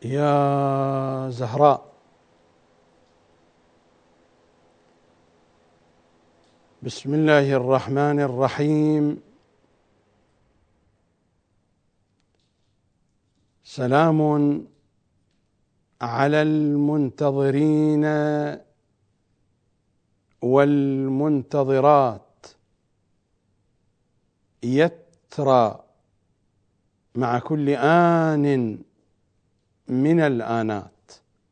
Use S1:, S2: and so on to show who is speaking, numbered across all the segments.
S1: يا زهراء، بسم الله الرحمن الرحيم. سلام على المنتظرين والمنتظرات، يترى مع كل آن من الآنات.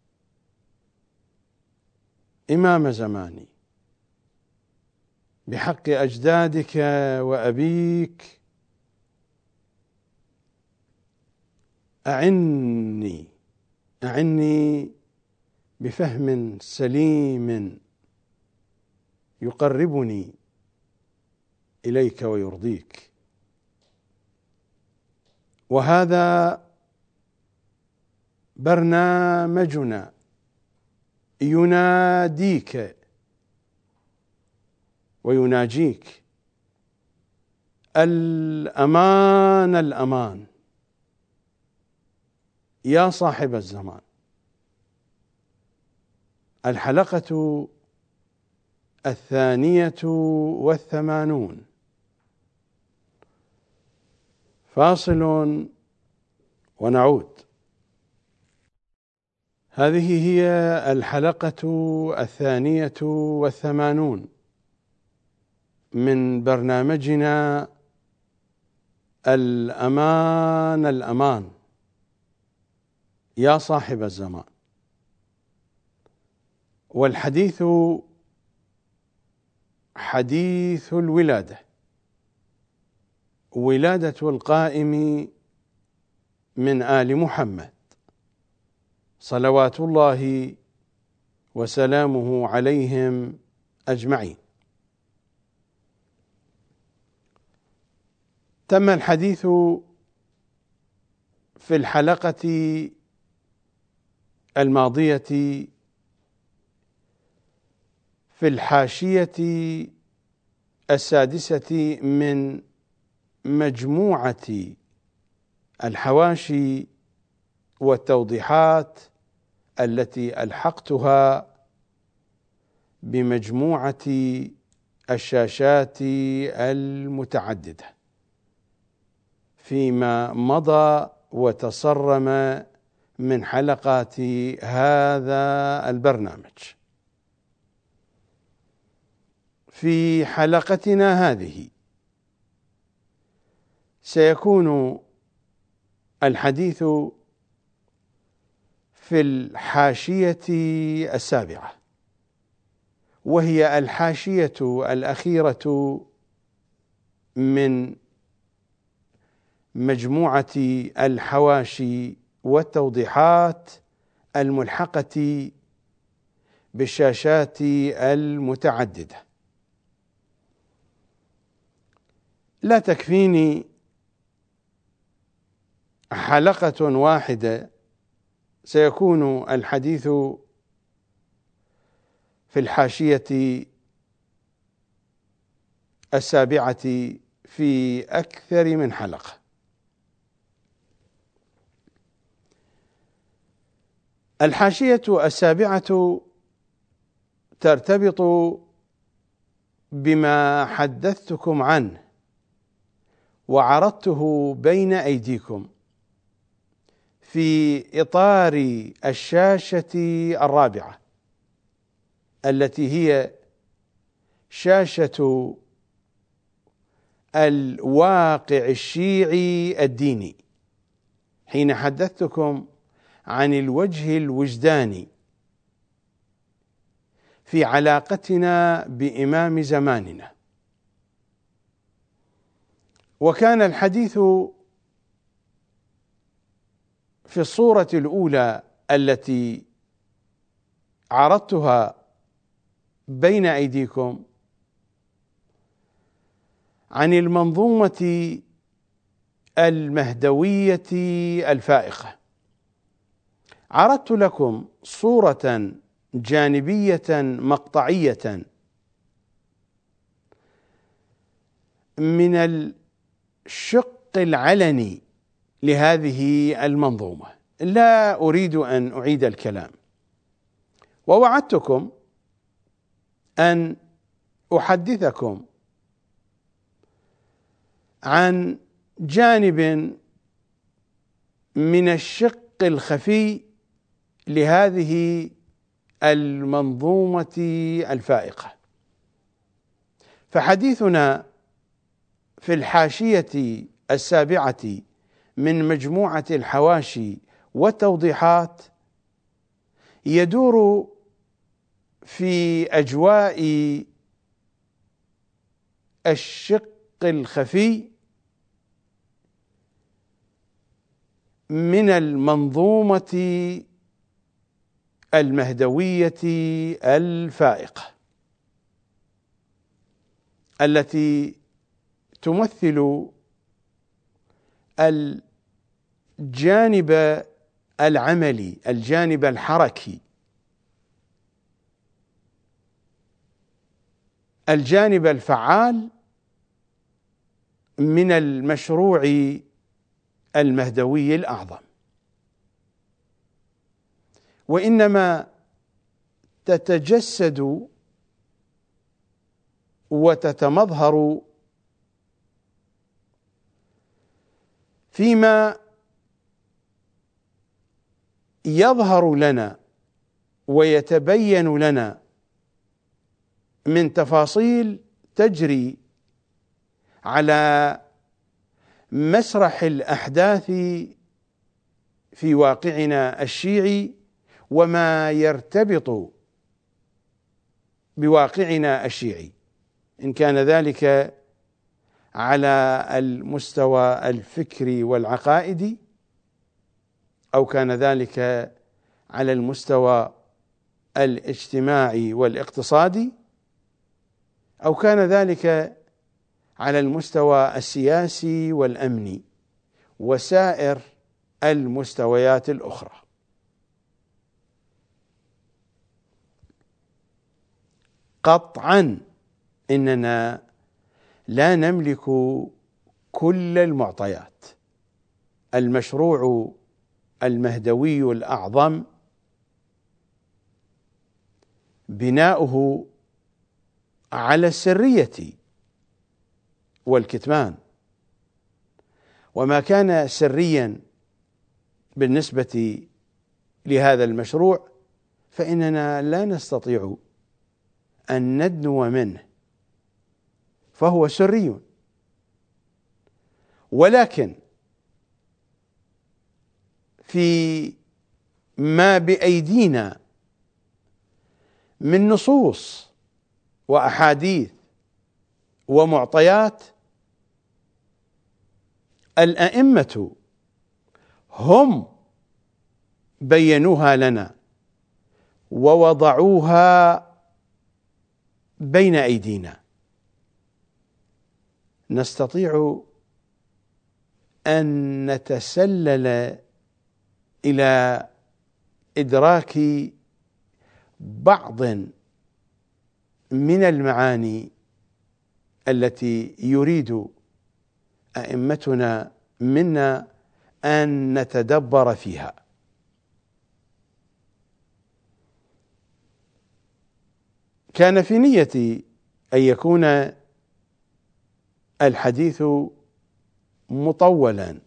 S1: إمام زماني، بحق أجدادك وأبيك أعني بفهم سليم يقربني إليك ويرضيك. وهذا برنامجنا يناديك ويناجيك. الأمان الأمان يا صاحب الزمان. الحلقة 82. فاصل ونعود. هذه هي الحلقة 82 من برنامجنا الأمان الأمان يا صاحب الزمان. والحديث حديث الولادة، ولادة القائم من آل محمد صلوات الله وسلامه عليهم أجمعين. تم الحديث في الحلقة الماضية في الحاشية 6 من مجموعة الحواشي والتوضيحات التي ألحقتها بمجموعة الشاشات المتعددة فيما مضى وتصرم من حلقات هذا البرنامج. في حلقتنا هذه سيكون الحديث في الحاشية 7، وهي الحاشية الأخيرة من مجموعة الحواشي والتوضيحات الملحقة بالشاشات المتعددة. لا تكفيني حلقة واحدة سيكون الحديث في الحاشية 7 في أكثر من حلقة. الحاشية 7 ترتبط بما حدثتكم عنه وعرضته بين أيديكم في إطار الشاشة 4 التي هي شاشة الواقع الشيعي الديني، حين حدثتكم عن الوجه الوجداني في علاقتنا بإمام زماننا. وكان الحديث في الصورة الأولى التي عرضتها بين أيديكم عن المنظومة المهدوية الفائقة. عرضت لكم صورة جانبية مقطعية من الشق العلني لهذه المنظومة، لا أريد أن أعيد الكلام، ووعدتكم أن أحدثكم عن جانب من الشق الخفي لهذه المنظومة الفائقة. فحديثنا في الحاشية السابعة من مجموعة الحواشي والتوضيحات يدور في أجواء الشق الخفي من المنظومة المهدوية الفائقة التي تمثل الجانب العملي، الجانب الحركي، الجانب الفعال من المشروع المهدوي الأعظم. وإنما تتجسد وتتمظهر فيما يظهر لنا ويتبين لنا من تفاصيل تجري على مسرح الأحداث في واقعنا الشيعي وما يرتبط بواقعنا الشيعي، إن كان ذلك على المستوى الفكري والعقائدي، أو كان ذلك على المستوى الاجتماعي والاقتصادي، أو كان ذلك على المستوى السياسي والأمني وسائر المستويات الأخرى. قطعا إننا لا نملك كل المعطيات. المشروع المهدوي الأعظم بناؤه على السرية والكتمان، وما كان سريا بالنسبة لهذا المشروع فإننا لا نستطيع أن ندنو منه، فهو سري. ولكن في ما بأيدينا من نصوص وأحاديث ومعطيات، الأئمة هم بينوها لنا ووضعوها بين أيدينا. نستطيع أن نتسلل إلى إدراك بعض من المعاني التي يريد أئمتنا منا أن نتدبر فيها. كان في نيتي أن يكون الحديث مطولا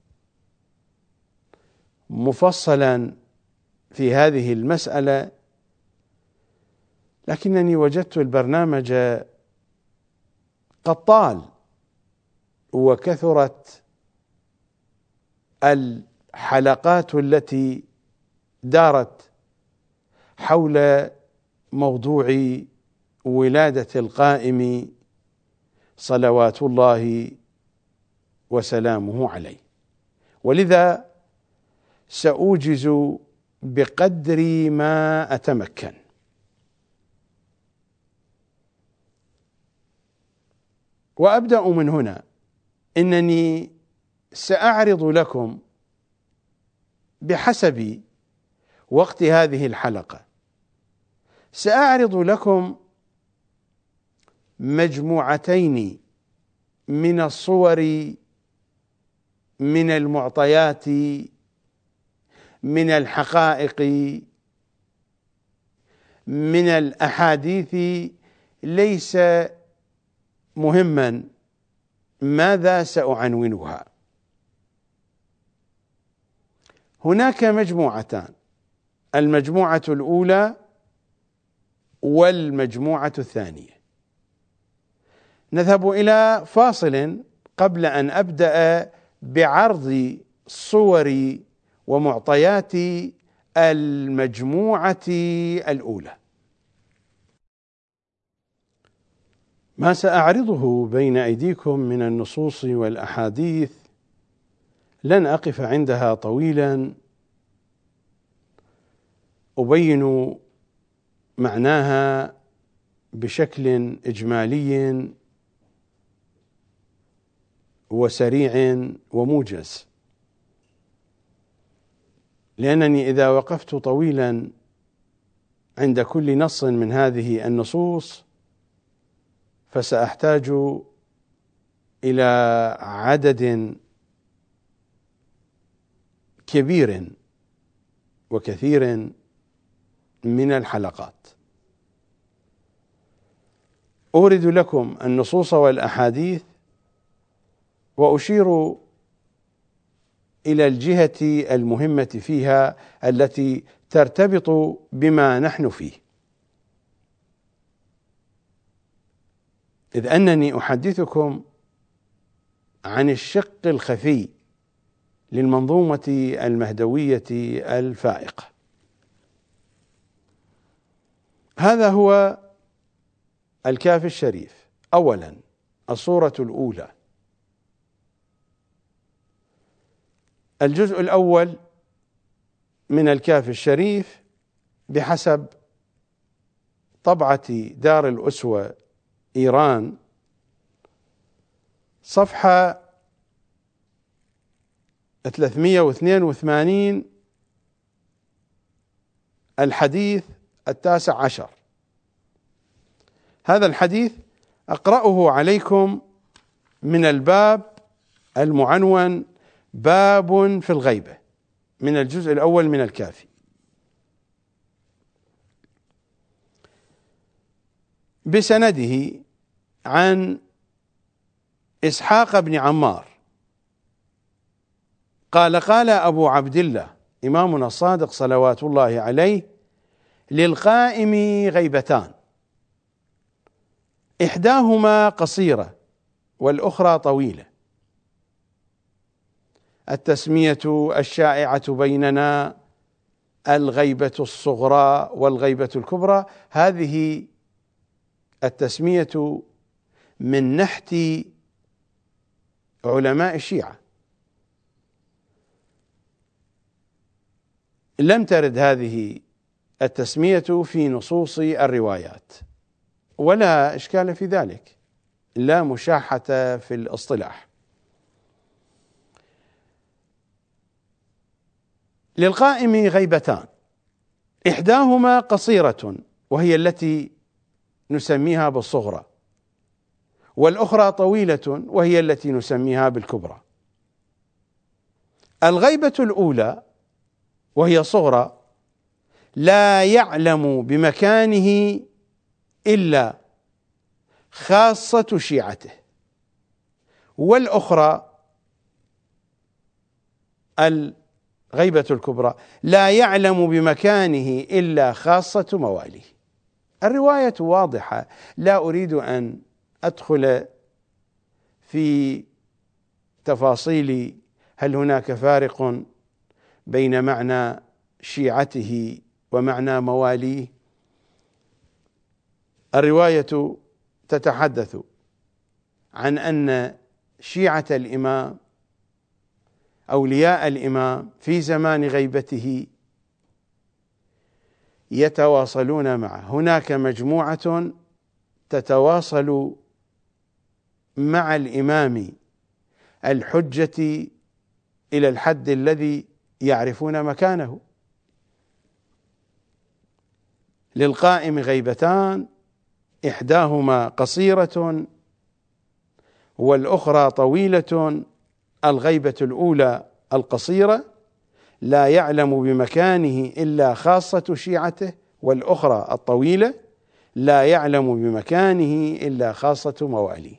S1: مفصلا في هذه المسألة، لكنني وجدت البرنامج قد طال وكثرت الحلقات التي دارت حول موضوع ولادة القائم صلوات الله وسلامه عليه، ولذا سأوجز بقدر ما أتمكن. وأبدأ من هنا. إنني سأعرض لكم بحسب وقت هذه الحلقة، سأعرض لكم مجموعتين من الصور من المعطيات من الحقائق من الأحاديث ليس مهما ماذا سأعنونها. هناك مجموعتان، المجموعة الأولى والمجموعة الثانية. نذهب إلى فاصل قبل أن أبدأ بعرض صور ومعطيات المجموعة الأولى. ما سأعرضه بين أيديكم من النصوص والأحاديث لن أقف عندها طويلا، أبين معناها بشكل إجمالي وسريع وموجز، لأنني إذا وقفت طويلا عند كل نص من هذه النصوص فسأحتاج إلى عدد كبير وكثير من الحلقات. أورد لكم النصوص والأحاديث وأشير إلى الجهة المهمة فيها التي ترتبط بما نحن فيه، إذ أنني أحدثكم عن الشق الخفي للمنظومة المهدوية الفائقة. هذا هو الكافي الشريف. أولا، الصورة الأولى. الجزء الأول من الكافي الشريف بحسب طبعة دار الأسوة إيران، صفحة 382، الحديث 19. هذا الحديث أقرأه عليكم من الباب المعنون باب في الغيبة من الجزء الأول من الكافي. بسنده عن إسحاق بن عمار قال: قال أبو عبد الله إمامنا الصادق صلوات الله عليه: للقائم غيبتان، إحداهما قصيرة والأخرى طويلة. التسمية الشائعة بيننا الغيبة الصغرى والغيبة الكبرى، هذه التسمية من نحت علماء الشيعة، لم ترد هذه التسمية في نصوص الروايات، ولا إشكال في ذلك، لا مشاحة في الاصطلاح. للقائم غيبتان، إحداهما قصيرة وهي التي نسميها بالصغرى، والأخرى طويلة وهي التي نسميها بالكبرى. الغيبة الأولى وهي صغرى لا يعلم بمكانه إلا خاصة شيعته، والأخرى الغيبة الكبرى لا يعلم بمكانه إلا خاصة مواليه. الرواية واضحة، لا أريد أن أدخل في تفاصيل هل هناك فارق بين معنى شيعته ومعنى مواليه. الرواية تتحدث عن أن شيعة الإمام أولياء الإمام في زمان غيبته يتواصلون معه. هناك مجموعة تتواصل مع الإمام الحجة إلى الحد الذي يعرفون مكانه. للقائم غيبتان، إحداهما قصيرة والأخرى طويلة. الغيبة الأولى القصيرة لا يعلم بمكانه إلا خاصة شيعته، والأخرى الطويلة لا يعلم بمكانه إلا خاصة مواليه.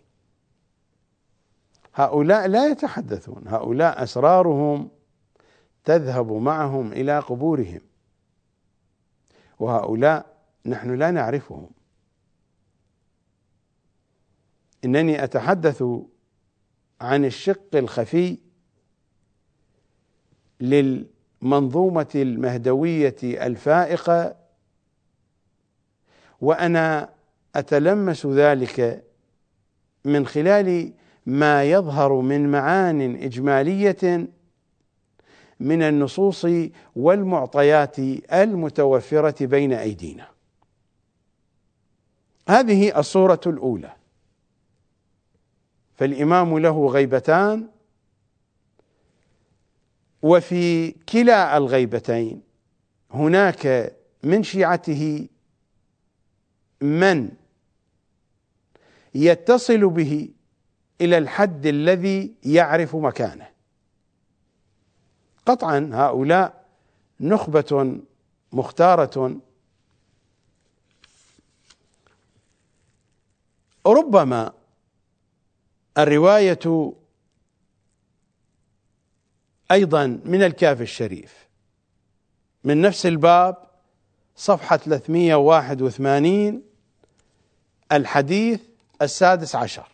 S1: هؤلاء لا يتحدثون، هؤلاء أسرارهم تذهب معهم إلى قبورهم، وهؤلاء نحن لا نعرفهم. إنني أتحدث عن الشق الخفي للمنظومة المهدوية الفائقة، وأنا أتلمس ذلك من خلال ما يظهر من معان إجمالية من النصوص والمعطيات المتوفرة بين أيدينا. هذه الصورة الأولى. فالإمام له غيبتان، وفي كلا الغيبتين هناك من شيعته من يتصل به إلى الحد الذي يعرف مكانه. قطعا هؤلاء نخبة مختارة، ربما الرواية أيضا من الكافي الشريف من نفس الباب صفحة 381 الحديث 16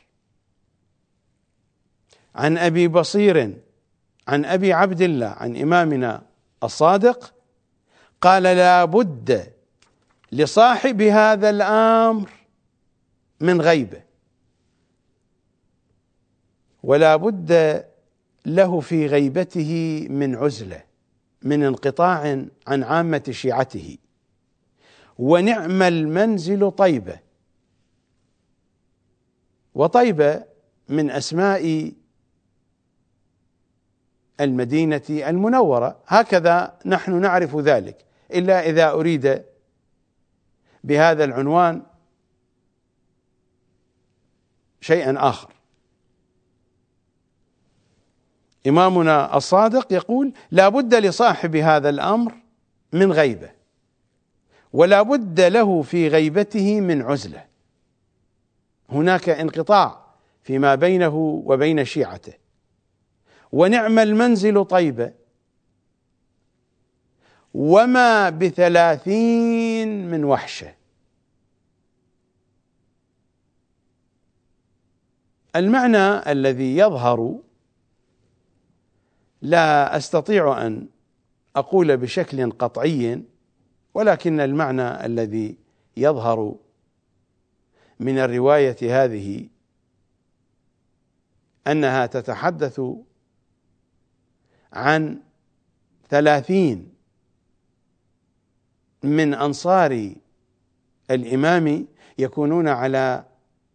S1: عن أبي بصير عن أبي عبد الله عن إمامنا الصادق قال: لا بد لصاحب هذا الأمر من غيبة، ولا بد له في غيبته من عزلة، من انقطاع عن عامة شيعته، ونعم المنزل طيبة. وطيبة من أسماء المدينة المنورة، هكذا نحن نعرف ذلك، إلا إذا أريد بهذا العنوان شيئا آخر. إمامنا الصادق يقول: لا بد لصاحب هذا الأمر من غيبة، ولا بد له في غيبته من عزلة، هناك انقطاع فيما بينه وبين شيعته، ونعم المنزل طيبة، وما ب30 من وحشة. المعنى الذي يظهر لا أستطيع أن أقول بشكل قطعي، ولكن المعنى الذي يظهر من الرواية هذه أنها تتحدث عن 30 من أنصار الإمام يكونون على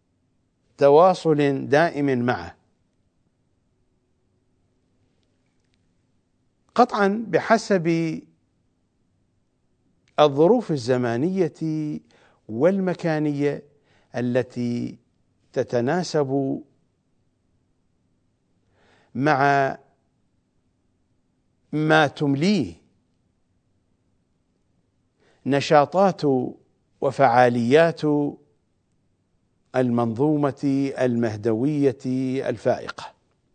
S1: تواصل دائم معه، قطعا بحسب الظروف الزمانية والمكانية التي تتناسب مع ما تمليه نشاطات وفعاليات المنظومة المهدوية الفائقة.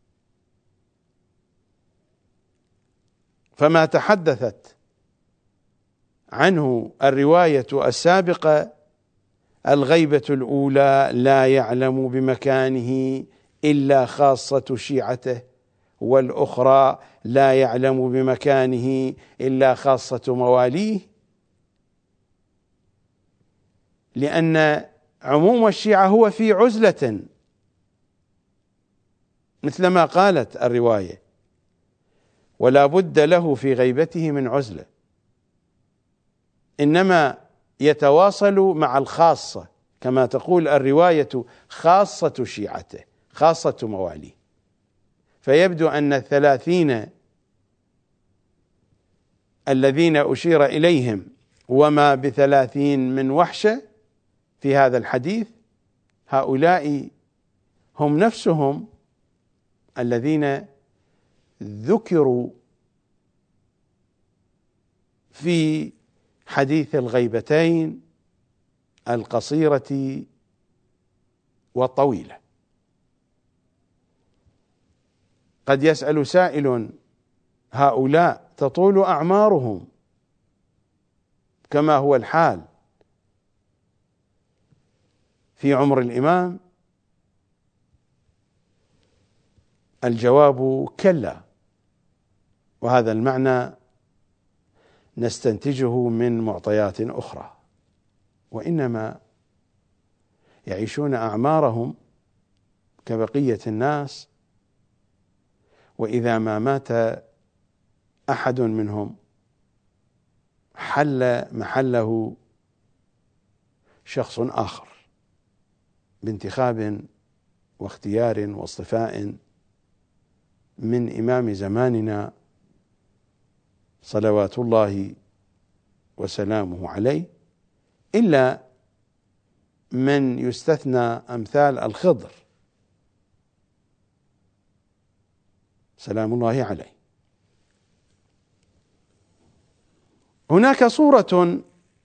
S1: فما تحدثت عنه الرواية السابقة: الغيبة الأولى لا يعلم بمكانه إلا خاصة شيعته، والأخرى لا يعلم بمكانه إلا خاصة مواليه، لأن عموم الشيعة هو في عزلة مثلما قالت الرواية: ولا بد له في غيبته من عزلة، إنما يتواصل مع الخاصة كما تقول الرواية خاصة شيعته، خاصة مواليه. فيبدو أن 30 الذين أشير إليهم وما ب30 من وحشة في هذا الحديث، هؤلاء هم نفسهم الذين ذكروا في حديث الغيبتين القصيرة والطويلة. قد يسأل سائل: هؤلاء تطول أعمارهم كما هو الحال في عمر الإمام؟ الجواب: كلا. وهذا المعنى نستنتجه من معطيات أخرى، وإنما يعيشون أعمارهم كبقية الناس، وإذا ما مات أحد منهم حل محله شخص آخر بانتخاب واختيار واصطفاء من إمام زماننا صلوات الله وسلامه عليه، إلا من يستثنى أمثال الخضر سلام الله عليه. هناك صورة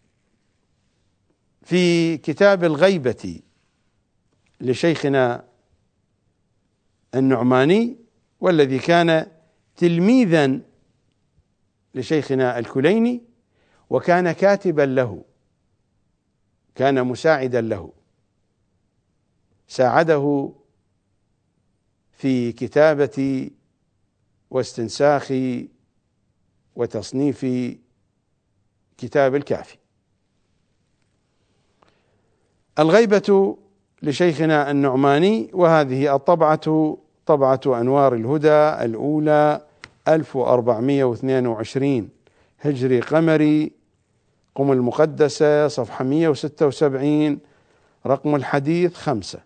S1: في كتاب الغيبة لشيخنا النعماني، والذي كان تلميذا لشيخنا الكليني، وكان كاتبا له، كان مساعدا له، ساعده في كتابة واستنساخ وتصنيف كتاب الكافي. الغيبة لشيخنا النعماني، وهذه الطبعة طبعة أنوار الهدى الأولى 1422 هجري قمري، قم المقدسة، صفحة 176، رقم الحديث 5.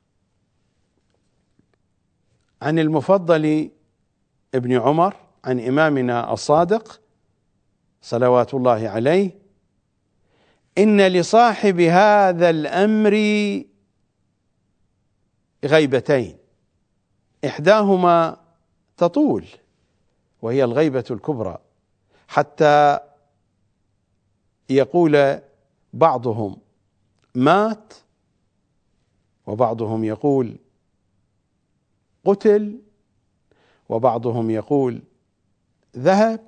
S1: عن المفضل ابن عمر عن إمامنا الصادق صلوات الله عليه: إن لصاحب هذا الأمر غيبتين، إحداهما تطول وهي الغيبة الكبرى، حتى يقول بعضهم مات، وبعضهم يقول قتل، وبعضهم يقول ذهب.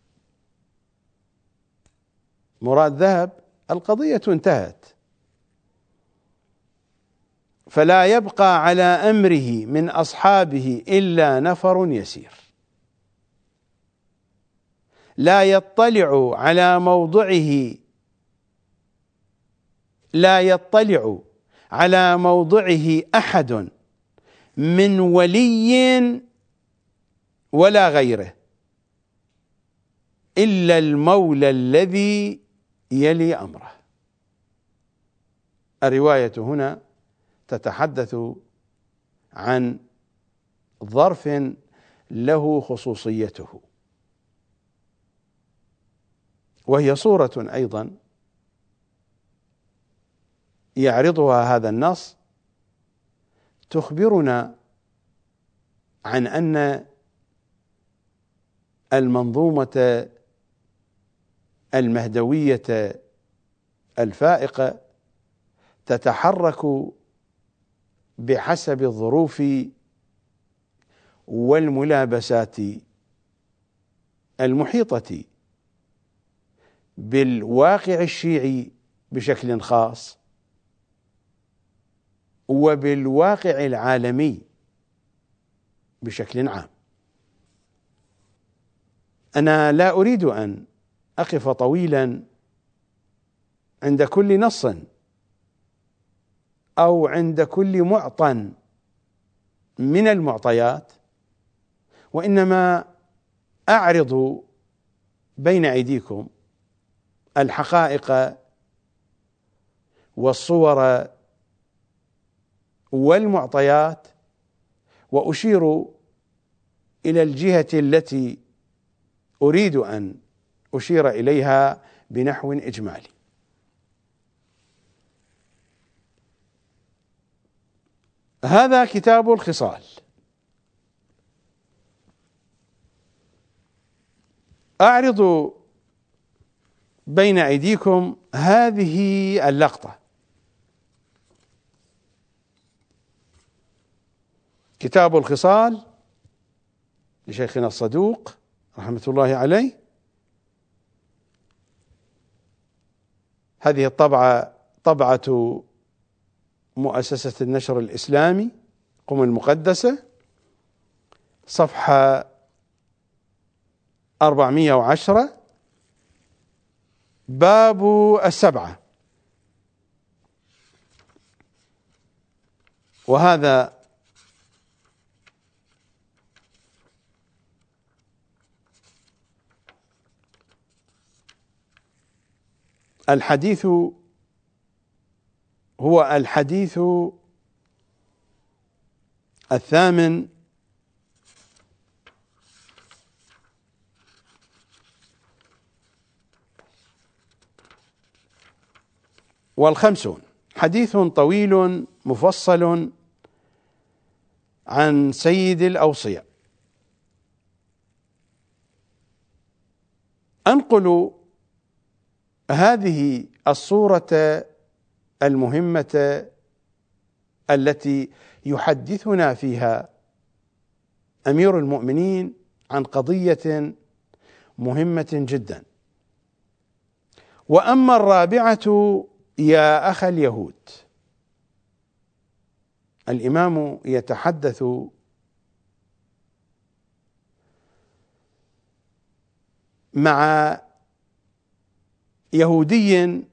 S1: مراد ذهب، القضية انتهت، فلا يبقى على أمره من أصحابه إلا نفر يسير، لا يطلع على موضعه أحد من ولي ولا غيره إلا المولى الذي يلي أمره. الرواية هنا تتحدث عن ظرف له خصوصيته، وهي صورة أيضا يعرضها هذا النص تخبرنا عن أن المنظومة المهدوية الفائقة تتحرك بحسب الظروف والملابسات المحيطة بالواقع الشيعي بشكل خاص، وبالواقع العالمي بشكل عام. أنا لا أريد أن أقف طويلا عند كل نص أو عند كل معطى من المعطيات، وإنما أعرض بين أيديكم الحقائق والصور والمعطيات، وأشير إلى الجهة التي أريد أن أشير إليها بنحو إجمالي. هذا كتاب الخصال. أعرض بين أيديكم هذه اللقطة، كتاب الخصال لشيخنا الصدوق رحمة الله عليه. هذه الطبعة طبعة مؤسسة النشر الإسلامي قم المقدسة، صفحة 410، باب السبعة. وهذا الحديث هو الحديث 58، حديث طويل مفصل عن سيد الأوصياء. أنقل هذه الصورة المهمة التي يحدثنا فيها أمير المؤمنين عن قضية مهمة جدا. وأما الرابعة يا أخ اليهود، الإمام يتحدث مع يهودي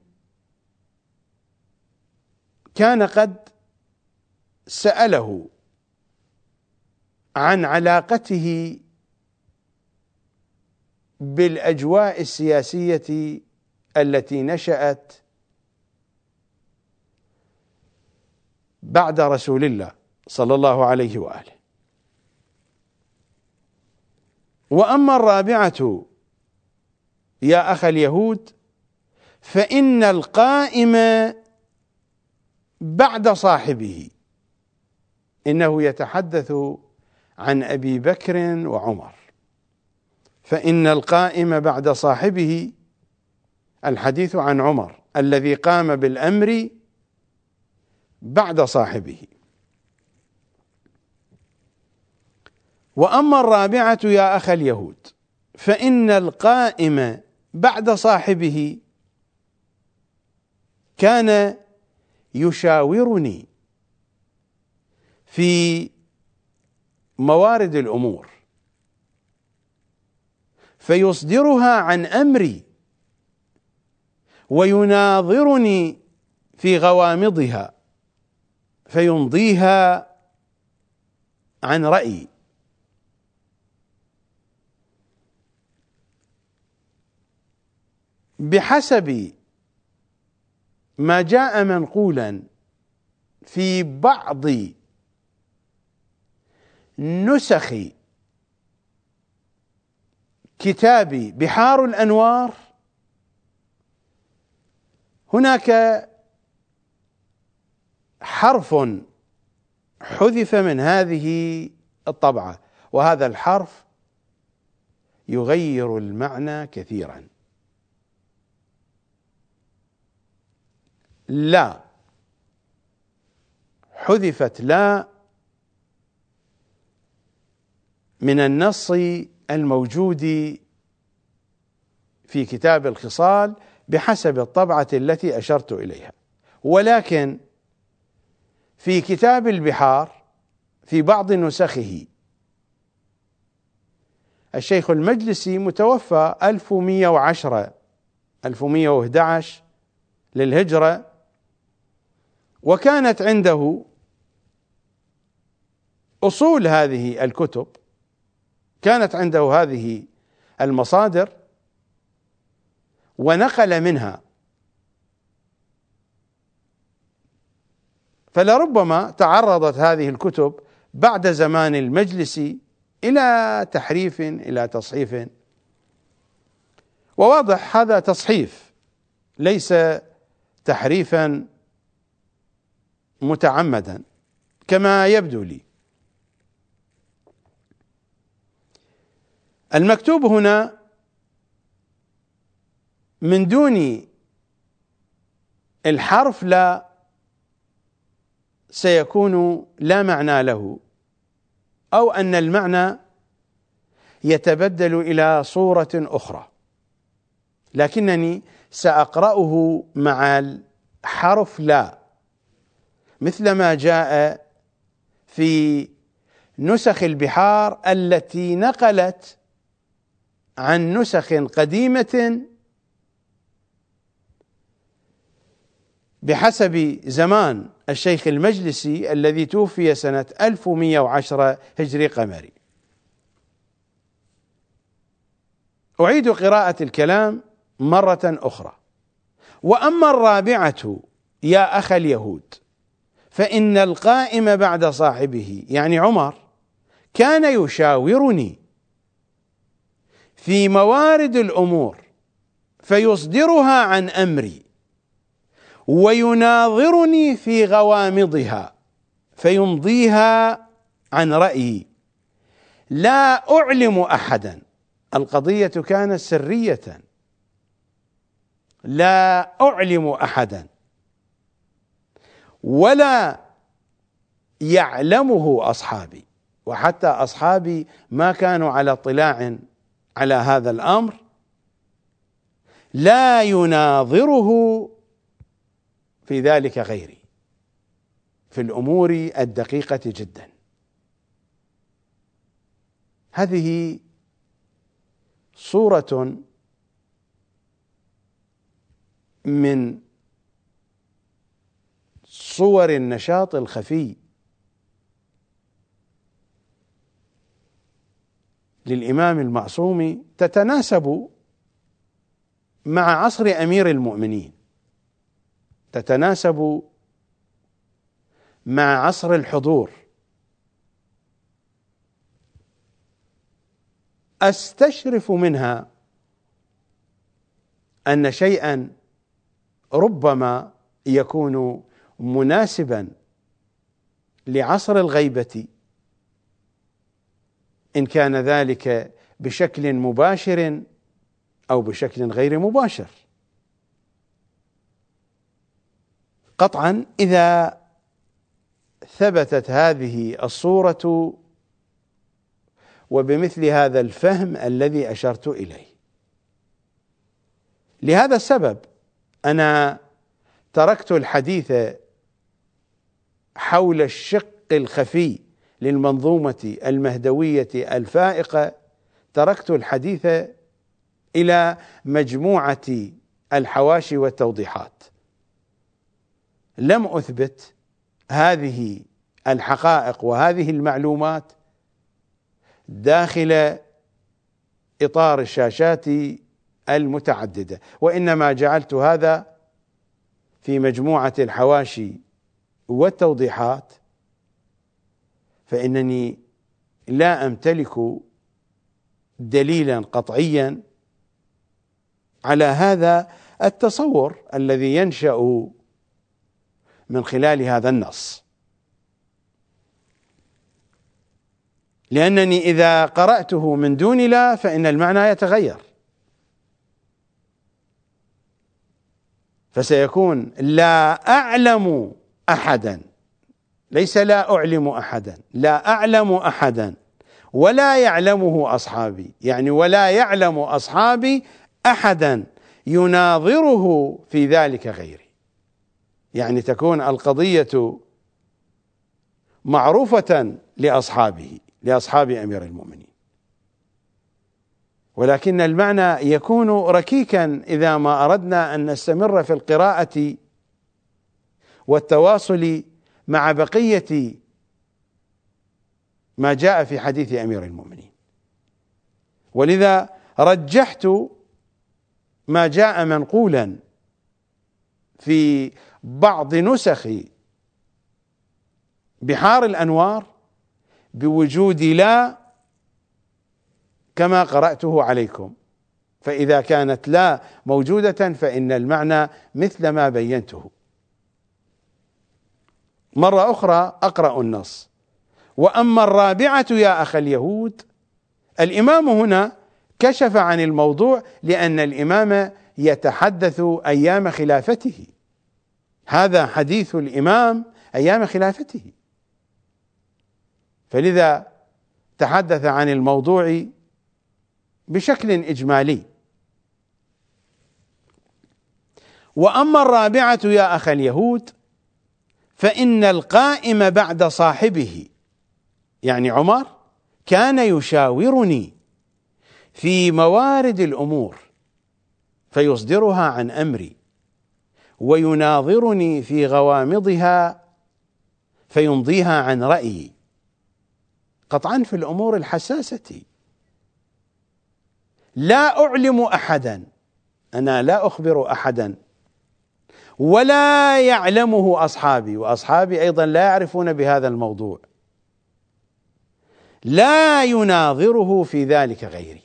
S1: كان قد سأله عن علاقته بالأجواء السياسية التي نشأت بعد رسول الله صلى الله عليه وآله. وأما الرابعة يا أخ اليهود فإن القائم بعد صاحبه، إنه يتحدث عن أبي بكر وعمر، فإن القائم بعد صاحبه الحديث عن عمر الذي قام بالأمر بعد صاحبه. وأما الرابعة يا أخ اليهود فإن القائم بعد صاحبه كان يشاورني في موارد الأمور فيصدرها عن أمري ويناظرني في غوامضها فيمضيها عن رأيي. بحسب ما جاء منقولا في بعض نسخ كتاب بحار الأنوار، هناك حرف حذف من هذه الطبعة، وهذا الحرف يغير المعنى كثيرا. لا، حذفت لا من النص الموجود في كتاب الخصال بحسب الطبعة التي أشرت إليها، ولكن في كتاب البحار في بعض نسخه الشيخ المجلسي متوفى 1111 للهجرة، وكانت عنده أصول هذه الكتب، كانت عنده هذه المصادر ونقل منها، فلربما تعرضت هذه الكتب بعد زمان المجلس إلى تحريف إلى تصحيف، وواضح هذا تصحيف ليس تحريفا متعمدا كما يبدو لي. المكتوب هنا من دون الحرف لا سيكون لا معنى له، أو أن المعنى يتبدل إلى صورة أخرى، لكنني سأقرأه مع الحرف لا، مثل ما جاء في نسخ البحار التي نقلت عن نسخ قديمة بحسب زمان الشيخ المجلسي الذي توفي سنة 1110 هجري قمري. أعيد قراءة الكلام مرة أخرى: وأما الرابعة يا أخ اليهود فإن القائم بعد صاحبه، يعني عمر، كان يشاورني في موارد الأمور فيصدرها عن أمري، ويناظرني في غوامضها فيمضيها عن رأيي، لا أعلم أحدا. القضية كانت سرية، لا أعلم أحدا ولا يعلمه أصحابي، وحتى أصحابي ما كانوا على اطلاع على هذا الأمر. لا يناظره في ذلك غيري في الأمور الدقيقة جدا. هذه صورة من صور النشاط الخفي للإمام المعصوم، تتناسب مع عصر أمير المؤمنين، تتناسب مع عصر الحضور. أستشرف منها أن شيئا ربما يكون مناسبا لعصر الغيبة، إن كان ذلك بشكل مباشر أو بشكل غير مباشر. قطعا إذا ثبتت هذه الصورة وبمثل هذا الفهم الذي أشرت إليه. لهذا السبب أنا تركت الحديث حول الشق الخفي للمنظومة المهدوية الفائقة، تركت الحديث إلى مجموعة الحواشي والتوضيحات. لم أثبت هذه الحقائق وهذه المعلومات داخل إطار الشاشات المتعددة، وإنما جعلت هذا في مجموعة الحواشي والتوضيحات، فإنني لا أمتلك دليلا قطعيا على هذا التصور الذي ينشأ من خلال هذا النص، لأنني إذا قرأته من دون لا فإن المعنى يتغير، فسيكون لا أعلم أحدا، ليس لا أعلم أحدا، لا أعلم أحدا ولا يعلمه أصحابي، يعني ولا يعلم أصحابي أحدا يناظره في ذلك غيري، يعني تكون القضية معروفة لأصحابه، لأصحاب أمير المؤمنين، ولكن المعنى يكون ركيكا إذا ما أردنا أن نستمر في القراءة والتواصل مع بقية ما جاء في حديث أمير المؤمنين. ولذا رجحت ما جاء منقولا في بعض نسخ بحار الأنوار بوجود لا كما قرأته عليكم، فإذا كانت لا موجودة فإن المعنى مثل ما بينته. مرة أخرى أقرأ النص: وأما الرابعة يا أخ اليهود. الإمام هنا كشف عن الموضوع، لأن الإمام يتحدث أيام خلافته، هذا حديث الإمام أيام خلافته، فلذا تحدث عن الموضوع بشكل إجمالي. وأما الرابعة يا أخ اليهود فإن القائم بعد صاحبه يعني عمر كان يشاورني في موارد الأمور فيصدرها عن أمري، ويناظرني في غوامضها فيمضيها عن رأيي، قطعا في الأمور الحساسة. لا أعلم أحدا، أنا لا أخبر أحدا، ولا يعلمه أصحابي، وأصحابي أيضا لا يعرفون بهذا الموضوع، لا يناظره في ذلك غيري.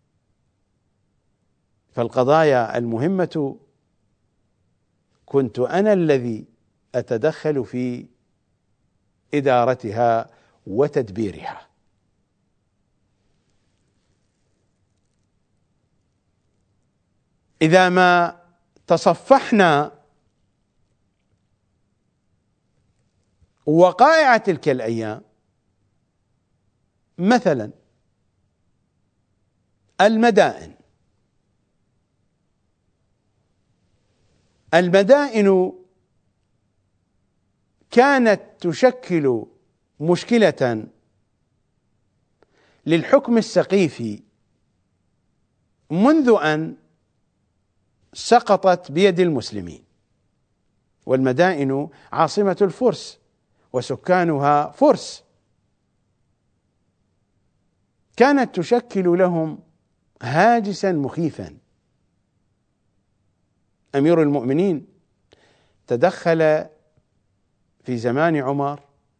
S1: فالقضايا المهمة كنت أنا الذي أتدخل في إدارتها وتدبيرها. إذا ما تصفحنا وقائع تلك الأيام، مثلا المدائن كانت تشكل مشكلة للحكم السقيفي منذ أن سقطت بيد المسلمين، والمدائن عاصمة الفرس وسكانها فرس، كانت تشكل لهم هاجسا مخيفا. أمير المؤمنين تدخل في زمان عمر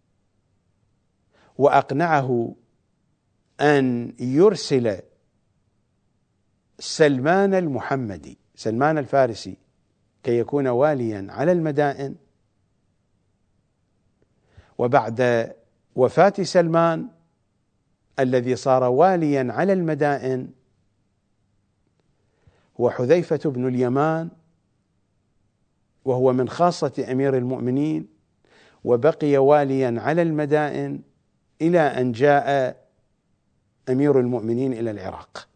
S1: وأقنعه أن يرسل سلمان المحمدي، سلمان الفارسي، كي يكون واليا على المدائن. وبعد وفاة سلمان الذي صار واليا على المدائن هو حذيفة بن اليمان، وهو من خاصة أمير المؤمنين، وبقي واليا على المدائن إلى أن جاء أمير المؤمنين إلى العراق،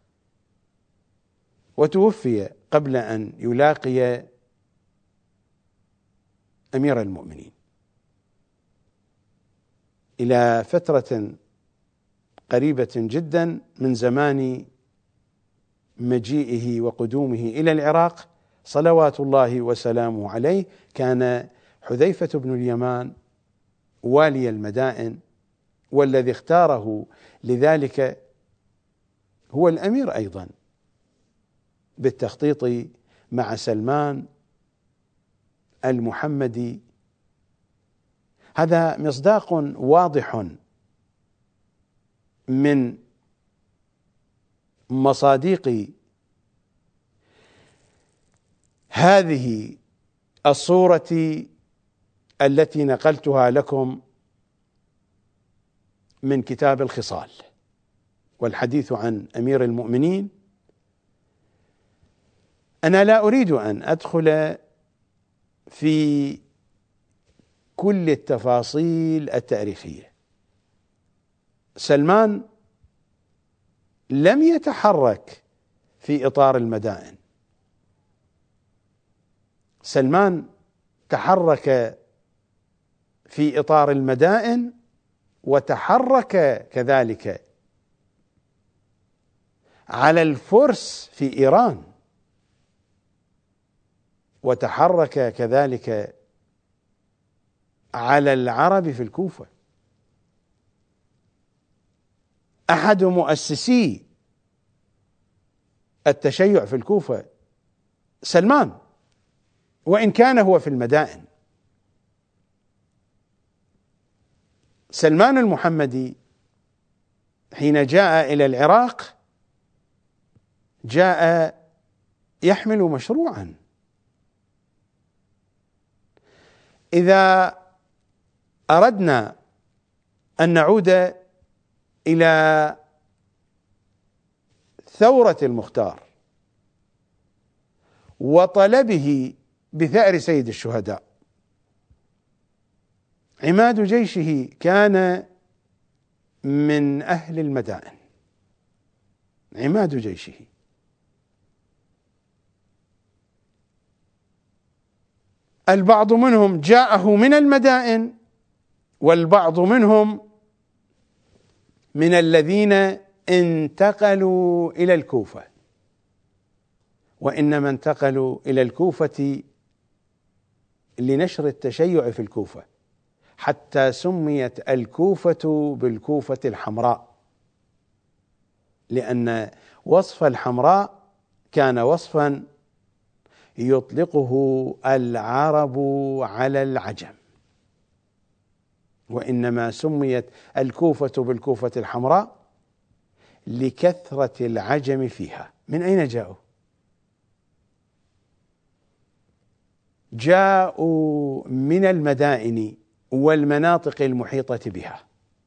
S1: وتوفي قبل أن يلاقي أمير المؤمنين إلى فترة قريبة جدا من زمان مجيئه وقدومه إلى العراق صلوات الله وسلامه عليه. كان حذيفة بن اليمان والي المدائن، والذي اختاره لذلك هو الأمير أيضا بالتخطيط مع سلمان المحمدي. هذا مصداق واضح من مصاديق هذه الصورة التي نقلتها لكم من كتاب الخصال. والحديث عن أمير المؤمنين، أنا لا أريد أن أدخل في كل التفاصيل التاريخية. سلمان لم يتحرك في إطار المدائن، سلمان تحرك في إطار المدائن، وتحرك كذلك على الفرس في إيران، وتحرك كذلك على العرب في الكوفة. أحد مؤسسي التشيع في الكوفة سلمان، وإن كان هو في المدائن. سلمان المحمدي حين جاء إلى العراق جاء يحمل مشروعا. إذا أردنا أن نعود إلى ثورة المختار وطلبه بثأر سيد الشهداء. عماد جيشه كان من أهل المدائن، عماد جيشه. البعض منهم جاءه من المدائن، والبعض منهم من الذين انتقلوا إلى الكوفة، وإنما انتقلوا إلى الكوفة لنشر التشيع في الكوفة، حتى سميت الكوفة بالكوفة الحمراء، لأن وصف الحمراء كان وصفا يطلقه العرب على العجم، وإنما سميت الكوفة بالكوفة الحمراء لكثرة العجم فيها. من أين جاءوا؟ جاءوا من المدائن والمناطق المحيطة بها،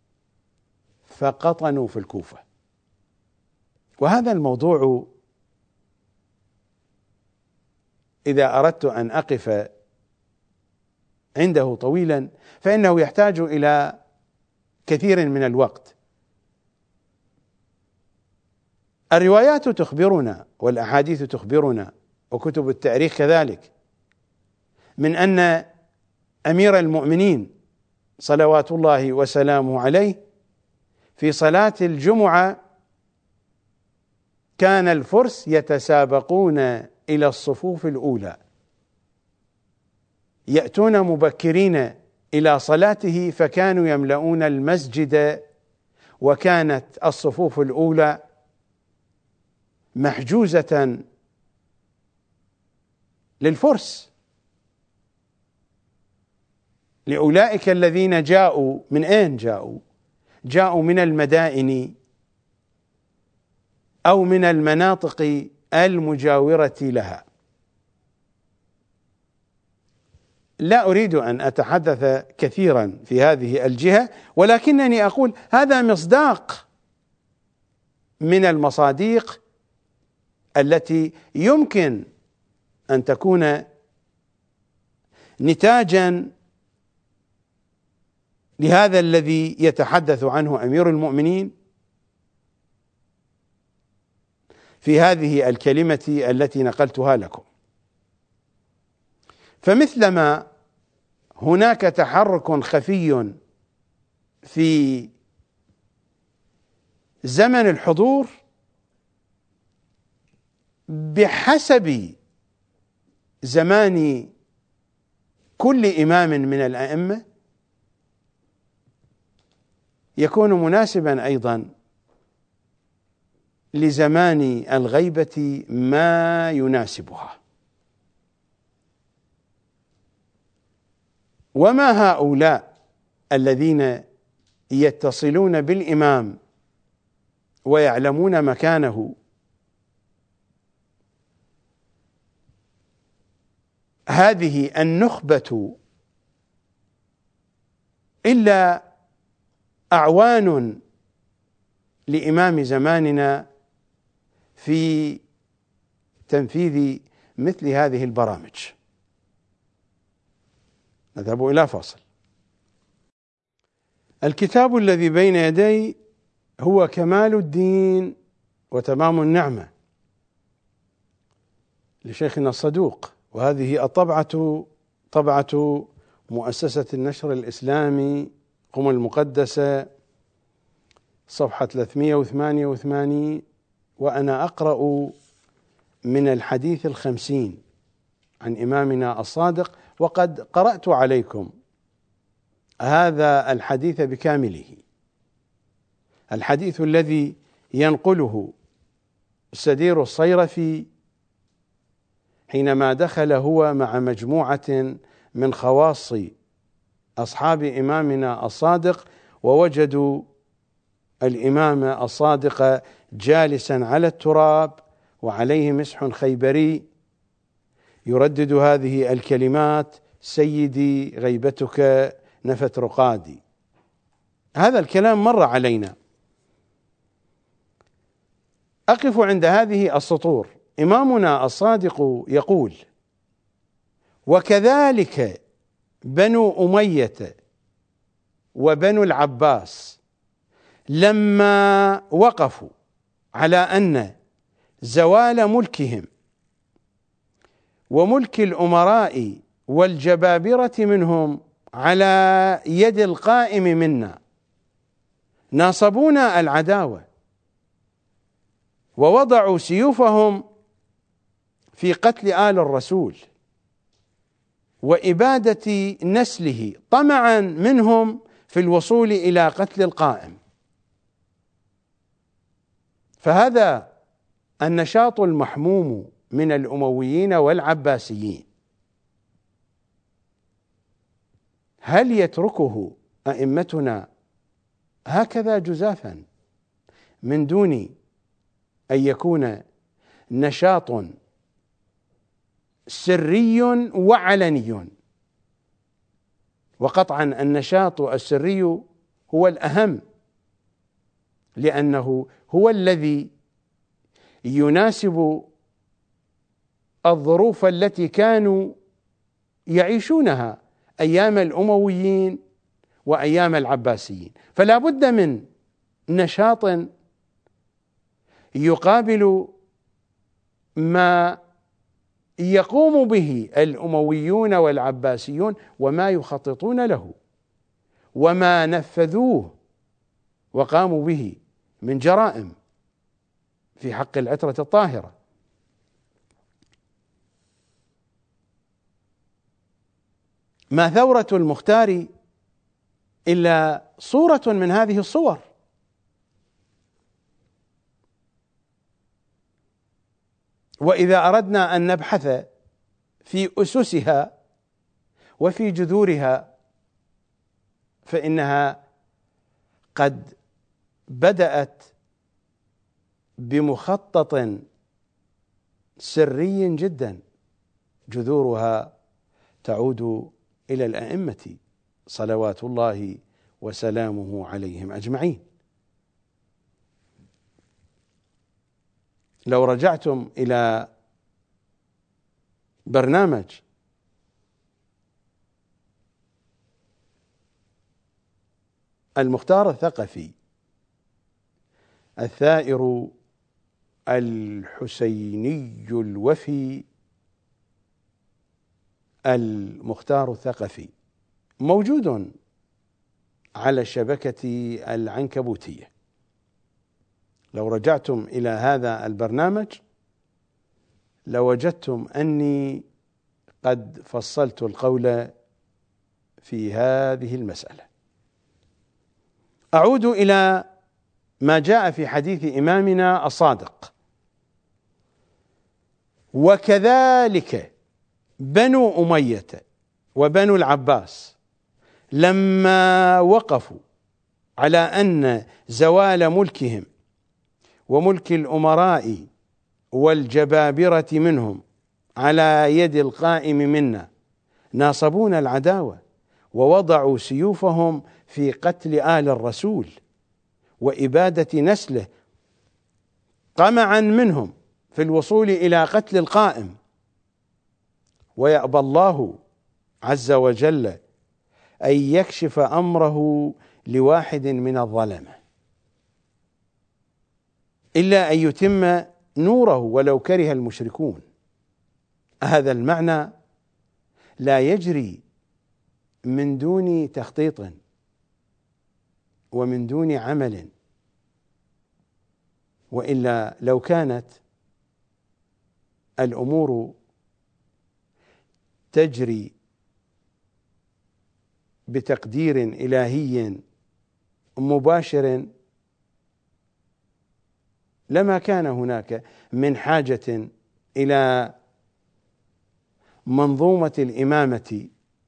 S1: فقطنوا في الكوفة. وهذا الموضوع إذا أردت أن أقف عنده طويلا فإنه يحتاج إلى كثير من الوقت. الروايات تخبرنا والأحاديث تخبرنا وكتب التاريخ كذلك من أن أمير المؤمنين صلوات الله وسلامه عليه في صلاة الجمعة كان الفرس يتسابقون إلى الصفوف الأولى، يأتون مبكرين إلى صلاته فكانوا يملؤون المسجد، وكانت الصفوف الأولى محجوزة للفرس، لأولئك الذين جاءوا. من أين جاءوا؟ جاءوا من المدائن أو من المناطق المجاورة لها. لا أريد أن أتحدث كثيرا في هذه الجهة، ولكنني أقول هذا مصداق من المصاديق التي يمكن أن تكون نتاجا لهذا الذي يتحدث عنه أمير المؤمنين في هذه الكلمة التي نقلتها لكم. فمثلما هناك تحرك خفي في زمن الحضور بحسب زمان كل إمام من الأئمة، يكون مناسبا أيضا لزمان الغيبة ما يناسبها. وما هؤلاء الذين يتصلون بالإمام ويعلمون مكانه هذه النخبة إلا أعوان لإمام زماننا في تنفيذ مثل هذه البرامج. نذهب إلى فاصل. الكتاب الذي بين يدي هو كمال الدين وتمام النعمة لشيخنا الصدوق، وهذه الطبعة طبعة مؤسسة النشر الإسلامي قم المقدسة، صفحة 388، وأنا أقرأ من الحديث 50 عن إمامنا الصادق، وقد قرأت عليكم هذا الحديث بكامله، الحديث الذي ينقله السدير الصيرفي حينما دخل هو مع مجموعة من خواص أصحاب إمامنا الصادق ووجدوا الإمام الصادق جالسا على التراب وعليه مسح خيبري يردد هذه الكلمات: سيدي غيبتك نفت رقادي. هذا الكلام مر علينا. أقف عند هذه السطور إمامنا الصادق يقول: وكذلك بنو أمية وبنو العباس لما وقفوا على أن زوال ملكهم وملك الأمراء والجبابرة منهم على يد القائم منا ناصبونا العداوة ووضعوا سيوفهم في قتل آل الرسول وإبادة نسله طمعا منهم في الوصول إلى قتل القائم. فهذا النشاط المحموم من الأمويين والعباسيين هل يتركه أئمتنا هكذا جزافا من دون أن يكون نشاط سري وعلني؟ وقطعا النشاط السري هو الأهم، لأنه هو الذي يناسب الظروف التي كانوا يعيشونها أيام الأمويين وأيام العباسيين. فلا بد من نشاط يقابل ما يقوم به الأمويون والعباسيون وما يخططون له وما نفذوه وقاموا به من جرائم في حق العترة الطاهرة. ما ثورة المختار إلا صورة من هذه الصور. وإذا أردنا أن نبحث في أسسها وفي جذورها فإنها قد بدأت بمخطط سري جدا جذورها تعود إلى الأئمة صلوات الله وسلامه عليهم أجمعين. لو رجعتم إلى برنامج المختار الثقفي الثائر الحسيني الوفي المختار الثقفي موجود على الشبكة العنكبوتية. لو رجعتم إلى هذا البرنامج لوجدتم أني قد فصلت القول في هذه المسألة. أعود إلى ما جاء في حديث إمامنا الصادق: وكذلك بنو أمية وبنو العباس لما وقفوا على أن زوال ملكهم وملك الأمراء والجبابرة منهم على يد القائم منا ناصبون العداوة ووضعوا سيوفهم في قتل آل الرسول وإبادة نسله طمعا منهم في الوصول إلى قتل القائم. ويأبى الله عز وجل أن يكشف أمره لواحد من الظلمة إلا أن يتم نوره ولو كره المشركون. هذا المعنى لا يجري من دون تخطيط ومن دون عمل، وإلا لو كانت الأمور تجري بتقدير إلهي مباشر لما كان هناك من حاجة إلى منظومة الإمامة،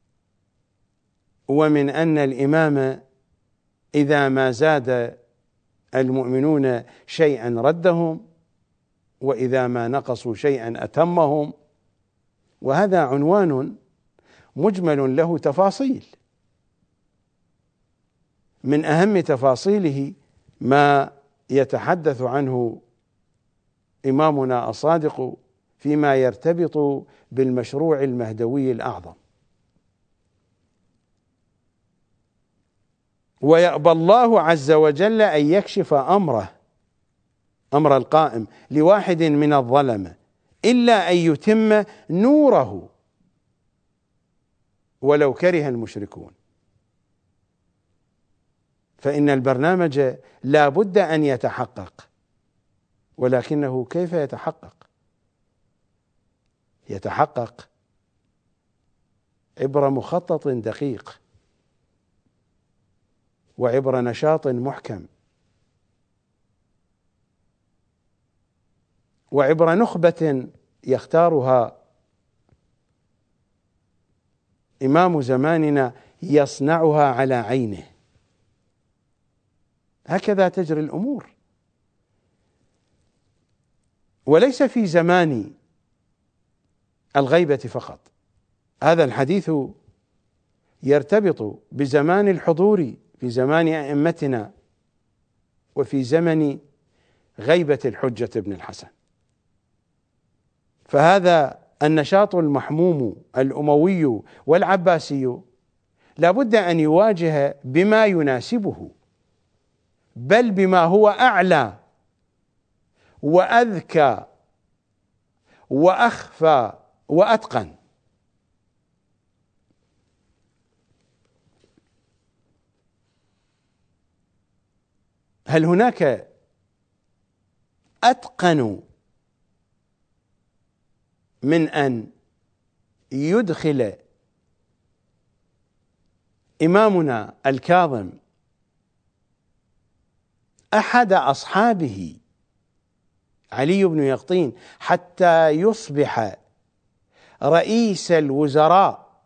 S1: ومن أن الإمام إذا ما زاد المؤمنون شيئا ردهم وإذا ما نقصوا شيئا أتمهم. وهذا عنوان مجمل له تفاصيل، من أهم تفاصيله ما يتحدث عنه إمامنا الصادق فيما يرتبط بالمشروع المهدوي الأعظم. ويأبى الله عز وجل أن يكشف أمر القائم لواحد من الظلمة إلا أن يتم نوره ولو كره المشركون. فإن البرنامج لا بد أن يتحقق، ولكنه كيف يتحقق؟ يتحقق عبر مخطط دقيق، وعبر نشاط محكم، وعبر نخبة يختارها إمام زماننا يصنعها على عينه. هكذا تجري الأمور، وليس في زمان الغيبة فقط. هذا الحديث يرتبط بزمان الحضور في زمان أئمتنا وفي زمن غيبة الحجة بن الحسن. فهذا النشاط المحموم الأموي والعباسي لا بد أن يواجه بما يناسبه، بل بما هو أعلى وأذكى وأخفى وأتقن. هل هناك أتقن من أن يدخل إمامنا الكاظم أحد أصحابه علي بن يقطين حتى يصبح رئيس الوزراء؟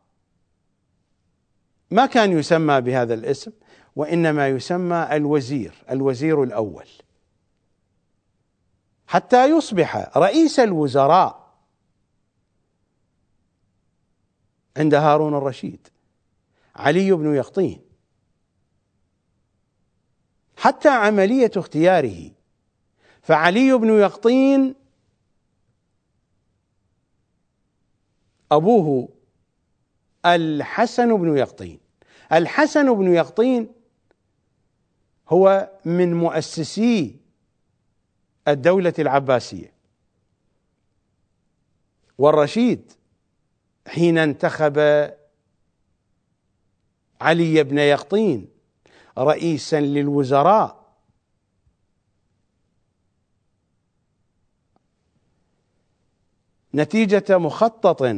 S1: ما كان يسمى بهذا الاسم، وإنما يسمى الوزير الأول، حتى يصبح رئيس الوزراء عند هارون الرشيد علي بن يقطين. حتى عملية اختياره، فعلي بن يقطين أبوه الحسن بن يقطين. الحسن بن يقطين هو من مؤسسي الدولة العباسية، والرشيد حين انتخب علي بن يقطين رئيسا للوزراء نتيجة مخطط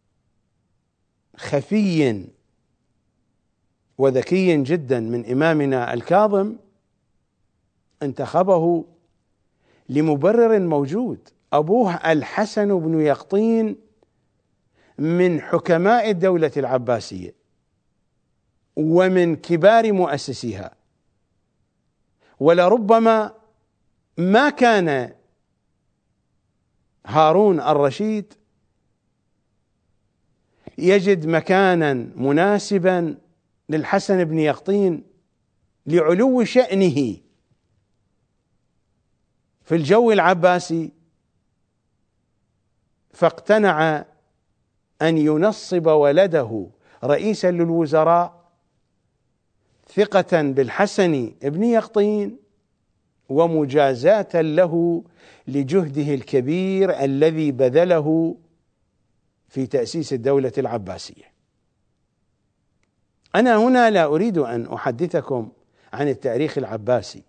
S1: خفي وذكي جدا من إمامنا الكاظم، انتخبه لمبرر موجود. أبوه الحسن بن يقطين من حكماء الدولة العباسية ومن كبار مؤسسيها، ولربما ما كان هارون الرشيد يجد مكانا مناسبا للحسن بن يقطين لعلو شأنه في الجو العباسي، فاقتنع أن ينصب ولده رئيسا للوزراء ثقة بالحسن بن يقطين ومجازاة له لجهده الكبير الذي بذله في تأسيس الدولة العباسية. أنا هنا لا أريد أن أحدثكم عن التاريخ العباسي،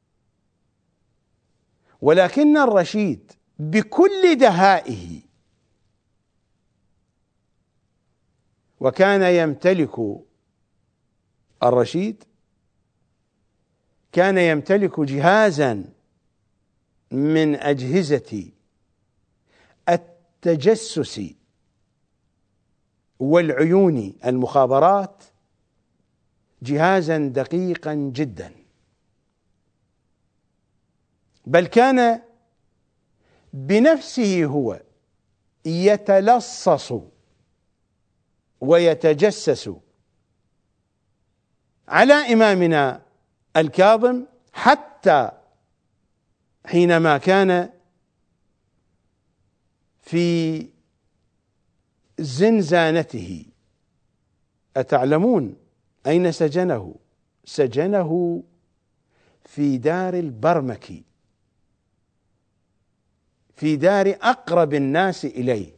S1: ولكن الرشيد بكل دهائه، وكان يمتلك الرشيد كان يمتلك جهازا من أجهزة التجسس والعيون المخابرات، جهازا دقيقا جدا، بل كان بنفسه هو يتلصص ويتجسس على إمامنا الكاظم، حتى حينما كان في زنزانته. أتعلمون أين سجنه؟ سجنه في دار البرمكي، في دار أقرب الناس إليه.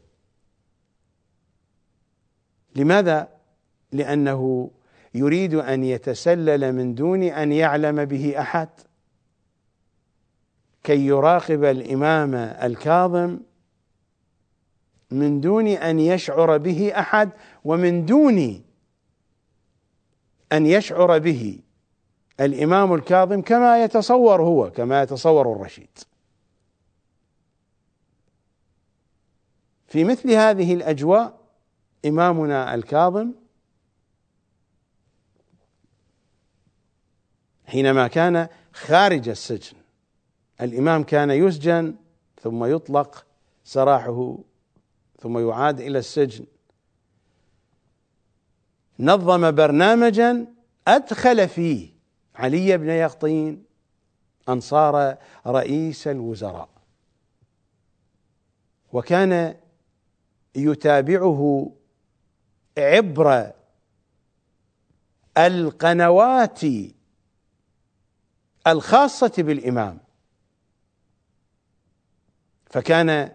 S1: لماذا؟ لأنه يريد أن يتسلل من دون أن يعلم به أحد، كي يراقب الإمام الكاظم من دون أن يشعر به أحد، ومن دون أن يشعر به الإمام الكاظم كما يتصور هو، كما يتصور الرشيد. في مثل هذه الأجواء إمامنا الكاظم حينما كان خارج السجن، الإمام كان يسجن ثم يطلق سراحه ثم يعاد إلى السجن، نظم برنامجا أدخل فيه علي بن يقطين أن صار رئيس الوزراء، وكان يتابعه عبر القنوات الخاصة بالإمام، فكان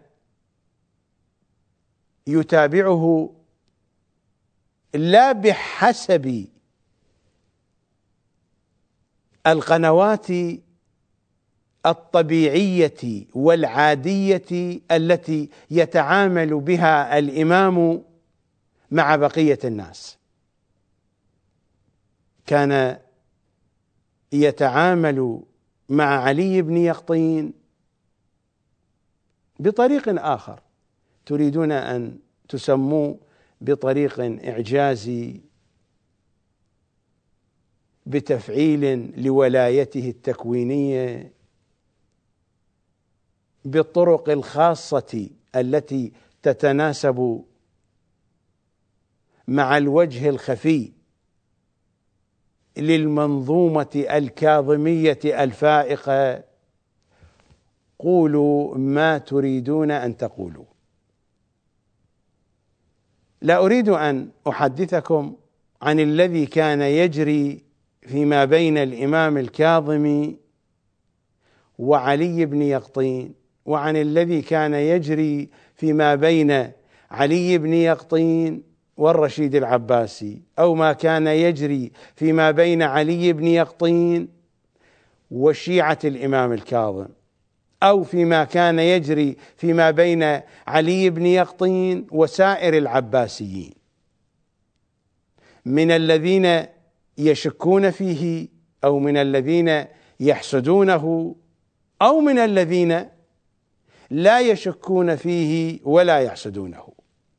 S1: يتابعه لا بحسب القنوات الطبيعية والعادية التي يتعامل بها الإمام مع بقية الناس، كان يتعامل مع علي بن يقطين بطريق آخر تريدون أن تسموه بطريق إعجازي، بتفعيل لولايته التكوينية، بالطرق الخاصة التي تتناسب مع الوجه الخفي للمنظومة الكاظمية الفائقة. قولوا ما تريدون أن تقولوا. لا أريد أن أحدثكم عن الذي كان يجري فيما بين الإمام الكاظم وعلي بن يقطين، وعن الذي كان يجري فيما بين علي بن يقطين والرشيد العباسي، أو ما كان يجري فيما بين علي بن يقطين وشيعة الإمام الكاظم، أو فيما كان يجري فيما بين علي بن يقطين وسائر العباسيين، من الذين يشكون فيه، أو من الذين يحسدونه، أو من الذين لا يشكون فيه ولا يحسدونه.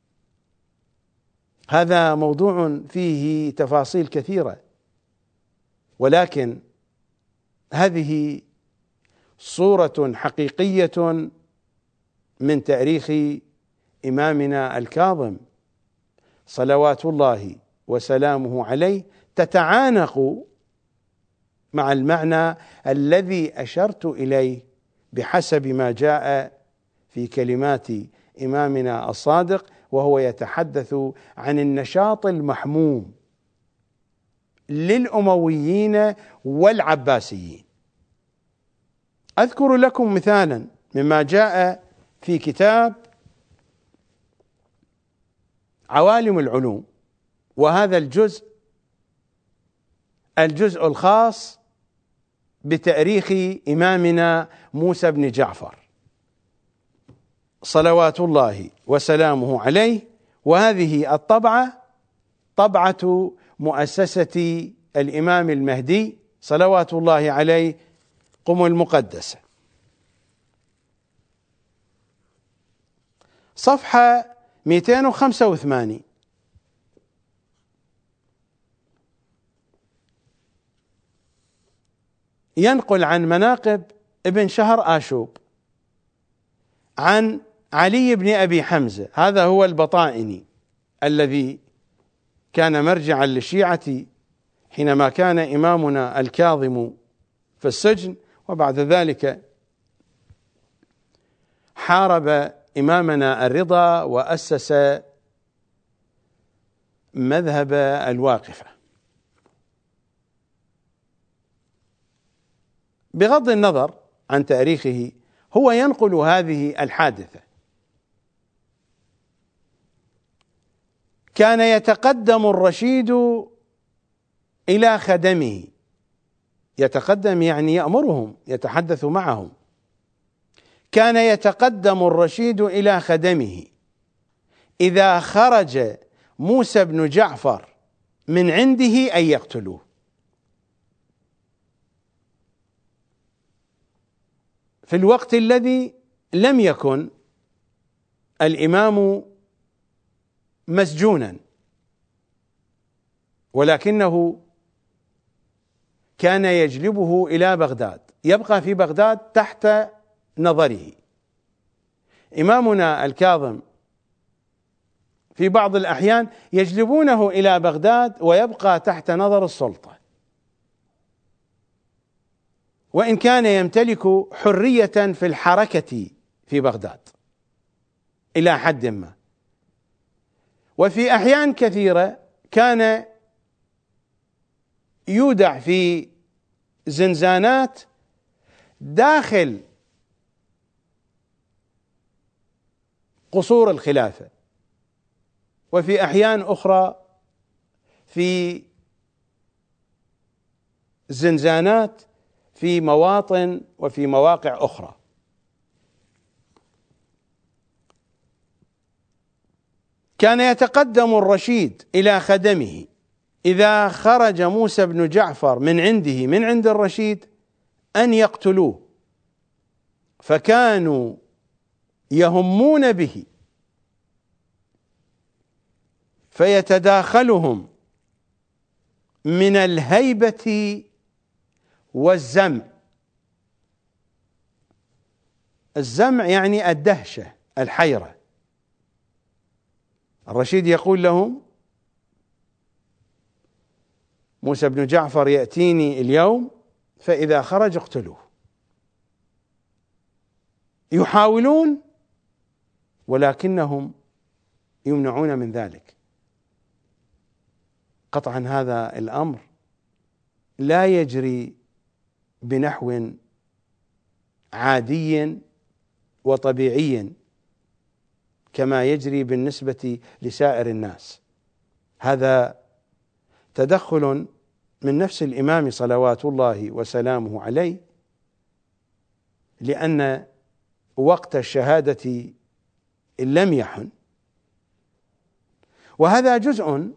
S1: هذا موضوع فيه تفاصيل كثيرة، ولكن هذه صورة حقيقية من تاريخ إمامنا الكاظم صلوات الله وسلامه عليه، تتعانق مع المعنى الذي أشرت إليه بحسب ما جاء في كلمات إمامنا الصادق، وهو يتحدث عن النشاط المحموم للأمويين والعباسيين. أذكر لكم مثالا مما جاء في كتاب عوالم العلوم، وهذا الجزء الخاص بتاريخ إمامنا موسى بن جعفر صلوات الله وسلامه عليه. وهذه الطبعة طبعة مؤسسة الإمام المهدي صلوات الله عليه قم المقدسة، صفحة 285. ينقل عن مناقب ابن شهر آشوب عن علي بن أبي حمزة، هذا هو البطائني الذي كان مرجعا للشيعة حينما كان إمامنا الكاظم في السجن، وبعد ذلك حارب إمامنا الرضا وأسس مذهب الواقفة. بغض النظر عن تاريخه، هو ينقل هذه الحادثة. كان يتقدم الرشيد إلى خدمه، يتقدم يعني يأمرهم، يتحدث معهم. كان يتقدم الرشيد إلى خدمه إذا خرج موسى بن جعفر من عنده أن يقتلوه. في الوقت الذي لم يكن الإمام مسجونا، ولكنه كان يجلبه إلى بغداد، يبقى في بغداد تحت نظره. إمامنا الكاظم في بعض الأحيان يجلبونه إلى بغداد ويبقى تحت نظر السلطة، وإن كان يمتلك حرية في الحركة في بغداد إلى حد ما. وفي أحيان كثيرة كان يودع في زنزانات داخل قصور الخلافة، وفي أحيان أخرى في زنزانات في مواطن وفي مواقع أخرى. كان يتقدم الرشيد إلى خدمه إذا خرج موسى بن جعفر من عنده، من عند الرشيد، أن يقتلوه، فكانوا يهمون به فيتداخلهم من الهيبة والزمع. الزمع يعني الدهشة، الحيرة. الرشيد يقول لهم: موسى بن جعفر يأتيني اليوم، فإذا خرج اقتلوه. يحاولون ولكنهم يمنعون من ذلك. قطعا هذا الأمر لا يجري بنحو عادي وطبيعي كما يجري بالنسبة لسائر الناس. هذا تدخل من نفس الإمام صلوات الله وسلامه عليه، لأن وقت الشهادة لم يحن، وهذا جزء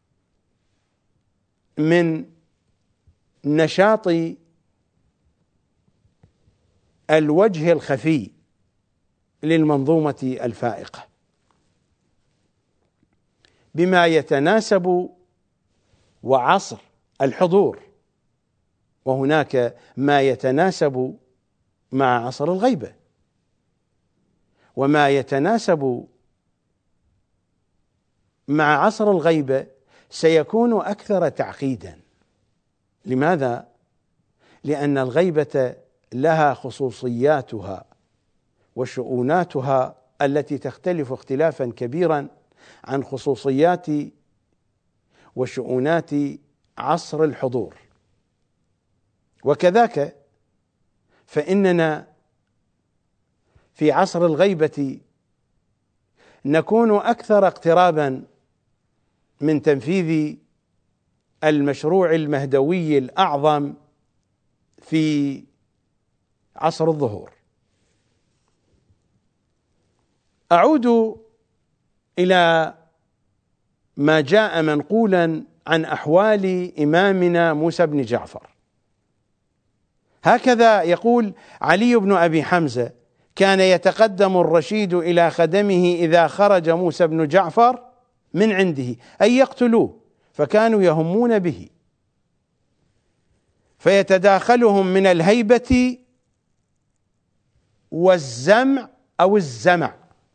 S1: من نشاط الوجه الخفي للمنظومة الفائقة، بما يتناسب وعصر الحضور، وهناك ما يتناسب مع عصر الغيبة، وما يتناسب مع عصر الغيبة سيكون أكثر تعقيدا. لماذا؟ لأن الغيبة لها خصوصياتها وشؤوناتها التي تختلف اختلافا كبيرا عن خصوصيات وشؤونات عصر الحضور. وكذاك فإننا في عصر الغيبة نكون أكثر اقترابا من تنفيذ المشروع المهدوي الأعظم في عصر الظهور. أعود إلى ما جاء منقولا عن أحوال إمامنا موسى بن جعفر. هكذا يقول علي بن أبي حمزة: كان يتقدم الرشيد إلى خدمه إذا خرج موسى بن جعفر من عنده أن يقتلوه، فكانوا يهمون به فيتداخلهم من الهيبة والزمع أو الزمع،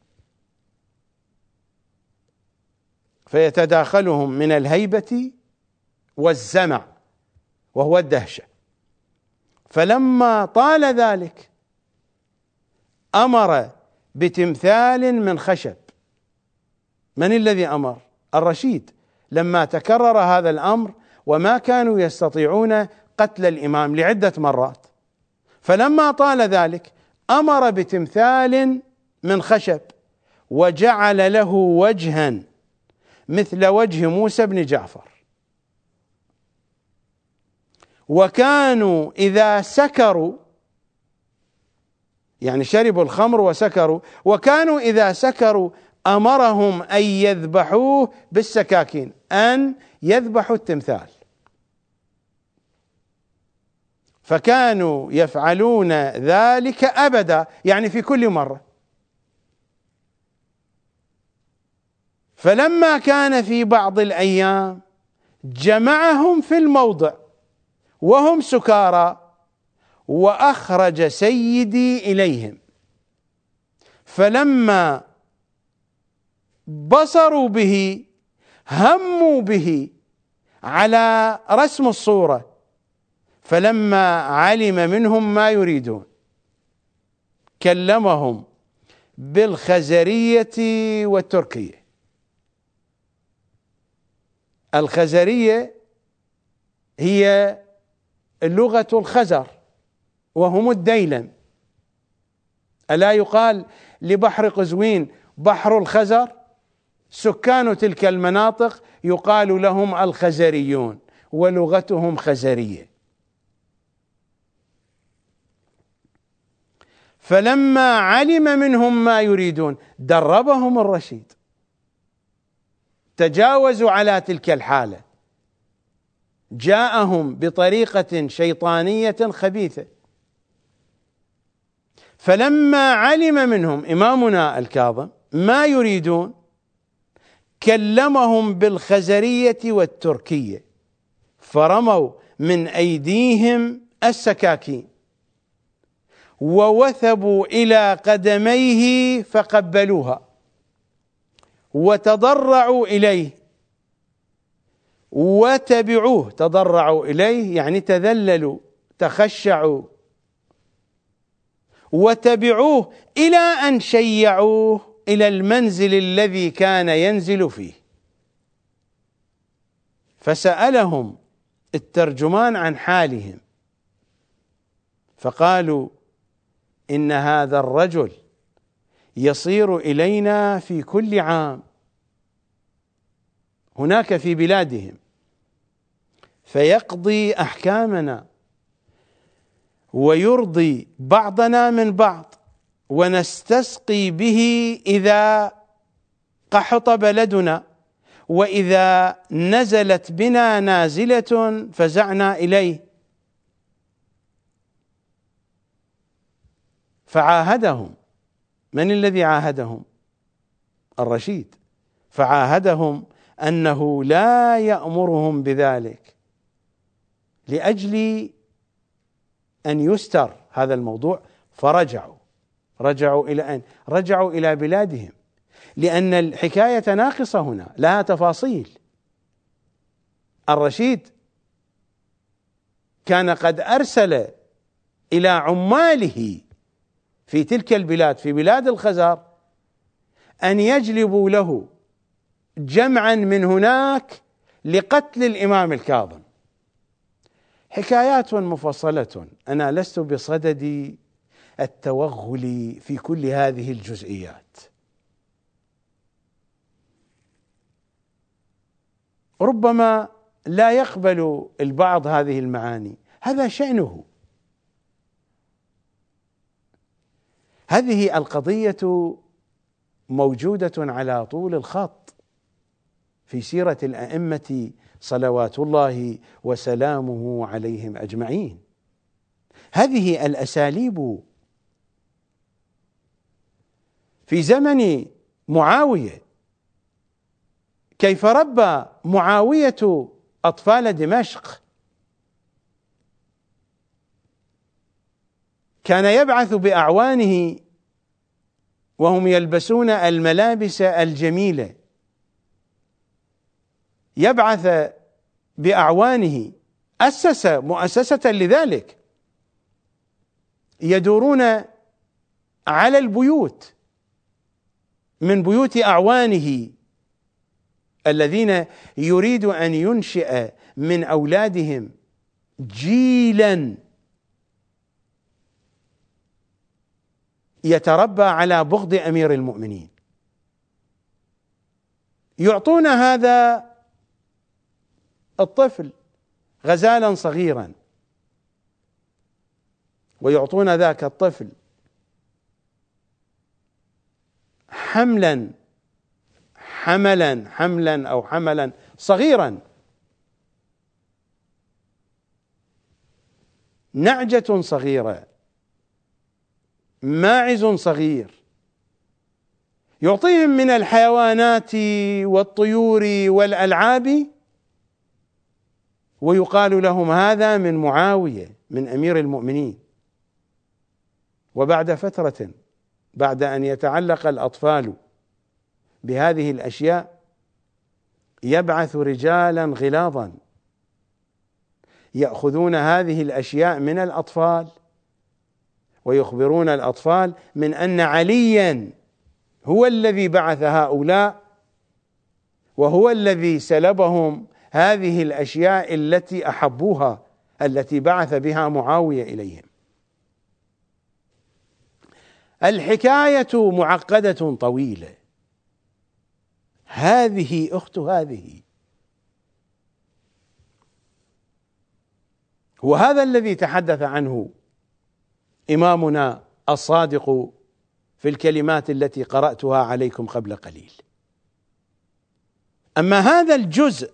S1: فيتداخلهم من الهيبة والزمع وهو الدهشة. فلما طال ذلك أمر بتمثال من خشب. من الذي أمر؟ الرشيد، لما تكرر هذا الأمر وما كانوا يستطيعون قتل الإمام لعدة مرات، فلما طال ذلك أمر بتمثال من خشب وجعل له وجها مثل وجه موسى بن جعفر. وكانوا إذا سكروا، يعني شربوا الخمر وسكروا، وكانوا إذا سكروا أمرهم أن يذبحوه بالسكاكين، أن يذبحوا التمثال. فكانوا يفعلون ذلك أبدا، يعني في كل مرة. فلما كان في بعض الأيام جمعهم في الموضع وهم سكارى، وأخرج سيدي إليهم، فلما بصروا به هموا به على رسم الصورة، فلما علم منهم ما يريدون كلمهم بالخزرية والتركية. الخزرية هي لغة الخزر وهم الديلم. ألا يقال لبحر قزوين بحر الخزر؟ سكان تلك المناطق يقال لهم الخزريون ولغتهم خزرية. فلما علم منهم ما يريدون دربهم الرشيد، تجاوزوا على تلك الحالة، جاءهم بطريقة شيطانية خبيثة. فلما علم منهم إمامنا الكاظم ما يريدون كلمهم بالخزرية والتركية، فرموا من أيديهم السكاكين ووثبوا إلى قدميه فقبلوها وتضرعوا إليه وتبعوه. تضرعوا إليه يعني تذللوا تخشعوا، وتبعوه إلى أن شيعوه إلى المنزل الذي كان ينزل فيه. فسألهم الترجمان عن حالهم، فقالوا إن هذا الرجل يصير إلينا في كل عام هناك في بلادهم، فيقضي أحكامنا ويرضي بعضنا من بعض، ونستسقي به إذا قحط بلدنا، وإذا نزلت بنا نازلة فزعنا إليه. فعاهدهم. من الذي عاهدهم؟ الرشيد. فعاهدهم أنه لا يأمرهم بذلك لأجل أن يستر هذا الموضوع. فرجعوا إلى أين؟ رجعوا إلى بلادهم، لأن الحكاية ناقصة هنا لها تفاصيل. الرشيد كان قد أرسل إلى عماله في تلك البلاد، في بلاد الخزر، أن يجلبوا له جمعا من هناك لقتل الإمام الكاظم. حكايات مفصلة، أنا لست بصدد التوغل في كل هذه الجزئيات. ربما لا يقبل البعض هذه المعاني، هذا شأنه. هذه القضية موجودة على طول الخط في سيرة الأئمة صلوات الله وسلامه عليهم أجمعين. هذه الأساليب في زمن معاوية، كيف ربى معاوية أطفال دمشق. كان يبعث بأعوانه وهم يلبسون الملابس الجميلة، يبعث بأعوانه، أسس مؤسسة لذلك، يدورون على البيوت من بيوت أعوانه الذين يريد أن ينشئ من أولادهم جيلا يتربى على بغض أمير المؤمنين. يعطون هذا الطفل غزالا صغيرا، ويعطون ذاك الطفل حملا صغيرا، نعجة صغيرة، ماعز صغير، يعطيهم من الحيوانات والطيور والألعاب، ويقال لهم هذا من معاوية من أمير المؤمنين. وبعد فترة، بعد أن يتعلق الأطفال بهذه الأشياء، يبعث رجالا غلاظا يأخذون هذه الأشياء من الأطفال ويخبرون الأطفال من أن عليا هو الذي بعث هؤلاء، وهو الذي سلبهم هذه الأشياء التي أحبوها، التي بعث بها معاوية إليهم. الحكاية معقدة طويلة، هذه أخت هذه، وهذا الذي تحدث عنه إمامنا الصادق في الكلمات التي قرأتها عليكم قبل قليل. أما هذا الجزء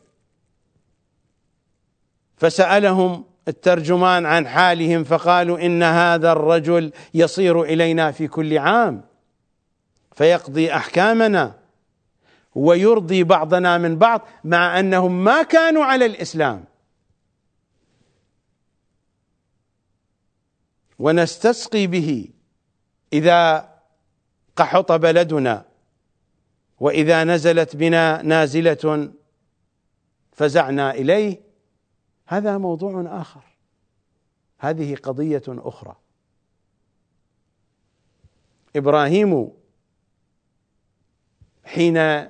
S1: فسألهم الترجمان عن حالهم فقالوا إن هذا الرجل يصير إلينا في كل عام فيقضي أحكامنا ويرضي بعضنا من بعض، مع أنهم ما كانوا على الإسلام، ونستسقي به إذا قحط بلدنا، وإذا نزلت بنا نازلة فزعنا إليه. هذا موضوع آخر، هذه قضية أخرى. إبراهيم حين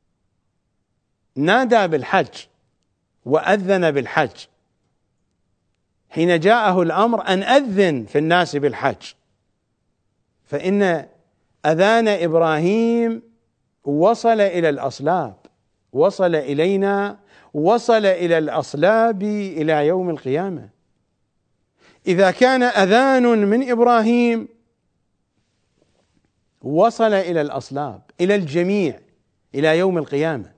S1: نادى بالحج وأذن بالحج، حين جاءه الأمر أن أذن في الناس بالحج، فإن أذان إبراهيم وصل إلى الأصلاب، وصل إلينا، وصل إلى الأصلاب إلى يوم القيامة. إذا كان أذان من إبراهيم وصل إلى الأصلاب، إلى الجميع، إلى يوم القيامة،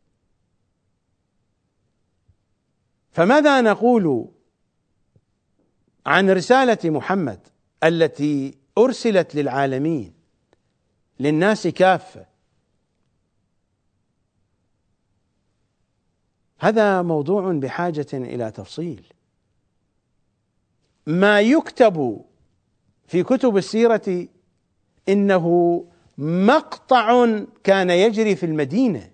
S1: فماذا نقول عن رسالة محمد التي أرسلت للعالمين، للناس كافة؟ هذا موضوع بحاجة إلى تفصيل. ما يكتب في كتب السيرة إنه مقطع كان يجري في المدينة،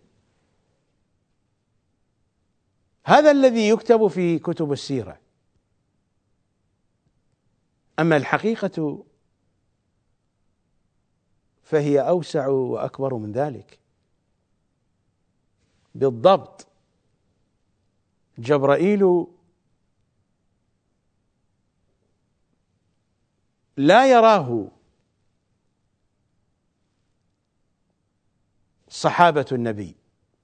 S1: هذا الذي يكتب في كتب السيرة. أما الحقيقة فهي أوسع وأكبر من ذلك. بالضبط، جبرائيل لا يراه صحابة النبي،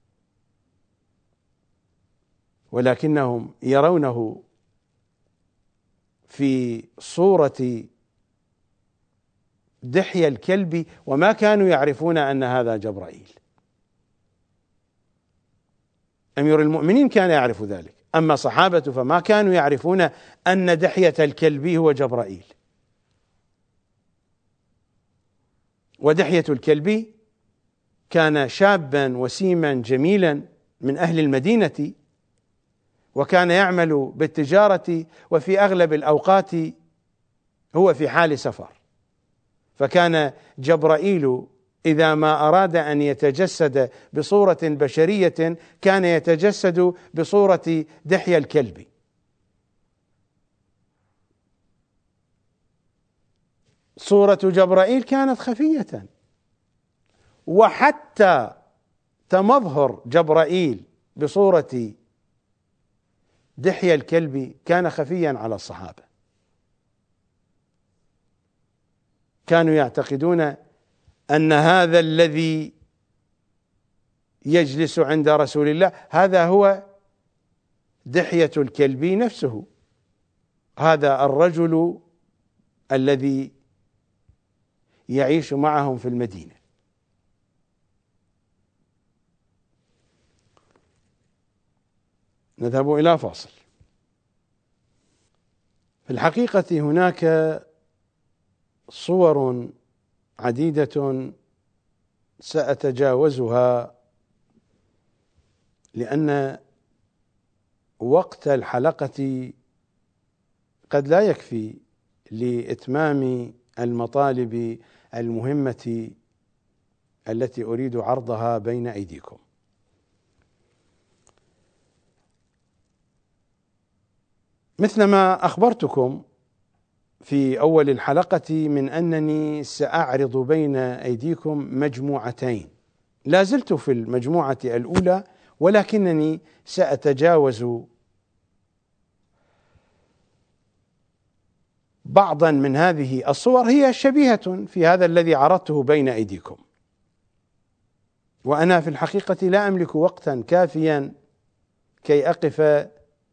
S1: ولكنهم يرونه في صورة دحية الكلب، وما كانوا يعرفون أن هذا جبرائيل. أمير المؤمنين كان يعرف ذلك، أما صحابة فما كانوا يعرفون أن دحية الكلب هو جبرائيل. ودحية الكلب كان شابا وسيما جميلا من أهل المدينة، وكان يعمل بالتجارة، وفي أغلب الأوقات هو في حال سفر. فكان جبرائيل إذا ما أراد أن يتجسد بصورة بشرية كان يتجسد بصورة دحية الكلب. صورة جبرائيل كانت خفية، وحتى تمظهر جبرائيل بصورة دحية الكلبي كان خفيا على الصحابة، كانوا يعتقدون أن هذا الذي يجلس عند رسول الله هذا هو دحية الكلبي نفسه، هذا الرجل الذي يعيش معهم في المدينة. نذهب إلى فاصل. في الحقيقة هناك صور عديدة سأتجاوزها لأن وقت الحلقة قد لا يكفي لإتمام المطالب المهمة التي أريد عرضها بين أيديكم. مثلما أخبرتكم في أول الحلقة من أنني سأعرض بين أيديكم مجموعتين، لا زلت في المجموعة الأولى ولكنني سأتجاوز بعضا من هذه الصور هي شبيهة في هذا الذي عرضته بين أيديكم، وأنا في الحقيقة لا أملك وقتا كافيا كي أقف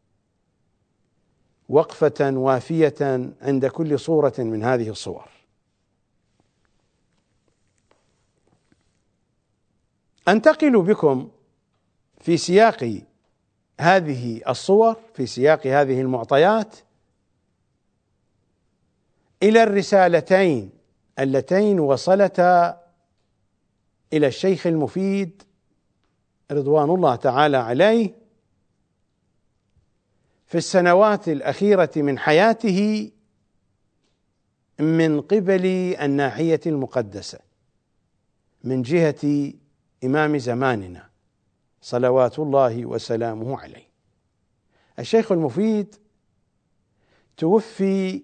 S1: وقفة وافية عند كل صورة من هذه الصور. أنتقل بكم في سياق هذه الصور، في سياق هذه المعطيات، إلى الرسالتين اللتين وصلتا إلى الشيخ المفيد رضوان الله تعالى عليه في السنوات الأخيرة من حياته من قبل الناحية المقدسة من جهة إمام زماننا صلوات الله وسلامه عليه. الشيخ المفيد توفي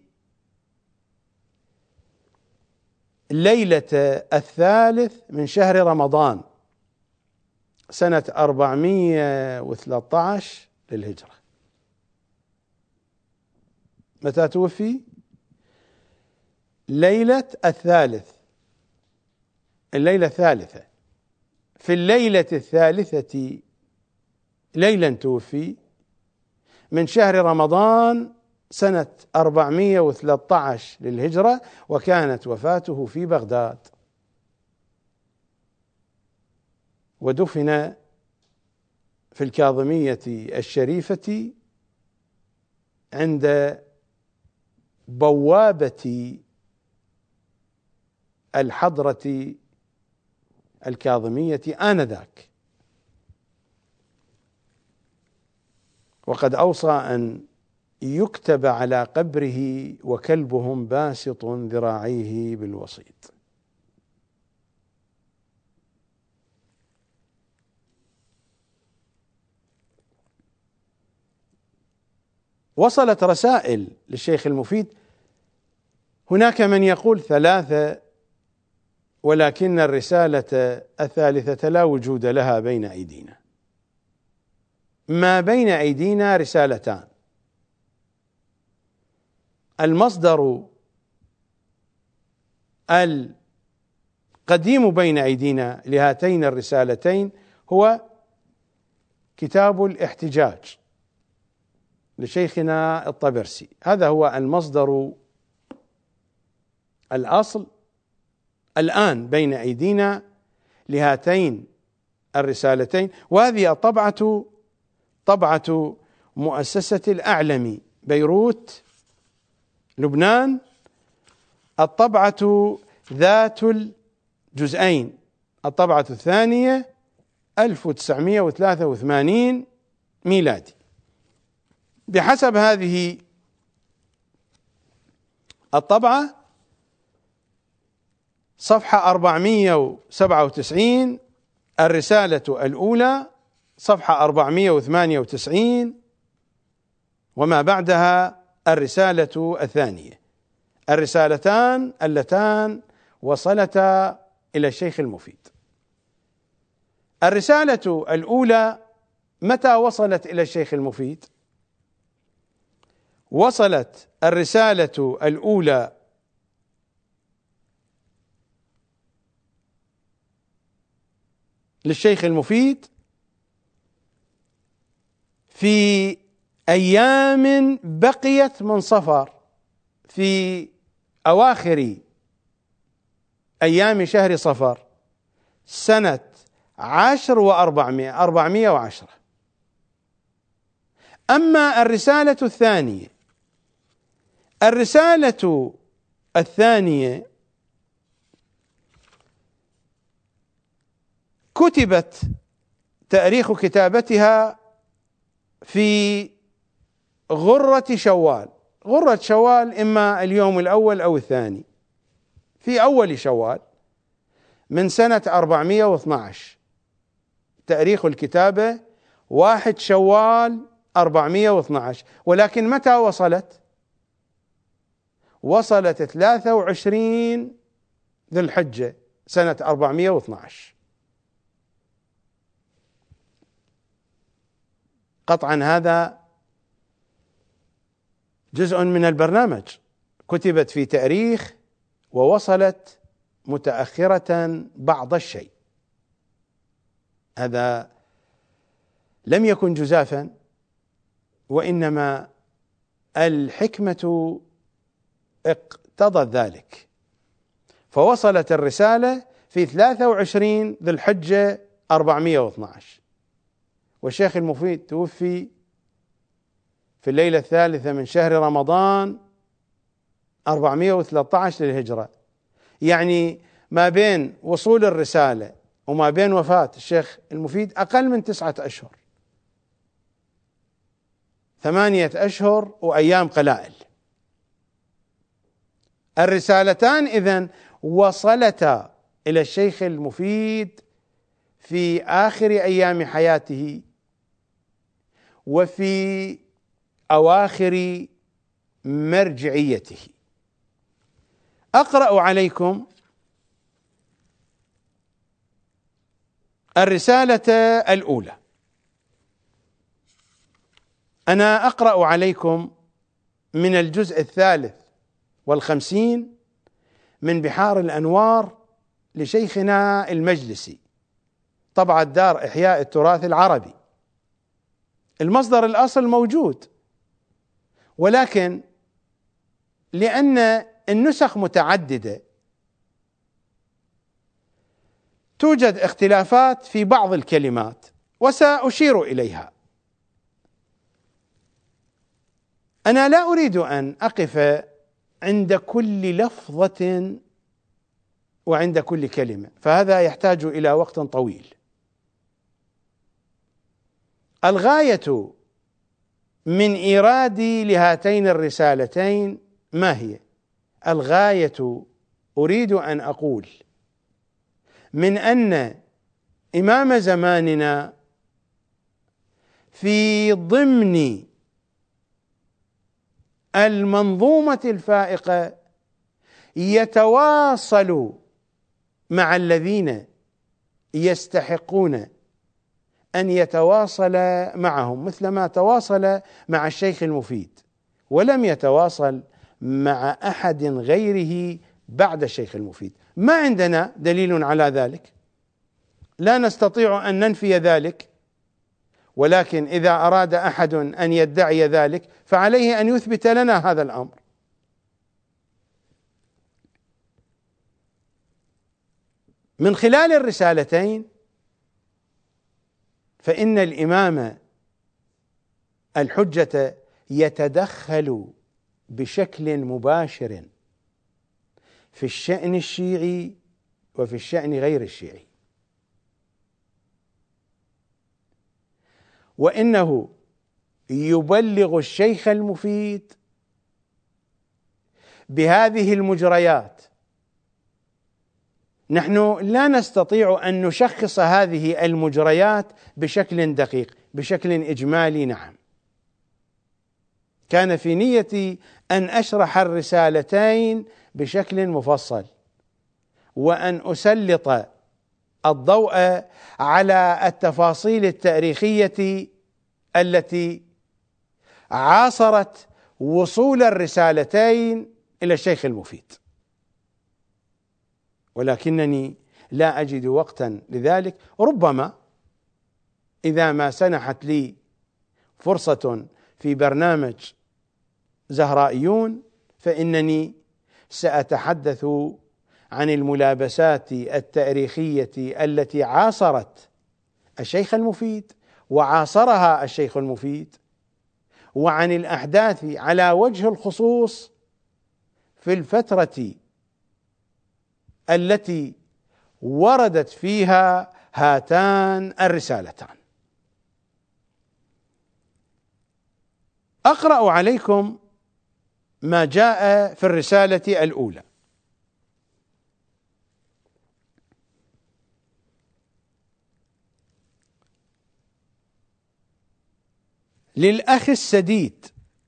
S1: ليلة 3 من شهر رمضان سنة 413 للهجرة. متى توفي؟ الليلة الثالثة. في الليلة الثالثة ليلا توفي من شهر رمضان سنة 413 للهجرة، وكانت وفاته في بغداد، ودفن في الكاظمية الشريفة عند بوابة الحضرة الكاظمية آنذاك، وقد أوصى أن يكتب على قبره وكلبهم باسط ذراعيه بالوسيط. وصلت رسائل للشيخ المفيد، هناك من يقول 3 ولكن الرسالة الثالثة لا وجود لها بين أيدينا. ما بين أيدينا رسالتان. المصدر القديم بين أيدينا لهاتين الرسالتين هو كتاب الاحتجاج لشيخنا الطبرسي، هذا هو المصدر الأصل الآن بين أيدينا لهاتين الرسالتين، وهذه الطبعة طبعة مؤسسة الأعلمي بيروت لبنان، الطبعة ذات الجزئين، الطبعة الثانية 1983 ميلادي. بحسب هذه الطبعة صفحة 497 الرسالة الأولى، صفحة 498 وما بعدها الرسالة الثانية، الرسالتان اللتان وصلتا إلى الشيخ المفيد. الرسالة الأولى متى وصلت إلى الشيخ المفيد؟ وصلت الرسالة الأولى للشيخ المفيد في أيام بقيت من صفر، في أواخر أيام شهر صفر سنة 410. أما الرسالة الثانية كتبت تاريخ كتابتها في غرة شوال. غرة شوال إما اليوم الأول أو الثاني، في أول شوال من سنة 412. تاريخ الكتابة 1 شوال 412. ولكن متى وصلت؟ وصلت 23 ذي الحجة سنة 412. قطعا هذا جزء من البرنامج، كتبت في تاريخ ووصلت متأخرة بعض الشيء. هذا لم يكن جزافا، وإنما الحكمة اقتضت ذلك، فوصلت الرسالة في 23 ذي الحجة 412. والشيخ المفيد توفي في الليلة 3 من شهر رمضان 413 للهجرة. يعني ما بين وصول الرسالة وما بين وفاة الشيخ المفيد أقل من 9 أشهر، 8 أشهر وأيام قلائل. الرسالتان إذن وصلتا إلى الشيخ المفيد في آخر أيام حياته وفي أواخر مرجعيته. أقرأ عليكم الرسالة الأولى. أنا أقرأ عليكم من الجزء 53 من بحار الأنوار لشيخنا المجلسي، طبعة دار إحياء التراث العربي. المصدر الأصل موجود، ولكن لأن النسخ متعددة توجد اختلافات في بعض الكلمات وسأشير إليها. أنا لا أريد أن أقف عند كل لفظة وعند كل كلمة، فهذا يحتاج إلى وقت طويل. الغاية من إيرادي لهاتين الرسالتين ما هي؟ الغاية أريد أن أقول من أن إمام زماننا في ضمن المنظومة الفائقة يتواصل مع الذين يستحقون أن يتواصل معهم، مثلما تواصل مع الشيخ المفيد، ولم يتواصل مع أحد غيره بعد الشيخ المفيد. ما عندنا دليل على ذلك، لا نستطيع أن ننفي ذلك، ولكن إذا أراد أحد أن يدعي ذلك فعليه أن يثبت لنا هذا الأمر. من خلال الرسالتين فإن الإمام الحجة يتدخل بشكل مباشر في الشأن الشيعي وفي الشأن غير الشيعي، وإنه يبلغ الشيخ المفيد بهذه المجريات. نحن لا نستطيع أن نشخص هذه المجريات بشكل دقيق، بشكل إجمالي. نعم، كان في نيتي أن أشرح الرسالتين بشكل مفصل، وأن أسلط الضوء على التفاصيل التاريخية التي عاصرت وصول الرسالتين إلى الشيخ المفيد، ولكنني لا أجد وقتا لذلك. ربما إذا ما سنحت لي فرصة في برنامج زهرائيون فإنني سأتحدث عن الملابسات التاريخية التي عاصرت الشيخ المفيد وعاصرها الشيخ المفيد، وعن الأحداث على وجه الخصوص في الفترة التي وردت فيها هاتان الرسالتان. أقرأ عليكم ما جاء في الرسالة الأولى. للأخ السديد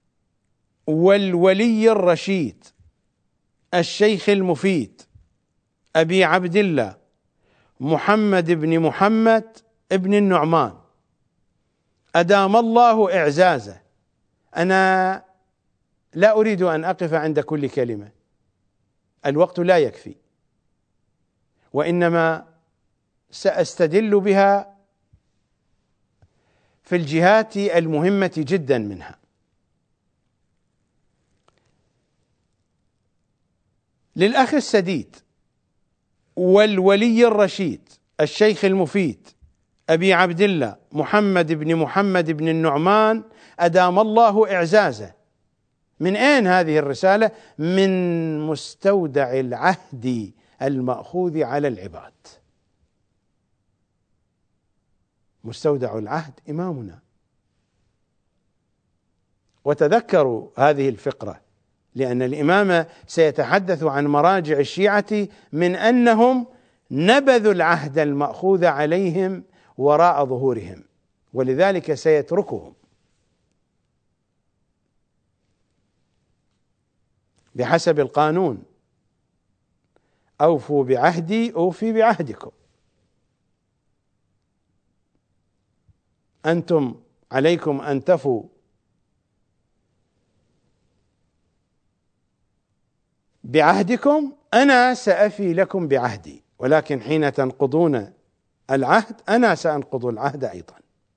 S1: والولي الرشيد الشيخ المفيد أبي عبد الله محمد بن محمد بن النعمان أدام الله إعزازه. أنا لا أريد أن أقف عند كل كلمة، الوقت لا يكفي، وإنما سأستدل بها في الجهات المهمة جدا منها. للأخ السديد والولي الرشيد الشيخ المفيد أبي عبد الله محمد بن محمد بن النعمان أدام الله إعزازه. من أين هذه الرسالة؟ من مستودع العهد المأخوذ على العباد. مستودع العهد إمامنا، وتذكروا هذه الفقرة لأن الإمام سيتحدث عن مراجع الشيعة من أنهم نبذوا العهد المأخوذ عليهم وراء ظهورهم، ولذلك سيتركهم بحسب القانون: أوفوا بعهدي أوفي بعهدكم. أنتم عليكم أن تفوا بعهدكم، أنا سأفي لكم بعهدي، ولكن حين تنقضون العهد أنا سأنقض العهد أيضا.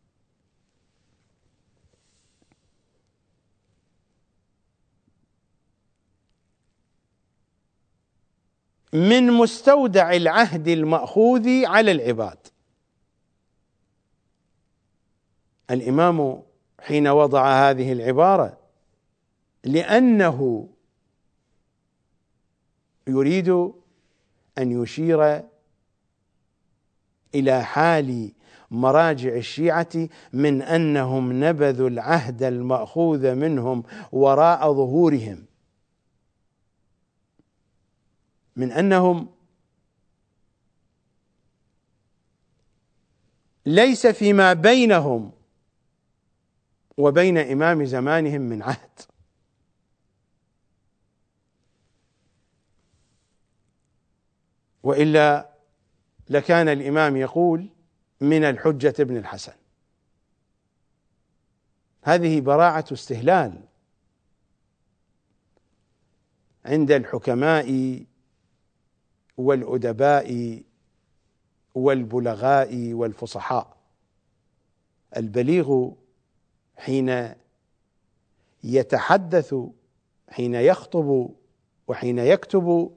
S1: من مستودع العهد المأخوذ على العباد. الإمام حين وضع هذه العبارة لأنه يريد أن يشير إلى حال مراجع الشيعة من أنهم نبذوا العهد المأخوذ منهم وراء ظهورهم، من أنهم ليس فيما بينهم وبين إمام زمانهم من عهد. وإلا لكان الإمام يقول من الحجة ابن الحسن. هذه براعة استهلال عند الحكماء والأدباء والبلغاء والفصحاء. البليغ حين يتحدث، حين يخطب وحين يكتب،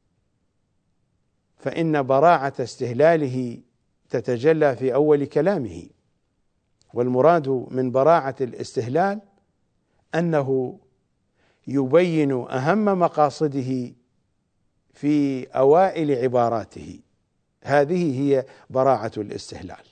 S1: فإن براعة استهلاله تتجلى في أول كلامه، والمراد من براعة الاستهلال أنه يبين أهم مقاصده في أوائل عباراته. هذه هي براعة الاستهلال.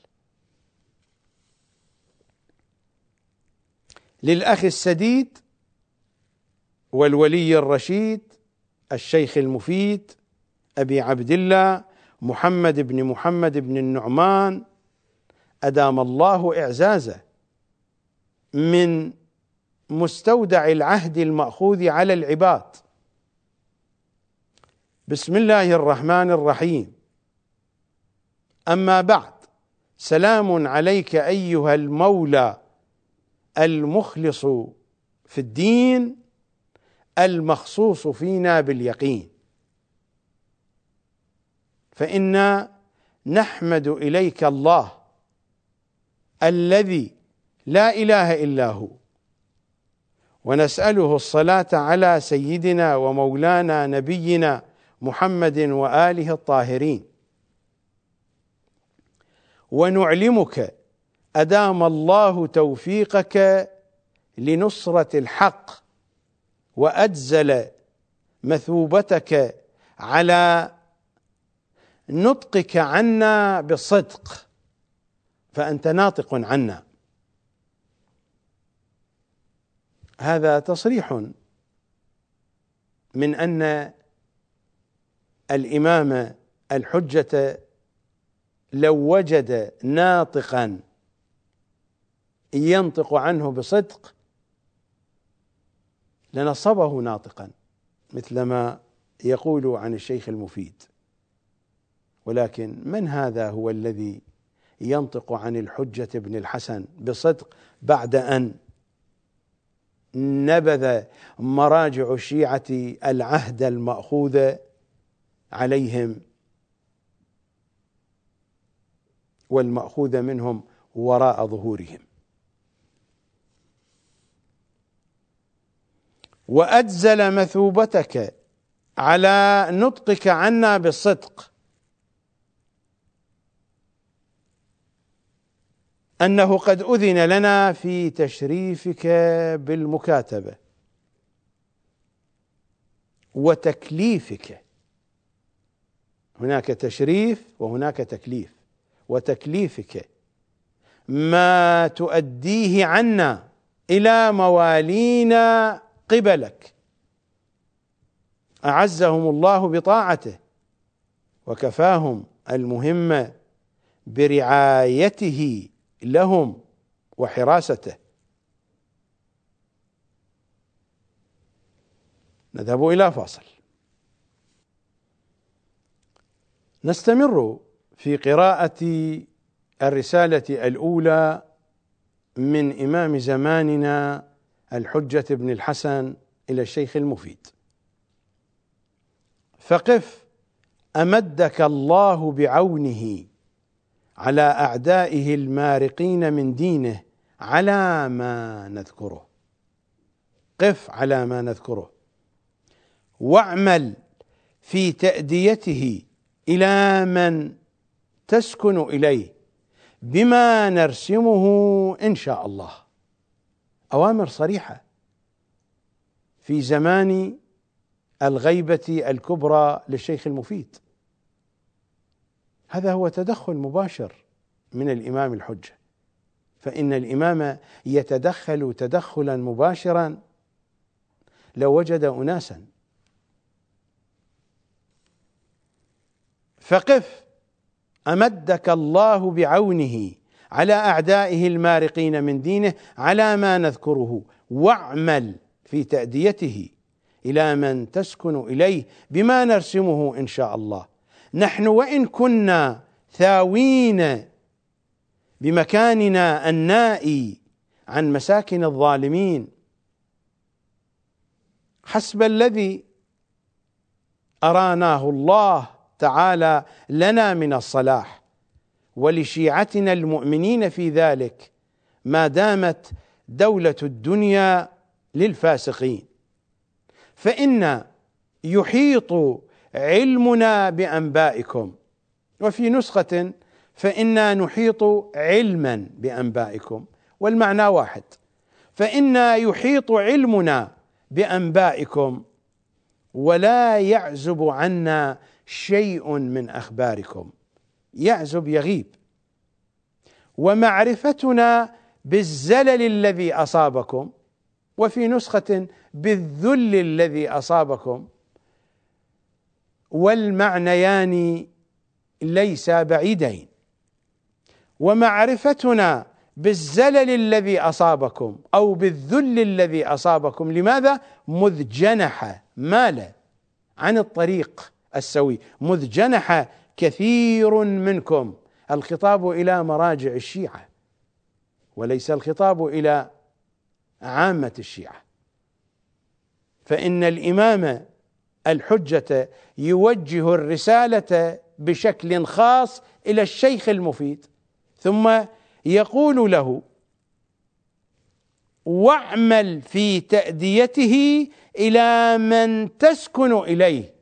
S1: للأخ السديد والولي الرشيد الشيخ المفيد أبي عبد الله محمد بن محمد بن النعمان أدام الله إعزازه، من مستودع العهد المأخوذ على العباد. بسم الله الرحمن الرحيم. أما بعد، سلام عليك أيها المولى المخلص في الدين المخصوص فينا باليقين، فإنا نحمد إليك الله الذي لا إله إلا هو، ونسأله الصلاة على سيدنا ومولانا نبينا محمد وآله الطاهرين، ونعلمك أدام الله توفيقك لنصرة الحق، وأجزل مثوبتك على نطقك عنا بالصدق، فأنت ناطق عنا. هذا تصريح من أن الإمام الحجة لو وجد ناطقا ينطق عنه بصدق لنصبه ناطقا، مثل ما يقول عن الشيخ المفيد. ولكن من هذا هو الذي ينطق عن الحجة بن الحسن بصدق بعد أن نبذ مراجع الشيعة العهد المأخوذ عليهم والمأخوذ منهم وراء ظهورهم؟ وأجزل مثوبتك على نطقك عنا بالصدق، أنه قد أذن لنا في تشريفك بالمكاتبة وتكليفك. هناك تشريف وهناك تكليف. وتكليفك ما تؤديه عنا إلى موالينا قبلك، أعزهم الله بطاعته وكفاهم المهمة برعايته لهم وحراسته. نذهب إلى فاصل. نستمر في قراءة الرسالة الأولى من إمام زماننا الحجة بن الحسن إلى الشيخ المفيد. فقف أمدك الله بعونه على أعدائه المارقين من دينه على ما نذكره. قف على ما نذكره، واعمل في تأديته إلى من تسكن إليه بما نرسمه إن شاء الله. أوامر صريحة في زمان الغيبة الكبرى للشيخ المفيد. هذا هو تدخل مباشر من الإمام الحجة، فإن الإمام يتدخل تدخلا مباشرا لو وجد أناسا. فقف أمدك الله بعونه على أعدائه المارقين من دينه على ما نذكره، واعمل في تأديته إلى من تسكن إليه بما نرسمه إن شاء الله. نحن وإن كنا ثاوين بمكاننا النائي عن مساكن الظالمين حسب الذي أراناه الله تعالى لنا من الصلاح، ولشيعتنا المؤمنين في ذلك ما دامت دولة الدنيا للفاسقين، فإن يحيط علمنا بأنبائكم، وفي نسخة فإنا نحيط علما بأنبائكم، والمعنى واحد. فإنا يحيط علمنا بأنبائكم ولا يعزب عنا شيء من أخباركم، يعزب يغيب. ومعرفتنا بالزلل الذي أصابكم، وفي نسخة بالذل الذي أصابكم، والمعنيان ليس بعيدين. ومعرفتنا بالزلل الذي أصابكم أو بالذل الذي أصابكم، لماذا؟ مذ جنح مال عن الطريق السوي، مذ جنح كثير منكم الخطاب إلى مراجع الشيعة وليس الخطاب إلى عامة الشيعة، فإن الإمام الحجة يوجه الرسالة بشكل خاص إلى الشيخ المفيد، ثم يقول له: واعمل في تأديته إلى من تسكن إليه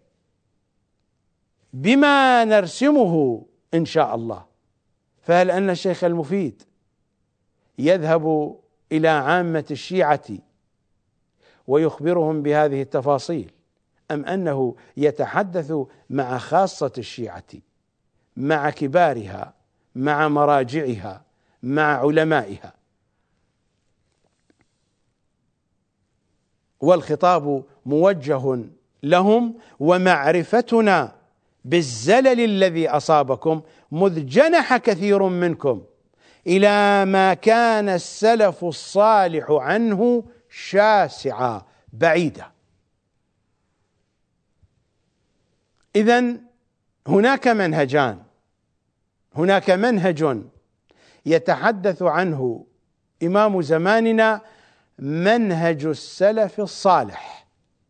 S1: بما نرسمه إن شاء الله. فهل أن الشيخ المفيد يذهب إلى عامة الشيعة ويخبرهم بهذه التفاصيل، أم أنه يتحدث مع خاصة الشيعة، مع كبارها، مع مراجعها، مع علمائها؟ والخطاب موجه لهم: ومعرفتنا بالزلل الذي أصابكم مذ جنح كثير منكم إلى ما كان السلف الصالح عنه شاسعة بعيدة. إذن هناك منهجان، هناك منهج يتحدث عنه إمام زماننا، منهج السلف الصالح،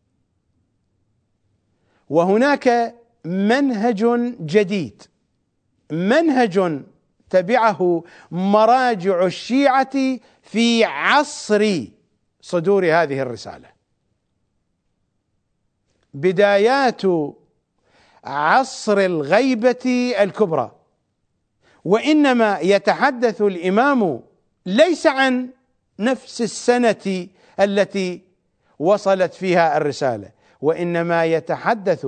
S1: وهناك منهج جديد، منهج تبعه مراجع الشيعة في عصر صدور هذه الرسالة. بدايات عصر الغيبة الكبرى، وإنما يتحدث الإمام ليس عن نفس السنة التي وصلت فيها الرسالة، وإنما يتحدث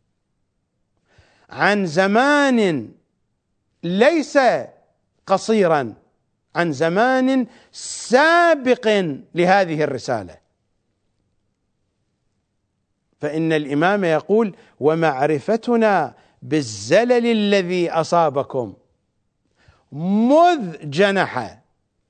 S1: عن زمان ليس قصيرا، عن زمان سابق لهذه الرسالة. فإن الإمام يقول: ومعرفتنا بالزلل الذي أصابكم مذ جنح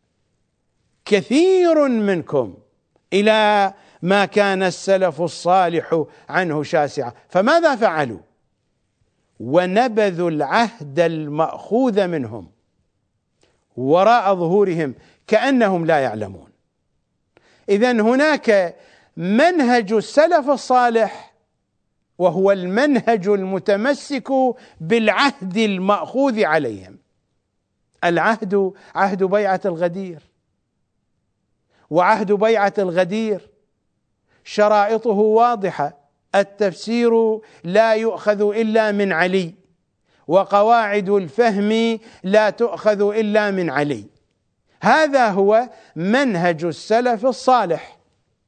S1: كثير منكم إلى ما كان السلف الصالح عنه شاسعة. فماذا فعلوا؟ ونبذوا العهد المأخوذ منهم وراء ظهورهم كأنهم لا يعلمون. إذن هناك منهج السلف الصالح، وهو المنهج المتمسك بالعهد المأخوذ عليهم. العهد عهد بيعة الغدير، وعهد بيعة الغدير شرائطه واضحة: التفسير لا يؤخذ إلا من علي، وقواعد الفهم لا تؤخذ إلا من علي. هذا هو منهج السلف الصالح.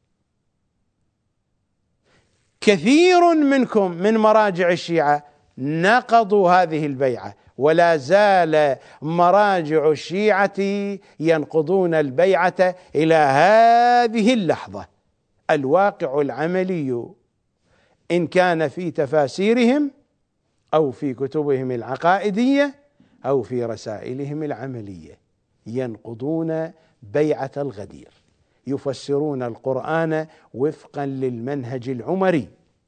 S1: كثير منكم من مراجع الشيعة نقضوا هذه البيعة، ولا زال مراجع الشيعة ينقضون البيعة إلى هذه اللحظة. الواقع العملي إن كان في تفاسيرهم أو في كتبهم العقائدية أو في رسائلهم العملية ينقضون بيعة الغدير، يفسرون القرآن وفقا للمنهج العمري،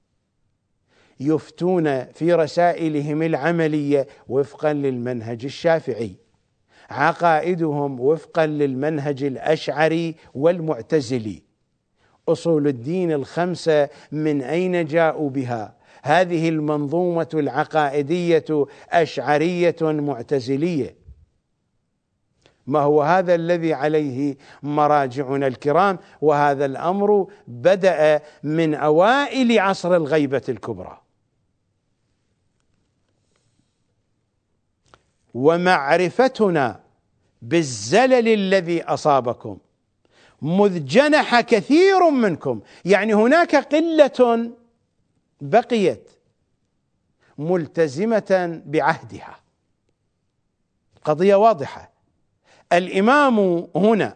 S1: يفتون في رسائلهم العملية وفقا للمنهج الشافعي، عقائدهم وفقا للمنهج الأشعري والمعتزلي. أصول الدين الخمسة من أين جاءوا بها؟ هذه المنظومة العقائدية أشعرية معتزلية. ما هو هذا الذي عليه مراجعنا الكرام، وهذا الأمر بدأ من أوائل عصر الغيبة الكبرى. ومعرفتنا بالزلل الذي أصابكم مذ جنح كثير منكم، يعني هناك قلة بقيت ملتزمة بعهدها. قضية واضحة. الإمام هنا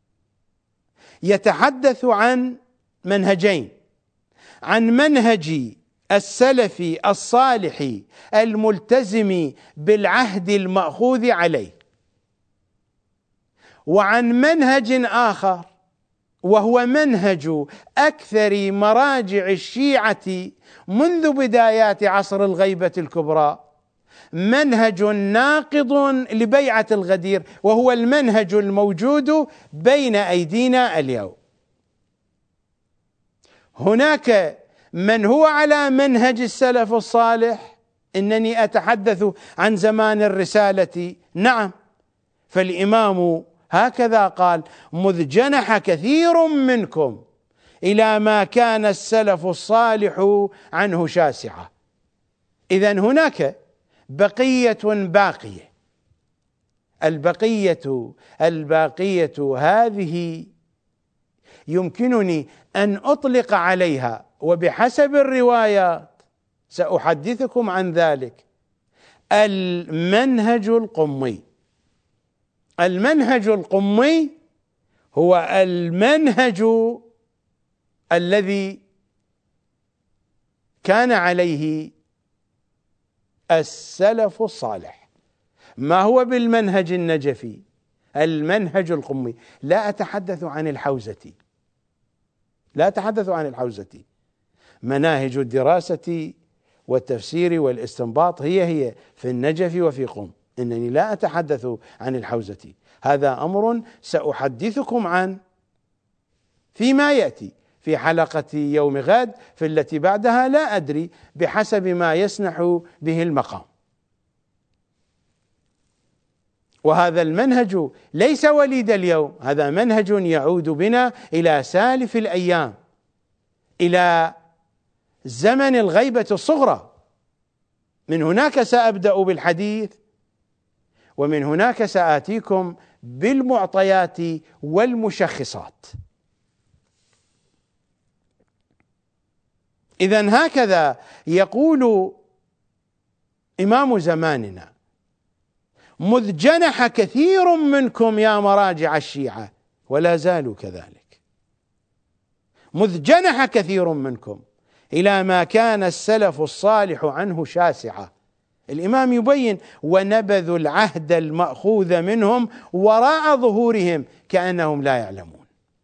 S1: يتحدث عن منهجين: عن منهج السلف الصالح الملتزم بالعهد المأخوذ عليه، وعن منهج آخر وهو منهج أكثر مراجع الشيعة منذ بدايات عصر الغيبة الكبرى، منهج ناقض لبيعة الغدير، وهو المنهج الموجود بين أيدينا اليوم. هناك من هو على منهج السلف الصالح، إنني أتحدث عن زمان الرسالة، نعم، فالإمام هكذا قال: مذ جنح كثير منكم إلى ما كان السلف الصالح عنه شاسعة. إذن هناك بقية باقية، الباقية هذه يمكنني أن أطلق عليها، وبحسب الروايات سأحدثكم عن ذلك، المنهج القمي. المنهج القمي هو المنهج الذي كان عليه السلف الصالح. ما هو بالمنهج النجفي؟ المنهج القمي. لا أتحدث عن الحوزة، لا أتحدث عن الحوزة. مناهج الدراسة والتفسير والاستنباط هي في النجف وفي قم، إنني لا أتحدث عن الحوزة. هذا أمر سأحدثكم عنه فيما يأتي في حلقة يوم غد، في التي بعدها لا أدري، بحسب ما يسنح به المقام. وهذا المنهج ليس وليد اليوم، هذا منهج يعود بنا إلى سالف الأيام، إلى زمن الغيبة الصغرى. من هناك سأبدأ بالحديث، ومن هناك سآتيكم بالمعطيات والمشخصات. إذن هكذا يقول إمام زماننا: مذ جنح كثير منكم يا مراجع الشيعة، ولا زالوا كذلك، مذ جنح كثير منكم إلى ما كان السلف الصالح عنه شاسعة. الإمام يبين: ونبذوا العهد المأخوذ منهم وراء ظهورهم كأنهم لا يعلمون.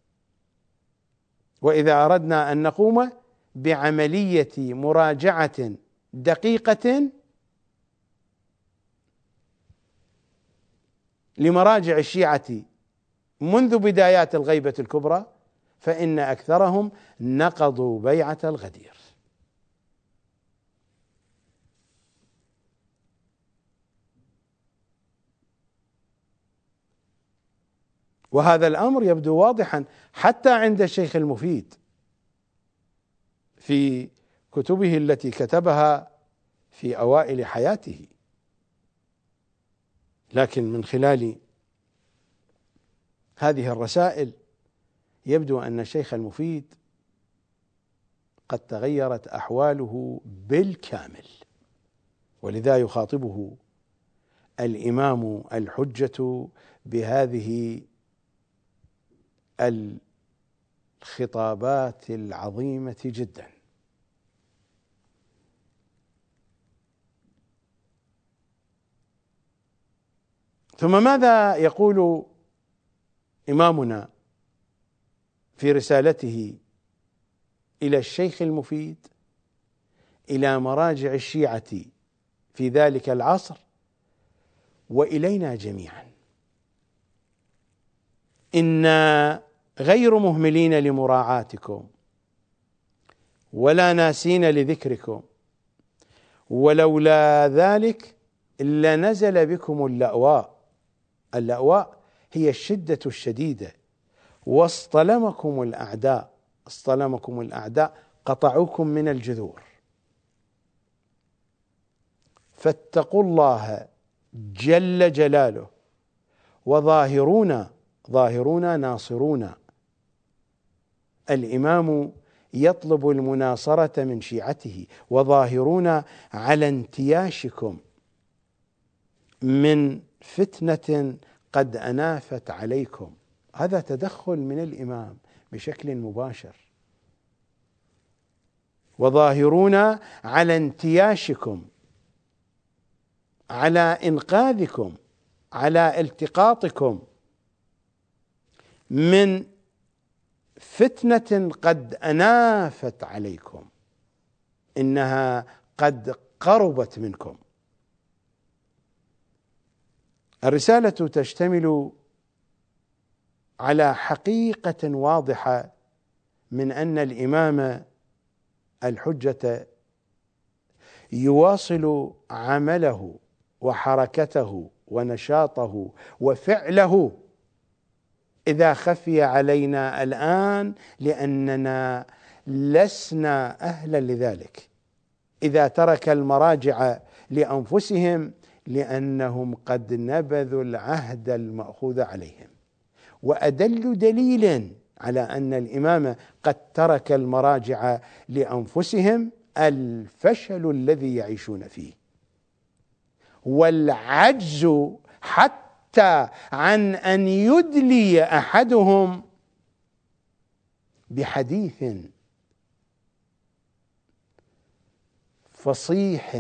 S1: وإذا أردنا أن نقوم بعملية مراجعة دقيقة لمراجع الشيعة منذ بدايات الغيبة الكبرى، فإن أكثرهم نقضوا بيعة الغدير. وهذا الأمر يبدو واضحا حتى عند الشيخ المفيد في كتبه التي كتبها في أوائل حياته، لكن من خلال هذه الرسائل يبدو أن الشيخ المفيد قد تغيرت أحواله بالكامل، ولذا يخاطبه الإمام الحجة بهذه الخطابات العظيمة جدا. ثم ماذا يقول إمامنا في رسالته إلى الشيخ المفيد، إلى مراجع الشيعة في ذلك العصر وإلينا جميعا؟ إنا غير مهملين لمراعاتكم ولا ناسين لذكركم، ولولا ذلك لنزل بكم اللأواء. اللأواء هي الشدة الشديدة، واصطلمكم الأعداء، اصطلمكم الأعداء، قطعوكم من الجذور. فاتقوا الله جل جلاله، وظاهرونا، ظاهرونا ناصرونا. الإمام يطلب المناصرة من شيعته، وظاهرونا على انتياشكم من فتنة قد أنافت عليكم. هذا تدخل من الإمام بشكل مباشر. وظاهرونا على انتياشكم، على إنقاذكم، على التقاطكم من فتنة قد أنافت عليكم، إنها قد قربت منكم. الرسالة تشتمل على حقيقة واضحة من أن الإمام الحجة يواصل عمله وحركته ونشاطه وفعله إذا خفي علينا الآن، لأننا لسنا أهلا لذلك. إذا ترك المراجع لأنفسهم لأنهم قد نبذوا العهد المأخوذ عليهم. وأدل دليل على أن الإمام قد ترك المراجع لأنفسهم الفشل الذي يعيشون فيه، والعجز حتى عن أن يدلي أحدهم بحديث فصيح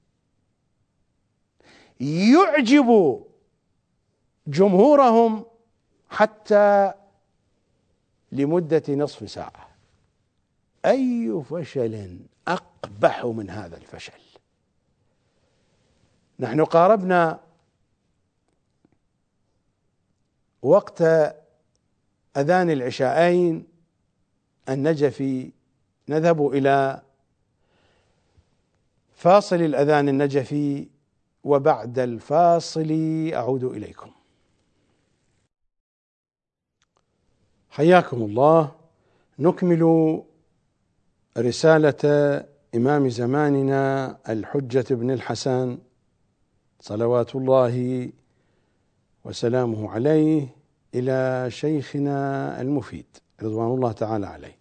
S1: يعجب جمهورهم حتى لمدة نصف ساعة. أي فشل أقبح من هذا الفشل؟ نحن قاربنا وقت أذان العشاءين النجفي، نذهب إلى فاصل الأذان النجفي، وبعد الفاصل أعود إليكم. حياكم الله. نكمل رسالة إمام زماننا الحجة بن الحسن صلوات الله وسلامه عليه إلى شيخنا المفيد رضوان الله تعالى عليه.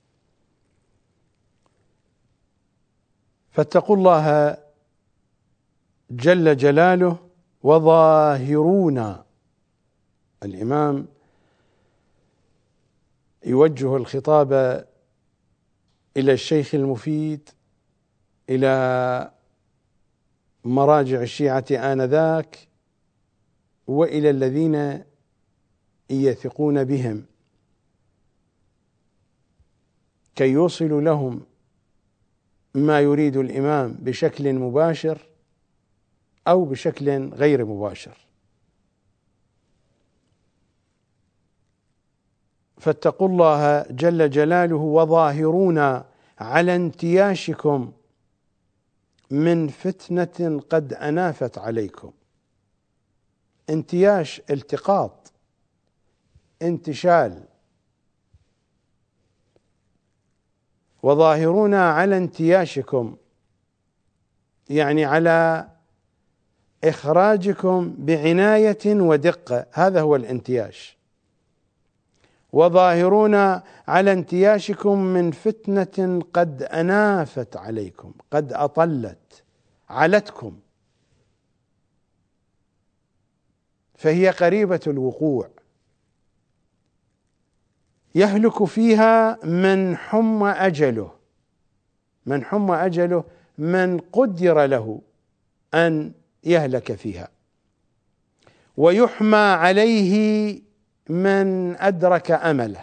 S1: فاتقوا الله جل جلاله وظاهرونا. الإمام يوجه الخطاب إلى الشيخ المفيد، إلى مراجع الشيعة آنذاك، وإلى الذين يثقون بهم، كي يوصلوا لهم ما يريد الإمام بشكل مباشر أو بشكل غير مباشر. فاتقوا الله جل جلاله وظاهرونا على انتياشكم من فتنة قد أنافت عليكم. انتياش التقاط، انتشال. وظاهرونا على انتياشكم يعني على إخراجكم بعناية ودقة، هذا هو الانتياش. وظاهرونا على انتياشكم من فتنة قد أنافت عليكم، قد أطلت علتكم، فهي قريبة الوقوع، يهلك فيها من حمى أجله، من حمى أجله، من قدر له أن يهلك فيها، ويحمى عليه من أدرك أمله.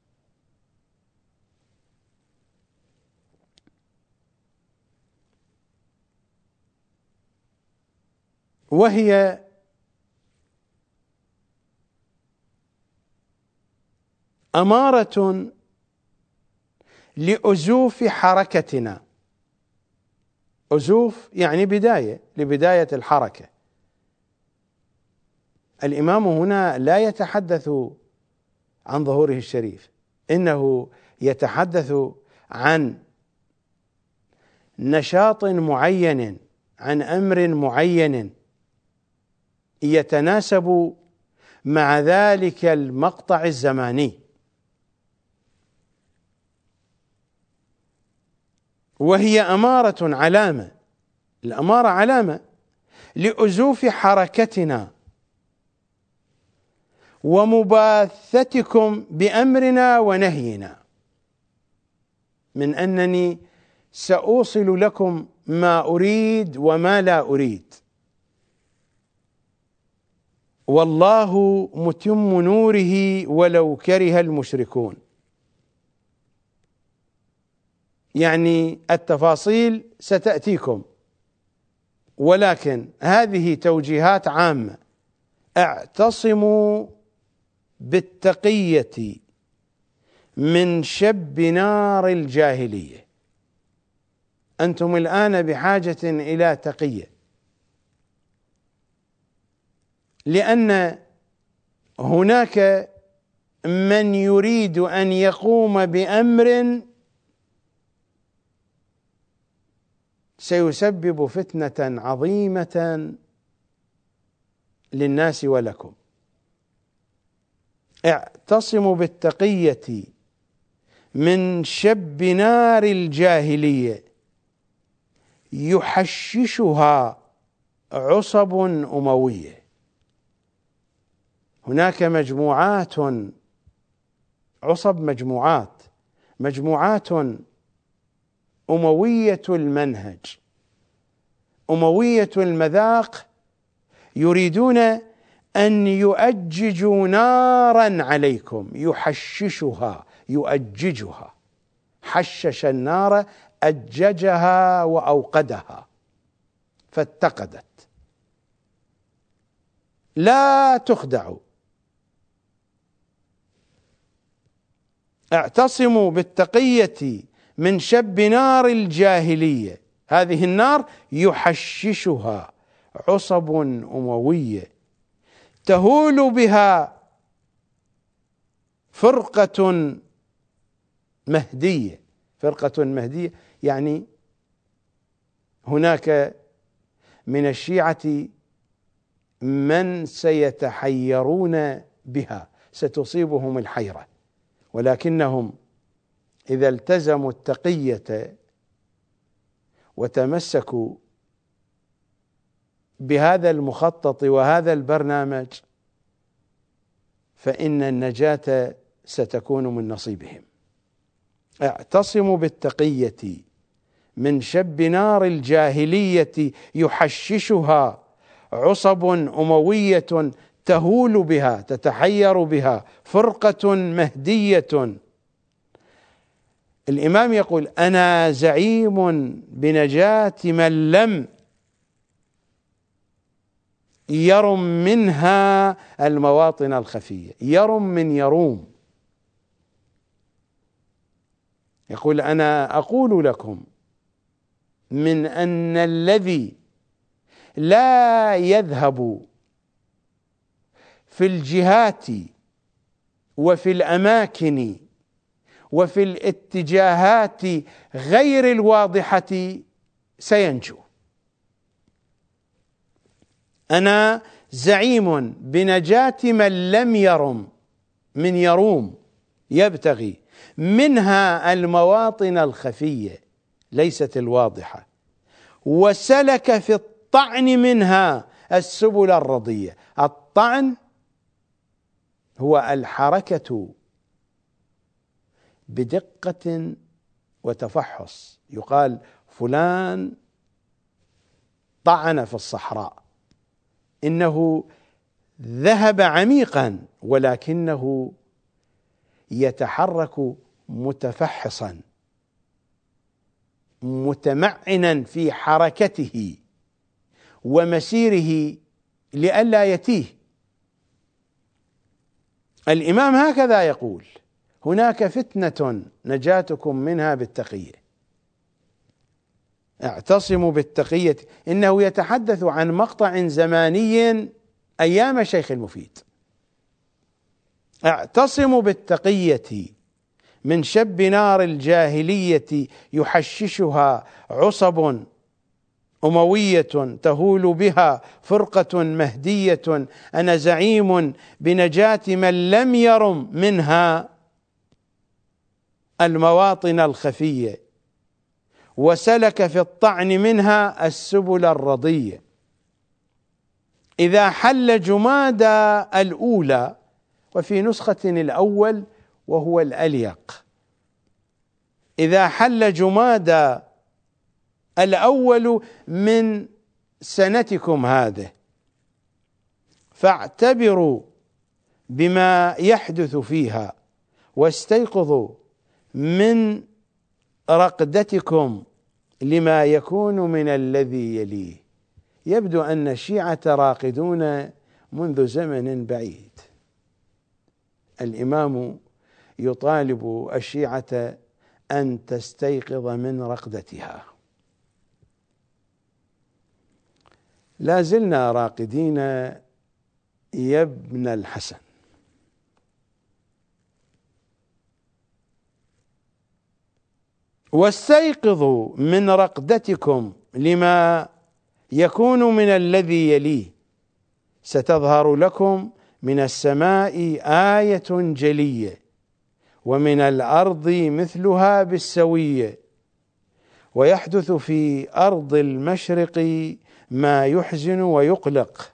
S1: وهي أمارة لأزوف حركتنا. أزوف يعني بداية، لبداية الحركة. الإمام هنا لا يتحدث عن ظهوره الشريف، إنه يتحدث عن نشاط معين، عن أمر معين يتناسب مع ذلك المقطع الزماني. وهي أمارة، علامة. الأمارة علامة لأزوف حركتنا ومباثتكم بأمرنا ونهينا، من أنني سأوصل لكم ما أريد وما لا أريد، والله متم نوره ولو كره المشركون. يعني التفاصيل ستأتيكم، ولكن هذه توجيهات عامة اعتصموا بالتقية من شب نار الجاهلية. أنتم الآن بحاجة إلى تقية، لأن هناك من يريد أن يقوم بأمر سيسبب فتنة عظيمة للناس ولكم. اعتصموا بالتقية من شب نار الجاهلية يحششها عصب أموية. هناك مجموعات، عصب مجموعات أموية المنهج، أموية المذاق، يريدون أن يؤججوا نارا عليكم، يحششها يؤججها. حشش النار أججها وأوقدها فاتقدت. لا تخدعوا، اعتصموا بالتقية من شب نار الجاهلية. هذه النار يحششها عصب أموية تهول بها فرقة مهدية. فرقة مهدية يعني هناك من الشيعة من سيتحيرون بها، ستصيبهم الحيرة، ولكنهم إذا التزموا التقية وتمسكوا بهذا المخطط وهذا البرنامج فإن النجاة ستكون من نصيبهم. اعتصموا بالتقية من شب نار الجاهلية يحششها عصب أموية تهول بها، تتحير بها فرقة مهدية. الإمام يقول: أنا زعيم بنجاة من لم يرم منها المواطن الخفية. يرم من يروم. يقول: أنا أقول لكم من أن الذي لا يذهب في الجهات وفي الأماكن وفي الاتجاهات غير الواضحة سينجو. أنا زعيم بنجاة من لم يرم، من يروم يبتغي منها المواطن الخفية ليست الواضحة، وسلك في الطعن منها السبل الرضية. الطعن هو الحركة بدقة وتفحص. يقال فلان طعن في الصحراء، إنه ذهب عميقا ولكنه يتحرك متفحصا متمعنا في حركته ومسيره لئلا يتيه. الإمام هكذا يقول: هناك فتنة نجاتكم منها بالتقية. اعتصموا بالتقية. إنه يتحدث عن مقطع زماني أيام الشيخ المفيد. اعتصموا بالتقية من شب نار الجاهلية يحششها عصب أموية تهول بها فرقة مهدية. أنا زعيم بنجاة من لم يرم منها المواطن الخفية، وسلك في الطعن منها السبل الرضية. إذا حل جمادى الأولى، وفي نسخة الأول وهو الأليق، إذا حل جمادى الأول من سنتكم هذه، فاعتبروا بما يحدث فيها، واستيقظوا من رقدتكم لما يكون من الذي يليه. يبدو أن الشيعة راقدون منذ زمن بعيد. الإمام يطالب الشيعة أن تستيقظ من رقدتها. لا زلنا راقدين يا ابن الحسن. واستيقظوا من رقدتكم لما يكون من الذي يليه، ستظهر لكم من السماء آية جلية ومن الأرض مثلها بالسوية، ويحدث في أرض المشرق ما يحزن ويقلق،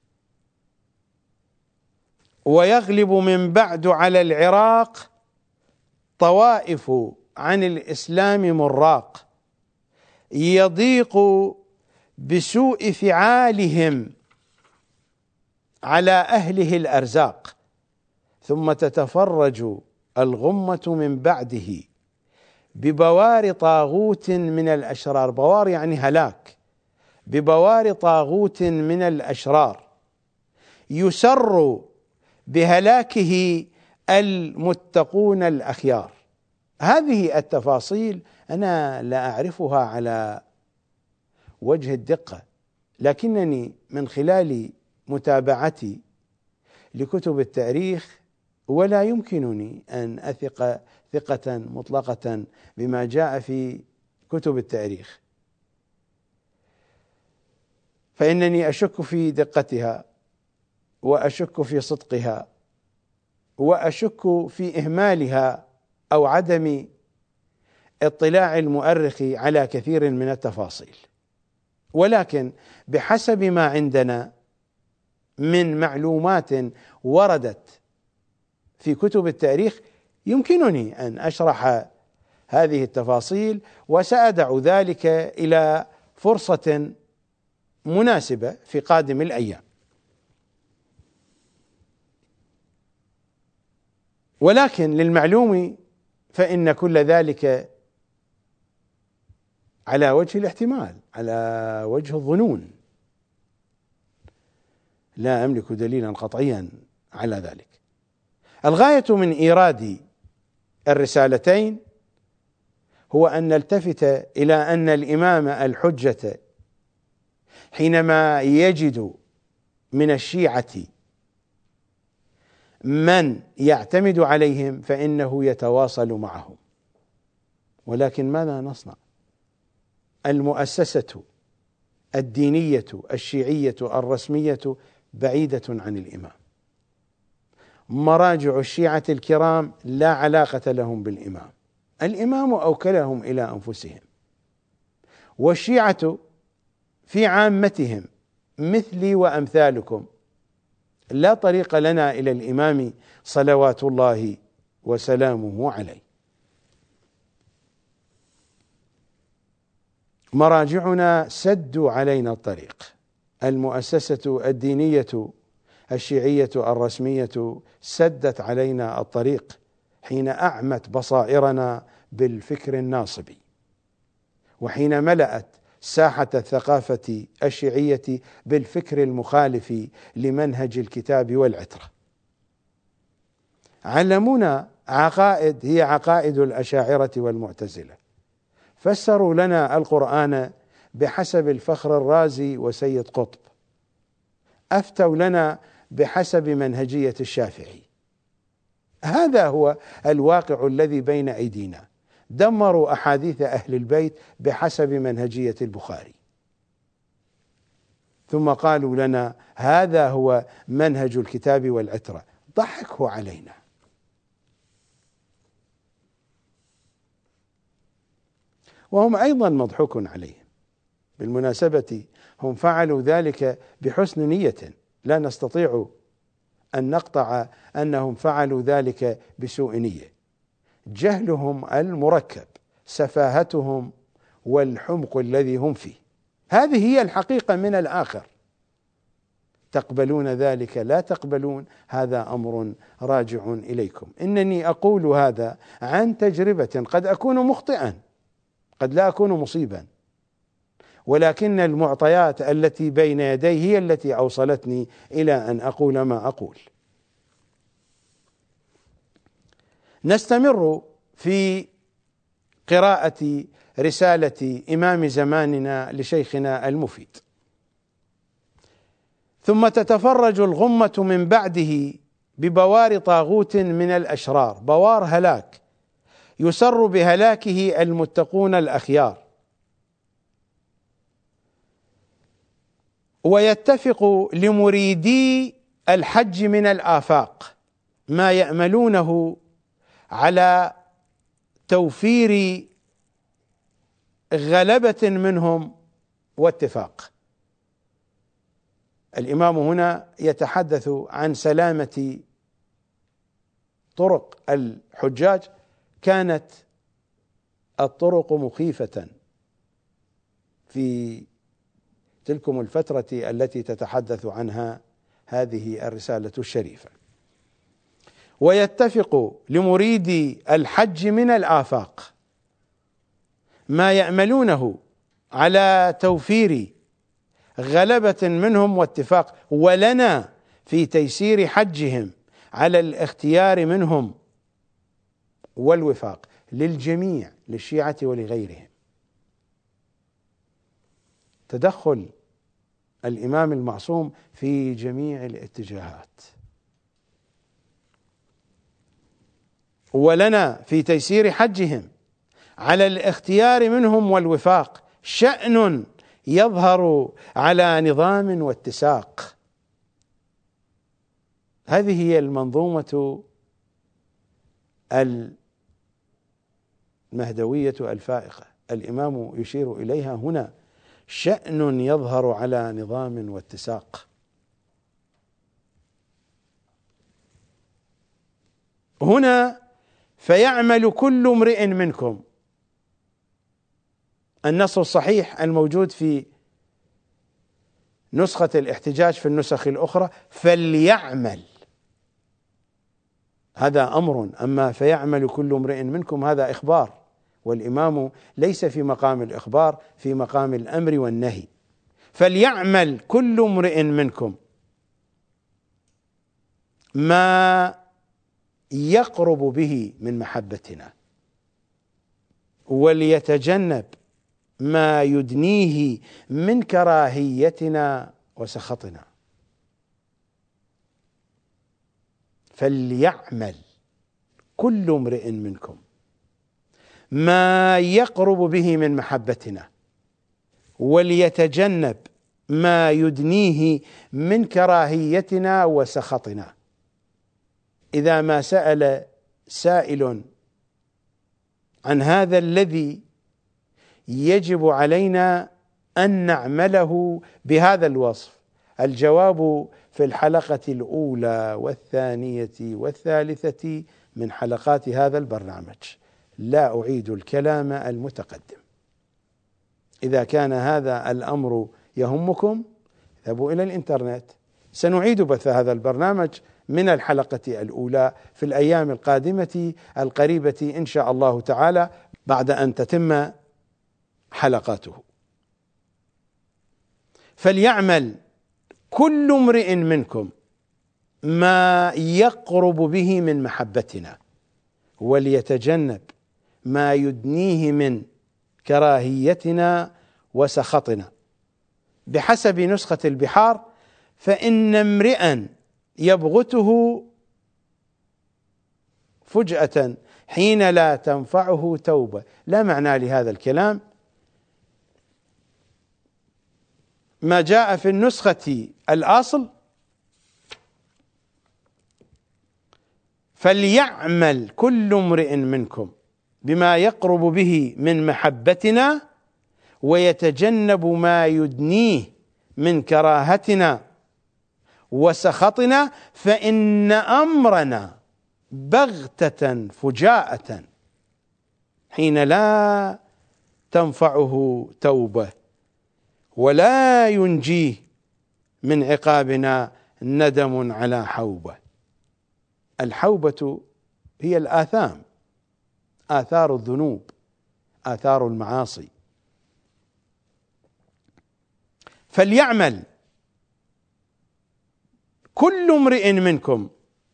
S1: ويغلب من بعد على العراق طوائف عن الإسلام مراق، يضيق بسوء فعالهم على أهله الأرزاق، ثم تتفرج الغمة من بعده ببوار طاغوت من الأشرار. بوار يعني هلاك. ببوار طاغوت من الأشرار يسر بهلاكه المتقون الأخيار. هذه التفاصيل أنا لا أعرفها على وجه الدقة، لكنني من خلال متابعتي لكتب التاريخ، ولا يمكنني أن أثق ثقة مطلقة بما جاء في كتب التاريخ، فإنني أشك في دقتها، وأشك في صدقها، وأشك في إهمالها أو عدم اطلاع المؤرخ على كثير من التفاصيل. ولكن بحسب ما عندنا من معلومات وردت في كتب التاريخ يمكنني أن أشرح هذه التفاصيل، وسأدع ذلك إلى فرصة مناسبة في قادم الأيام. ولكن للمعلوم فإن كل ذلك على وجه الاحتمال، على وجه الظنون، لا أملك دليلا قطعيا على ذلك. الغاية من إيراد الرسالتين هو أن نلتفت إلى أن الإمام الحجة حينما يجد من الشيعة من يعتمد عليهم فإنه يتواصل معهم. ولكن ماذا نصنع؟ المؤسسة الدينية الشيعية الرسمية بعيدة عن الإمام. مراجع الشيعة الكرام لا علاقة لهم بالإمام، الإمام أوكلهم إلى أنفسهم. والشيعة في عامتهم مثلي وأمثالكم لا طريق لنا إلى الإمام صلوات الله وسلامه عليه. مراجعنا سدوا علينا الطريق. المؤسسة الدينية الشيعية الرسمية سدت علينا الطريق حين أعمت بصائرنا بالفكر الناصبي، وحين ملأت ساحة الثقافة الشيعية بالفكر المخالف لمنهج الكتاب والعترة. علمونا عقائد هي عقائد الأشاعرة والمعتزلة، فسروا لنا القرآن بحسب الفخر الرازي وسيد قطب، أفتوا لنا بحسب منهجية الشافعي. هذا هو الواقع الذي بين أيدينا. دمروا أحاديث أهل البيت بحسب منهجية البخاري، ثم قالوا لنا هذا هو منهج الكتاب والعترة. ضحكوا علينا. وهم أيضا مضحوك عليهم. بالمناسبة هم فعلوا ذلك بحسن نية، لا نستطيع أن نقطع أنهم فعلوا ذلك بسوء نية. جهلهم المركب، سفاهتهم والحمق الذي هم فيه، هذه هي الحقيقة من الآخر. تقبلون ذلك لا تقبلون، هذا أمر راجع إليكم. إنني أقول هذا عن تجربة، قد أكون مخطئا، قد لا أكون مصيبا، ولكن المعطيات التي بين يدي هي التي أوصلتني إلى أن أقول ما أقول. نستمر في قراءة رسالة إمام زماننا لشيخنا المفيد. ثم تتفرج الغمة من بعده ببوار طاغوت من الأشرار، بوار هلاك يسر بهلاكه المتقون الأخيار، ويتفق لمريدي الحج من الآفاق ما يأملونه على توفير غلبة منهم واتفاق. الإمام هنا يتحدث عن سلامة طرق الحجاج. كانت الطرق مخيفة في تلكم الفترة التي تتحدث عنها هذه الرسالة الشريفة. ويتفق لمريدي الحج من الآفاق ما يأملونه على توفير غلبة منهم واتفاق، ولنا في تيسير حجهم على الاختيار منهم والوفاق، للجميع، للشيعة ولغيرهم. تدخل الإمام المعصوم في جميع الاتجاهات. ولنا في تيسير حجهم على الاختيار منهم والوفاق شأن يظهر على نظام واتساق. هذه هي المنظومة المهدوية الفائقة، الإمام يشير إليها هنا، شأن يظهر على نظام واتساق. هنا فيعمل كل امرئ منكم، النص الصحيح الموجود في نسخة الاحتجاج في النسخ الأخرى فليعمل، هذا أمر، أما فيعمل كل امرئ منكم هذا إخبار، والإمام ليس في مقام الإخبار، في مقام الأمر والنهي. فليعمل كل امرئ منكم ما يقرب به من محبتنا، وليتجنب ما يدنيه من كراهيتنا وسخطنا. فليعمل كل امرئ منكم ما يقرب به من محبتنا، وليتجنب ما يدنيه من كراهيتنا وسخطنا. إذا ما سأل سائل عن هذا الذي يجب علينا أن نعمله بهذا الوصف، الجواب في الحلقة الأولى والثانية والثالثة من حلقات هذا البرنامج، لا أعيد الكلام المتقدم. إذا كان هذا الأمر يهمكم اذهبوا إلى الإنترنت، سنعيد بث هذا البرنامج من الحلقة الأولى في الأيام القادمة القريبة إن شاء الله تعالى بعد أن تتم حلقاته. فليعمل كل امرئ منكم ما يقرب به من محبتنا، وليتجنب ما يدنيه من كراهيتنا وسخطنا. بحسب نسخة البحار فإن امرئا يبغته فجأة حين لا تنفعه توبة. لا معنى لهذا الكلام. ما جاء في النسخة الأصل فليعمل كل امرئ منكم بما يقرب به من محبتنا ويتجنب ما يدنيه من كراهتنا وسخطنا، فإن أمرنا بغتة فجاءة حين لا تنفعه توبة ولا ينجيه من عقابنا ندم على حوبة. الحوبة هي الآثام، آثار الذنوب، آثار المعاصي. فليعمل كل امرئ منكم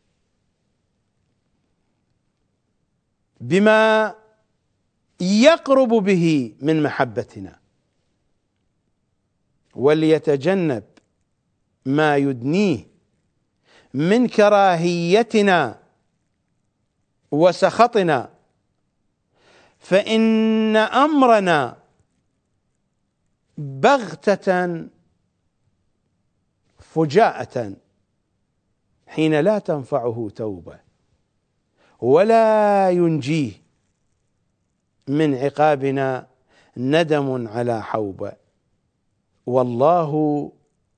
S1: بما يقرب به من محبتنا، وليتجنب ما يدنيه من كراهيتنا وسخطنا، فإن أمرنا بغتة فجاءة حين لا تنفعه توبة ولا ينجيه من عقابنا ندم على حوبة، والله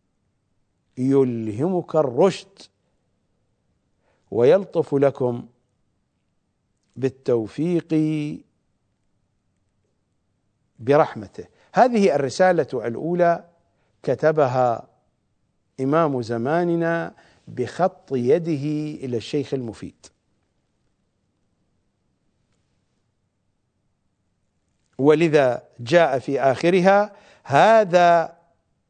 S1: يلهمك الرشد ويلطف لكم بالتوفيق برحمته. هذه الرسالة الأولى كتبها إمام زماننا بخط يده إلى الشيخ المفيد، ولذا جاء في آخرها: هذا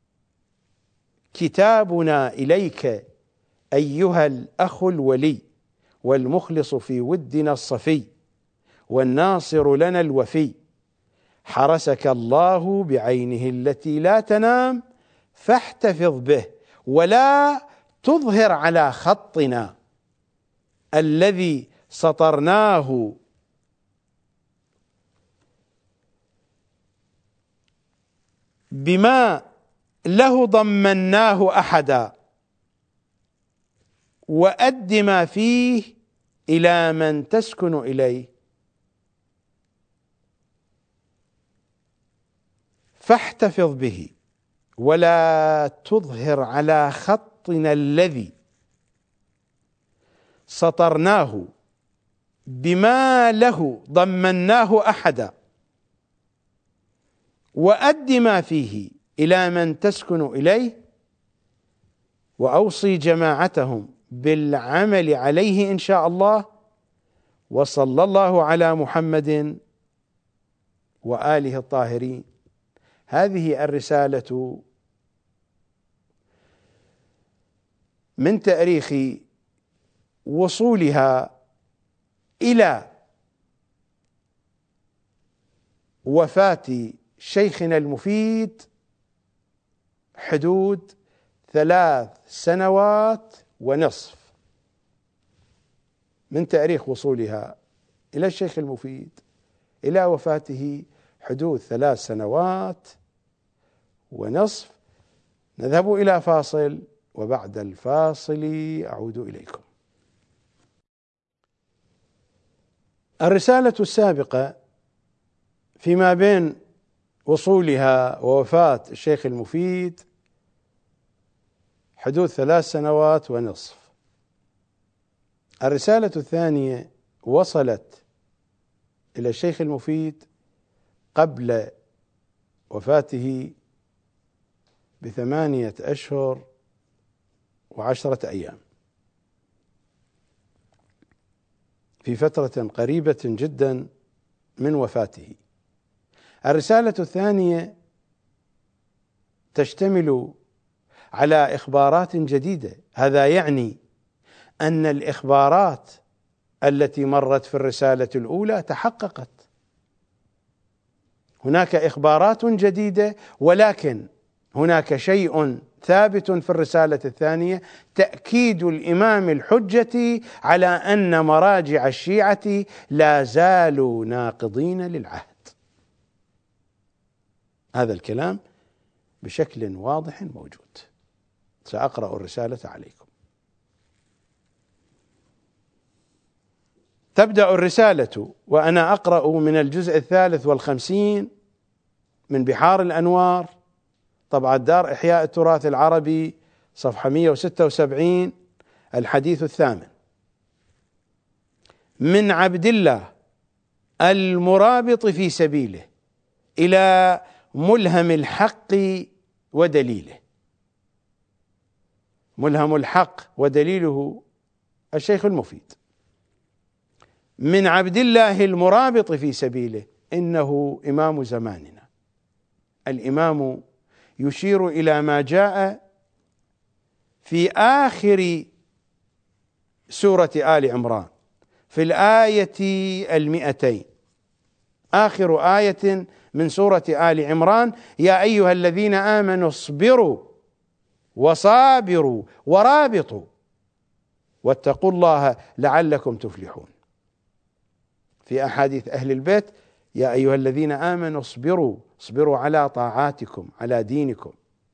S1: كتابنا إليك أيها الأخ الولي، والمخلص في ودنا الصفي، والناصر لنا الوفي، حرسك الله بعينه التي لا تنام، فاحتفظ به ولا تظهر على خطنا الذي سطرناه بما له ضمناه أحدا، وأد ما فيه إلى من تسكن إليه، فاحتفظ به ولا تظهر على خطنا الذي سطرناه بما له ضمناه أحدا، وأد ما فيه إلى من تسكن إليه، وأوصي جماعتهم بالعمل عليه إن شاء الله، وصلى الله على محمد وآله الطاهرين. هذه الرسالة من تاريخ وصولها إلى وفاة شيخنا المفيد حدود 3 سنوات ونصف، من تاريخ وصولها إلى الشيخ المفيد إلى وفاته حدود 3 سنوات ونصف. نذهب إلى فاصل، وبعد الفاصل أعود إليكم. الرسالة السابقة فيما بين وصولها ووفاة الشيخ المفيد حدود 3 سنوات ونصف. الرسالة الثانية وصلت إلى الشيخ المفيد قبل وفاته ب8 أشهر و10 أيام، في فترة قريبة جدا من وفاته. الرسالة الثانية تشتمل على إخبارات جديدة، هذا يعني أن الإخبارات التي مرت في الرسالة الأولى تحققت. هناك إخبارات جديدة، ولكن هناك شيء ثابت في الرسالة الثانية: تأكيد الإمام الحجة على أن مراجع الشيعة لا زالوا ناقضين للعهد. هذا الكلام بشكل واضح موجود. سأقرأ الرسالة عليكم. تبدأ الرسالة وأنا أقرأ من الجزء 53 من بحار الأنوار، طبعة دار إحياء التراث العربي، صفحة 176، الحديث 8: من عبد الله المرابط في سبيله إلى ملهم الحق ودليله. ملهم الحق ودليله الشيخ المفيد. من عبد الله المرابط في سبيله، إنه إمام زماننا، الإمام يشير إلى ما جاء في آخر سورة آل عمران في الآية 200، آخر آية من سورة آل عمران: يا أيها الذين آمنوا اصبروا وصابروا ورابطوا واتقوا الله لعلكم تفلحون. في أحاديث أهل البيت: يا أيها الذين آمنوا اصبروا على طاعاتكم، على دينكم،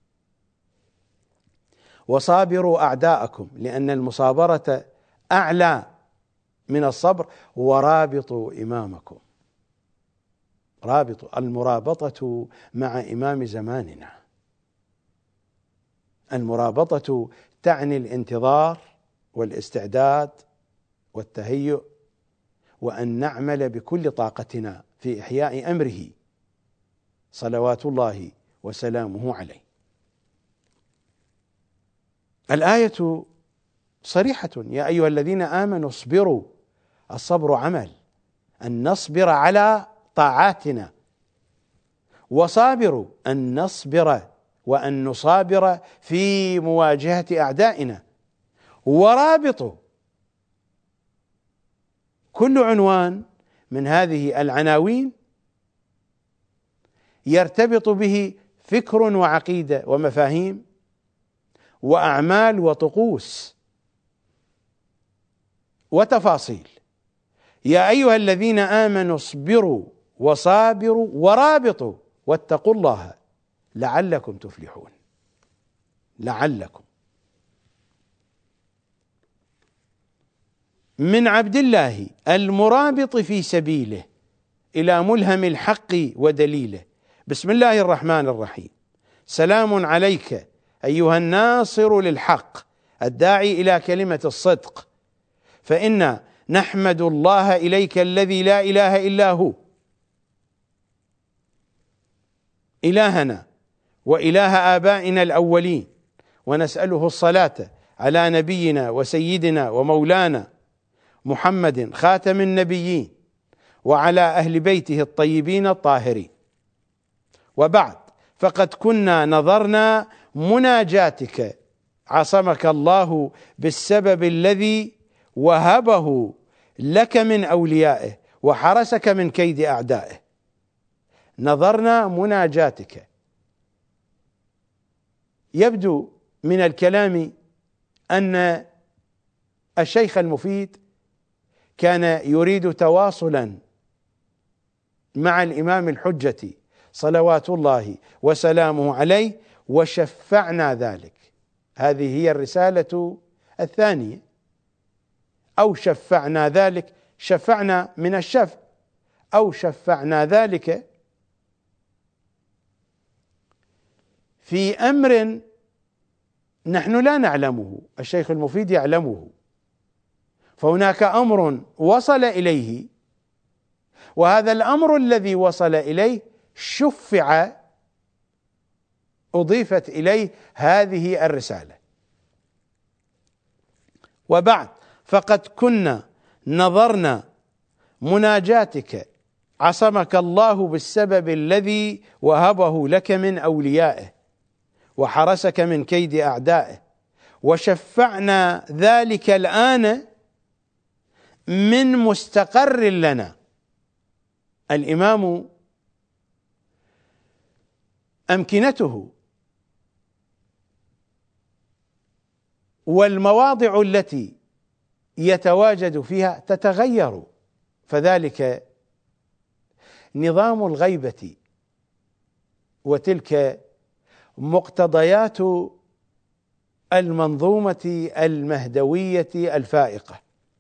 S1: وصابروا أعداءكم، لأن المصابرة أعلى من الصبر، ورابطوا إمامكم. رابطوا، المرابطة مع إمام زماننا. المرابطة تعني الانتظار والاستعداد والتهيؤ، وأن نعمل بكل طاقتنا في إحياء أمره صلوات الله وسلامه عليه. الآية صريحة: يا أيها الذين آمنوا اصبروا. الصبر عمل، أن نصبر على طاعاتنا، وصابروا أن نصبر وأن نصابر في مواجهة أعدائنا، ورابطوا. كل عنوان من هذه العناوين يرتبط به فكر وعقيدة ومفاهيم وأعمال وطقوس وتفاصيل. يا أيها الذين آمنوا اصبروا وصابروا ورابطوا واتقوا الله لعلكم تفلحون. لعلكم. من عبد الله المرابط في سبيله إلى ملهم الحق ودليله. بسم الله الرحمن الرحيم. سلام عليك أيها الناصر للحق الداعي إلى كلمة الصدق، فإنا نحمد الله إليك الذي لا إله إلا هو، إلهنا وإله آبائنا الأولين، ونسأله الصلاة على نبينا وسيدنا ومولانا محمد خاتم النبيين وعلى أهل بيته الطيبين الطاهرين. وبعد، فقد كنا نظرنا مناجاتك عصمك الله بالسبب الذي وهبه لك من أوليائه وحرسك من كيد أعدائه. نظرنا مناجاتك. يبدو من الكلام أن الشيخ المفيد كان يريد تواصلا مع الإمام الحجة صلوات الله وسلامه عليه، وشفعنا ذلك. هذه هي الرسالة الثانية. أو شفعنا ذلك، شفعنا من الشفع، أو شفعنا ذلك في أمر نحن لا نعلمه، الشيخ المفيد يعلمه. فهناك أمر وصل إليه، وهذا الأمر الذي وصل إليه شفع، أضيفت إليه هذه الرسالة. وبعد، فقد كنا نظرنا مناجاتك عصمك الله بالسبب الذي وهبه لك من أوليائه وحرسك من كيد أعدائه، وشفعنا ذلك الآن من مستقر لنا. الإمام أمكنته والمواضع التي يتواجد فيها تتغير، فذلك نظام الغيبة، وتلك مقتضيات المنظومة المهدوية الفائقة.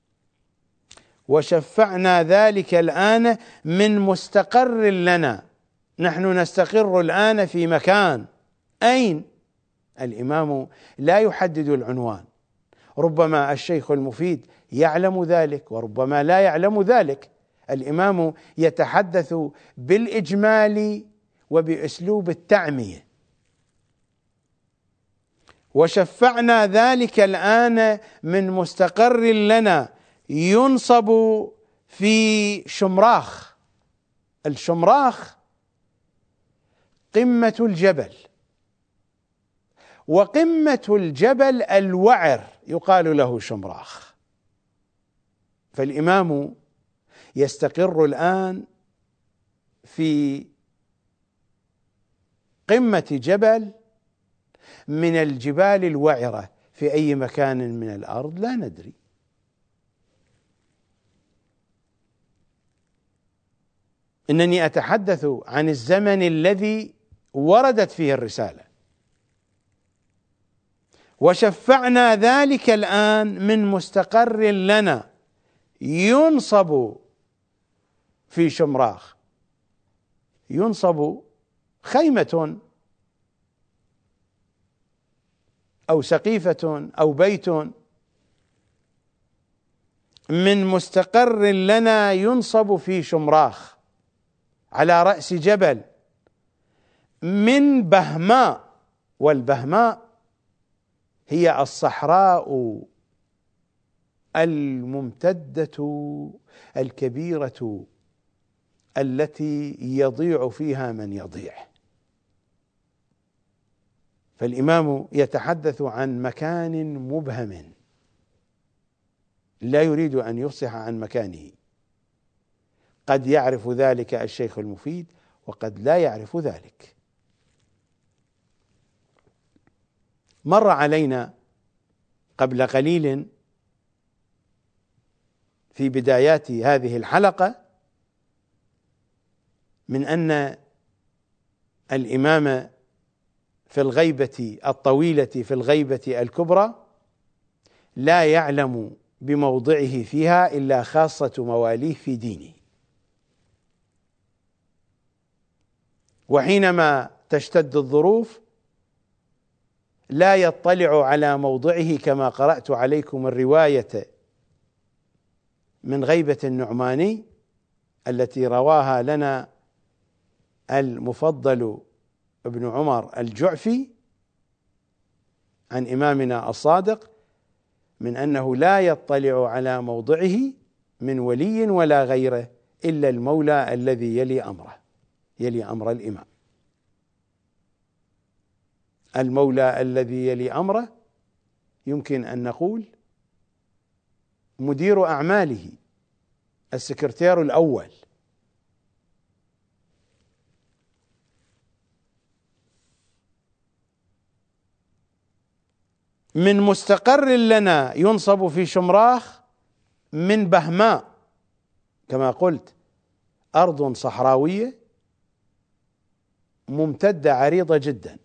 S1: وشفعنا ذلك الآن من مستقر لنا. نحن نستقر الآن في مكان. أين؟ الإمام لا يحدد العنوان، ربما الشيخ المفيد يعلم ذلك وربما لا يعلم ذلك. الإمام يتحدث بالإجمال وبأسلوب التعمية. وشفعنا ذلك الآن من مستقر لنا ينصب في شمراخ. الشمراخ قمة الجبل، وقمة الجبل الوعر يقال له شمراخ. فالإمام يستقر الآن في قمة جبل من الجبال الوعرة في أي مكان من الأرض لا ندري. إنني أتحدث عن الزمن الذي وردت فيه الرسالة، وشفعنا ذلك الآن من مستقر لنا ينصب في شمراخ، ينصب خيمة أو سقيفة أو بيت، من مستقر لنا ينصب في شمراخ على رأس جبل من بهماء، والبهماء هي الصحراء الممتدة الكبيرة التي يضيع فيها من يضيع. فالإمام يتحدث عن مكان مبهم لا يريد أن يفصح عن مكانه. قد يعرف ذلك الشيخ المفيد وقد لا يعرف ذلك. مر علينا قبل قليل في بدايات هذه الحلقة من أن الإمام في الغيبة الطويلة، في الغيبة الكبرى، لا يعلم بموضعه فيها إلا خاصة مواليه في دينه، وحينما تشتد الظروف لا يطلع على موضعه، كما قرأت عليكم الرواية من غيبة النعماني التي رواها لنا المفضل ابن عمر الجعفي عن إمامنا الصادق، من أنه لا يطلع على موضعه من ولي ولا غيره إلا المولى الذي يلي أمره، يلي أمر الإمام. المولى الذي يلي أمره يمكن أن نقول مدير أعماله، السكرتير الأول. من مستقر لنا ينصب في شمراخ من بهماء، كما قلت أرض صحراوية ممتدة عريضة جدا،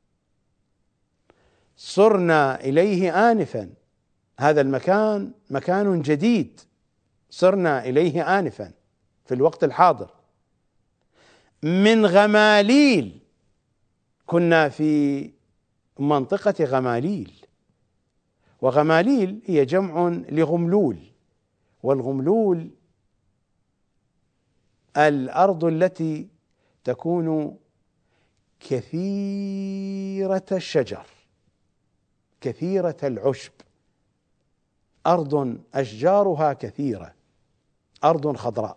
S1: صرنا إليه آنفا. هذا المكان مكان جديد، صرنا إليه آنفا في الوقت الحاضر. من غماليل، كنا في منطقة غماليل، وغماليل هي جمع لغملول، والغملول الأرض التي تكون كثيرة الشجر، كثيرة العشب، أرض أشجارها كثيرة، أرض خضراء.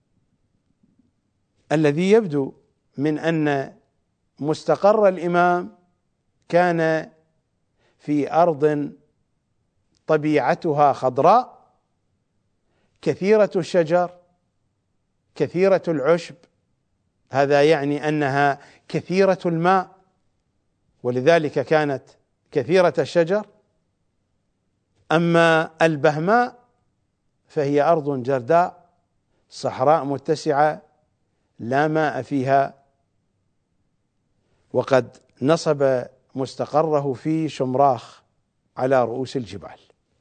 S1: الذي يبدو من أن مستقر الإمام كان في أرض طبيعتها خضراء، كثيرة الشجر، كثيرة العشب، هذا يعني أنها كثيرة الماء، ولذلك كانت كثيرة الشجر. أما البهماء فهي أرض جرداء صحراء متسعة لا ماء فيها، وقد نصب مستقره في شمراخ على رؤوس الجبال.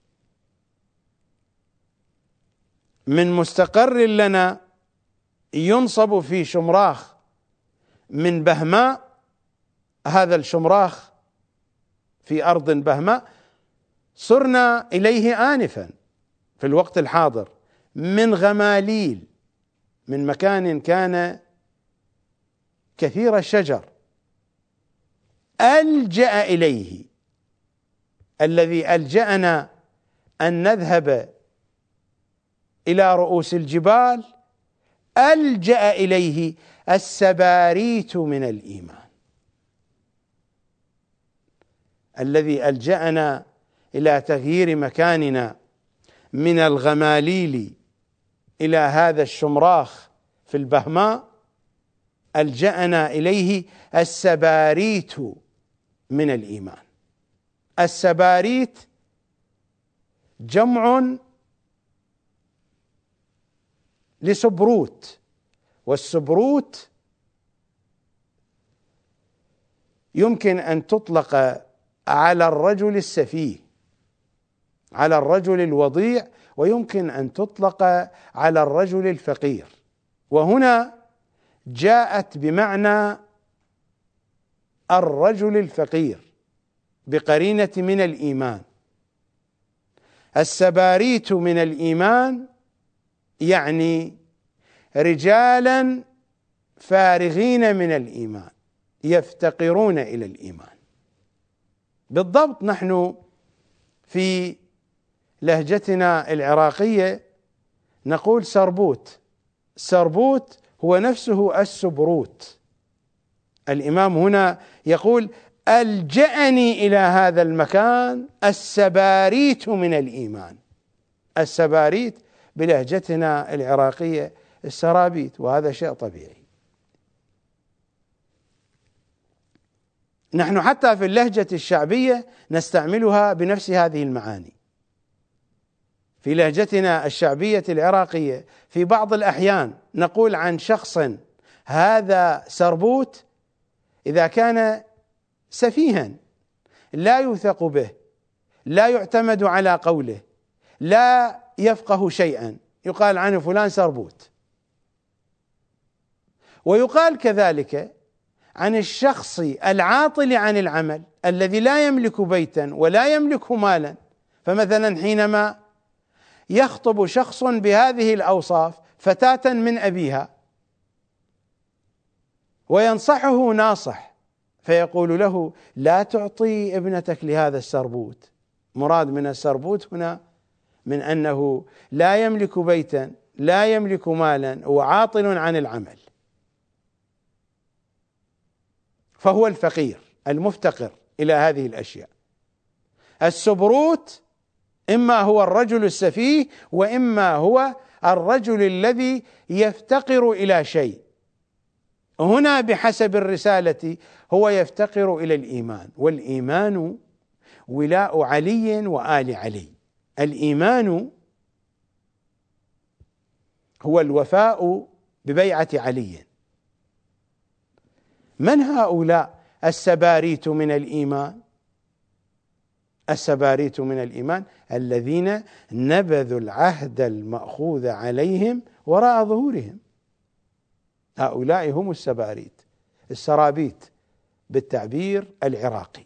S1: من مستقر لنا ينصب في شمراخ من بهماء، هذا الشمراخ في أرض بهماء صرنا إليه آنفا في الوقت الحاضر. من غماليل، من مكان كان كثير الشجر، ألجأ إليه، الذي ألجأنا أن نذهب إلى رؤوس الجبال، ألجأ إليه السباريت من الإيمان. الذي ألجأنا إلى تغيير مكاننا من الغماليل إلى هذا الشمراخ في البهماء، ألجأنا إليه السباريت من الإيمان. السباريت جمع لسبروت، والسبروت يمكن أن تطلق على الرجل السفيه، على الرجل الوضيع، ويمكن أن تطلق على الرجل الفقير، وهنا جاءت بمعنى الرجل الفقير بقرينة من الإيمان. السباريت من الإيمان يعني رجالا فارغين من الإيمان يفتقرون إلى الإيمان. بالضبط نحن في لهجتنا العراقية نقول سربوت. سربوت هو نفسه السبروت. الإمام هنا يقول ألجأني إلى هذا المكان السباريت من الإيمان. السباريت بلهجتنا العراقية السرابيت، وهذا شيء طبيعي. نحن حتى في اللهجة الشعبية نستعملها بنفس هذه المعاني. في لهجتنا الشعبية العراقية في بعض الأحيان نقول عن شخص هذا سربوت إذا كان سفيها لا يوثق به، لا يعتمد على قوله، لا يفقه شيئا، يقال عنه فلان سربوت. ويقال كذلك عن الشخص العاطل عن العمل الذي لا يملك بيتا ولا يملك مالا. فمثلا حينما يخطب شخص بهذه الأوصاف فتاة من أبيها وينصحه ناصح فيقول له لا تعطي ابنتك لهذا السربوت. مراد من السربوت هنا من أنه لا يملك بيتا، لا يملك مالا، وعاطل عن العمل، فهو الفقير المفتقر إلى هذه الأشياء. السبروت إما هو الرجل السفيه، وإما هو الرجل الذي يفتقر إلى شيء. هنا بحسب الرسالة هو يفتقر إلى الإيمان، والإيمان ولاء علي وآل علي. الإيمان هو الوفاء ببيعة علي. من هؤلاء السباريت من الإيمان؟ السباريت من الإيمان الذين نبذوا العهد المأخوذ عليهم وراء ظهورهم. هؤلاء هم السباريت، السرابيت بالتعبير العراقي.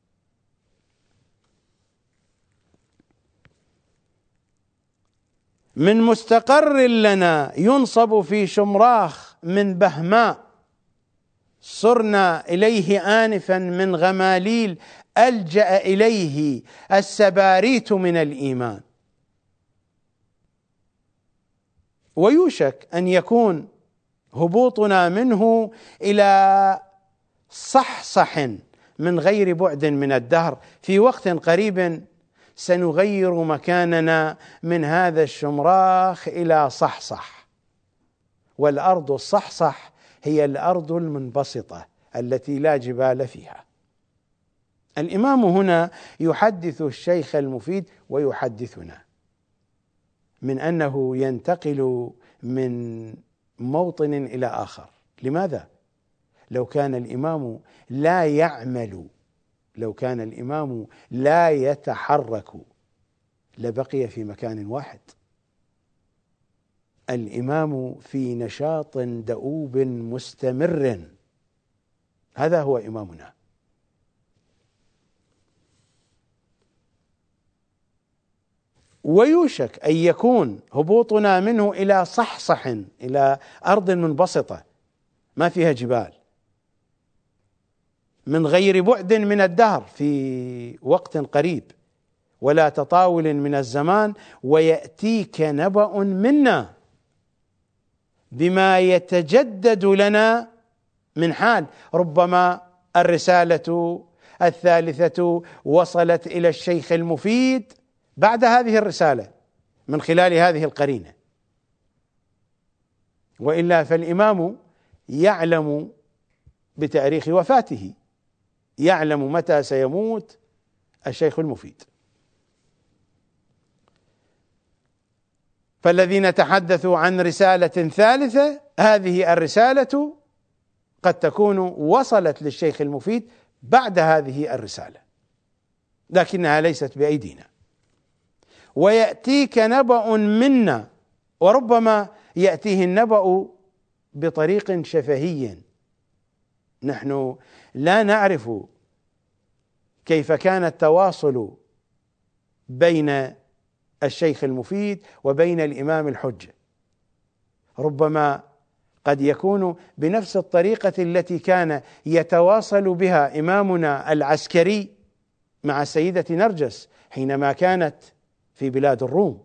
S1: من مستقر لنا ينصب في شمراخ من بهماء صرنا إليه آنفا من غماليل ألجأ إليه السباريت من الإيمان. ويوشك أن يكون هبوطنا منه إلى صحصح من غير بعد من الدهر. في وقت قريب سنغير مكاننا من هذا الشمراخ إلى صحصح، والأرض الصحصح هي الأرض المنبسطة التي لا جبال فيها. الإمام هنا يحدث الشيخ المفيد ويحدثنا من أنه ينتقل من موطن إلى آخر. لماذا؟ لو كان الإمام لا يعمل، لو كان الإمام لا يتحرك لبقي في مكان واحد. الإمام في نشاط دؤوب مستمر، هذا هو إمامنا. ويوشك أن يكون هبوطنا منه إلى صحصح، إلى أرض منبسطة ما فيها جبال، من غير بعد من الدهر، في وقت قريب ولا تطاول من الزمان، ويأتيك نبأ منا بما يتجدد لنا من حال. ربما الرسالة الثالثة وصلت إلى الشيخ المفيد بعد هذه الرسالة من خلال هذه القرينة، وإلا فالإمام يعلم بتاريخ وفاته، يعلم متى سيموت الشيخ المفيد. فالذين تحدثوا عن رسالة ثالثة، هذه الرسالة قد تكون وصلت للشيخ المفيد بعد هذه الرسالة، لكنها ليست بأيدينا. ويأتيك نبأ منا، وربما يأتيه النبأ بطريق شفهي، نحن لا نعرف كيف كان التواصل بين الشيخ المفيد وبين الإمام الحجة، ربما قد يكون بنفس الطريقة التي كان يتواصل بها إمامنا العسكري مع السيدة نرجس حينما كانت في بلاد الروم.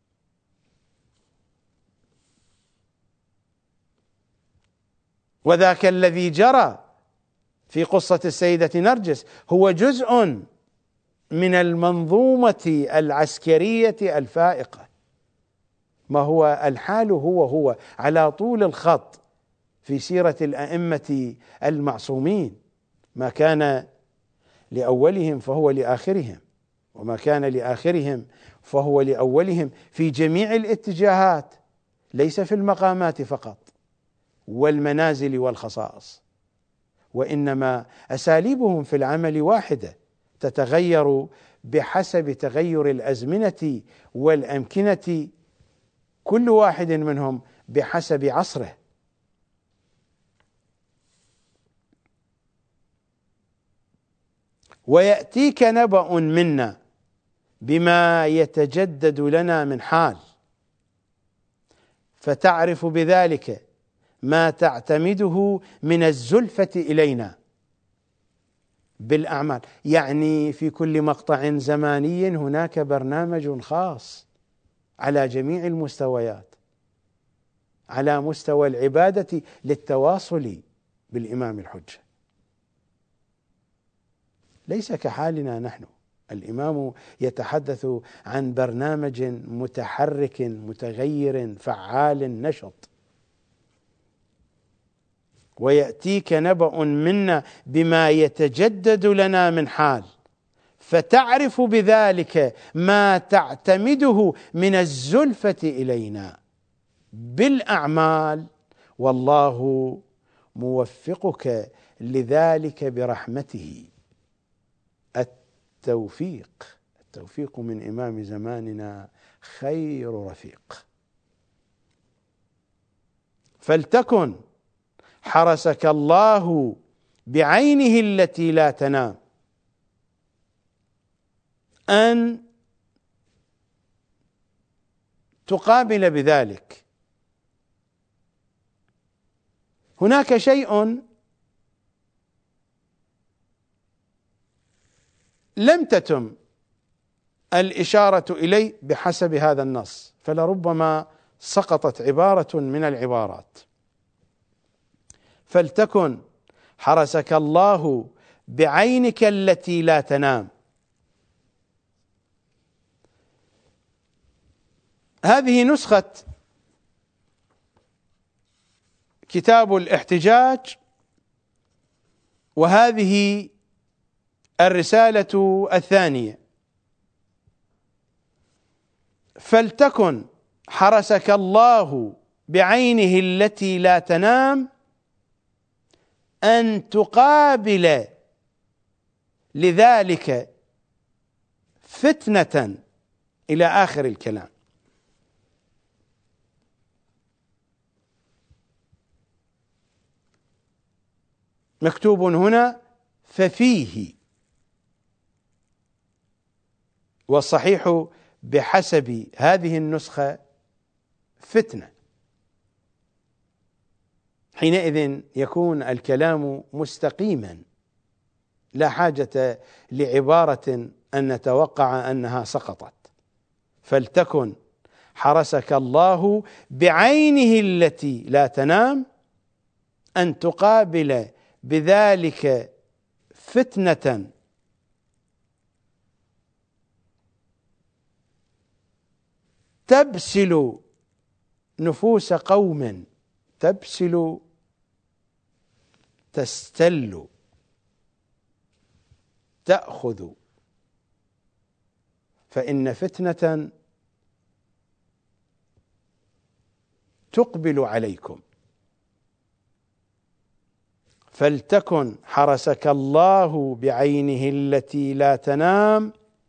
S1: وذاك الذي جرى في قصة السيدة نرجس هو جزء من المنظومة العسكرية الفائقة، ما هو الحال هو على طول الخط في سيرة الأئمة المعصومين، ما كان لأولهم فهو لآخرهم، وما كان لآخرهم فهو لأولهم في جميع الاتجاهات، ليس في المقامات فقط والمنازل والخصائص، وإنما أساليبهم في العمل واحدة تتغير بحسب تغير الأزمنة والأمكنة، كل واحد منهم بحسب عصره. ويأتيك نبأ منا بما يتجدد لنا من حال، فتعرف بذلك ما تعتمده من الزلفة إلينا بالأعمال. يعني في كل مقطع زماني هناك برنامج خاص على جميع المستويات، على مستوى العبادة للتواصل بالإمام الحجة، ليس كحالنا نحن. الإمام يتحدث عن برنامج متحرك متغير فعال نشط. ويأتيك نبأ منا بما يتجدد لنا من حال، فتعرف بذلك ما تعتمده من الزلفة إلينا بالأعمال، والله موفقك لذلك برحمته. التوفيق من إمام زماننا خير رفيق. فلتكن حرسك الله بعينه التي لا تنام أن تقابل بذلك. هناك شيء لم تتم الإشارة إليه بحسب هذا النص، فلربما سقطت عبارة من العبارات. فلتكن حرسك الله بعينك التي لا تنام، هذه نسخة كتاب الاحتجاج، وهذه الرسالة الثانية. فلتكن حرسك الله بعينه التي لا تنام أن تقابل لذلك فتنة إلى آخر الكلام. مكتوب هنا ففيه، والصحيح بحسب هذه النسخة فتنة. حينئذ يكون الكلام مستقيما، لا حاجة لعبارة أن نتوقع أنها سقطت. فلتكن حرسك الله بعينه التي لا تنام أن تقابل بذلك فتنة تبسل نفوس قوم، تبسل تستل، تأخذ، فإن فتنة تقبل عليكم، فلتكن حرسك الله بعينه التي لا تنام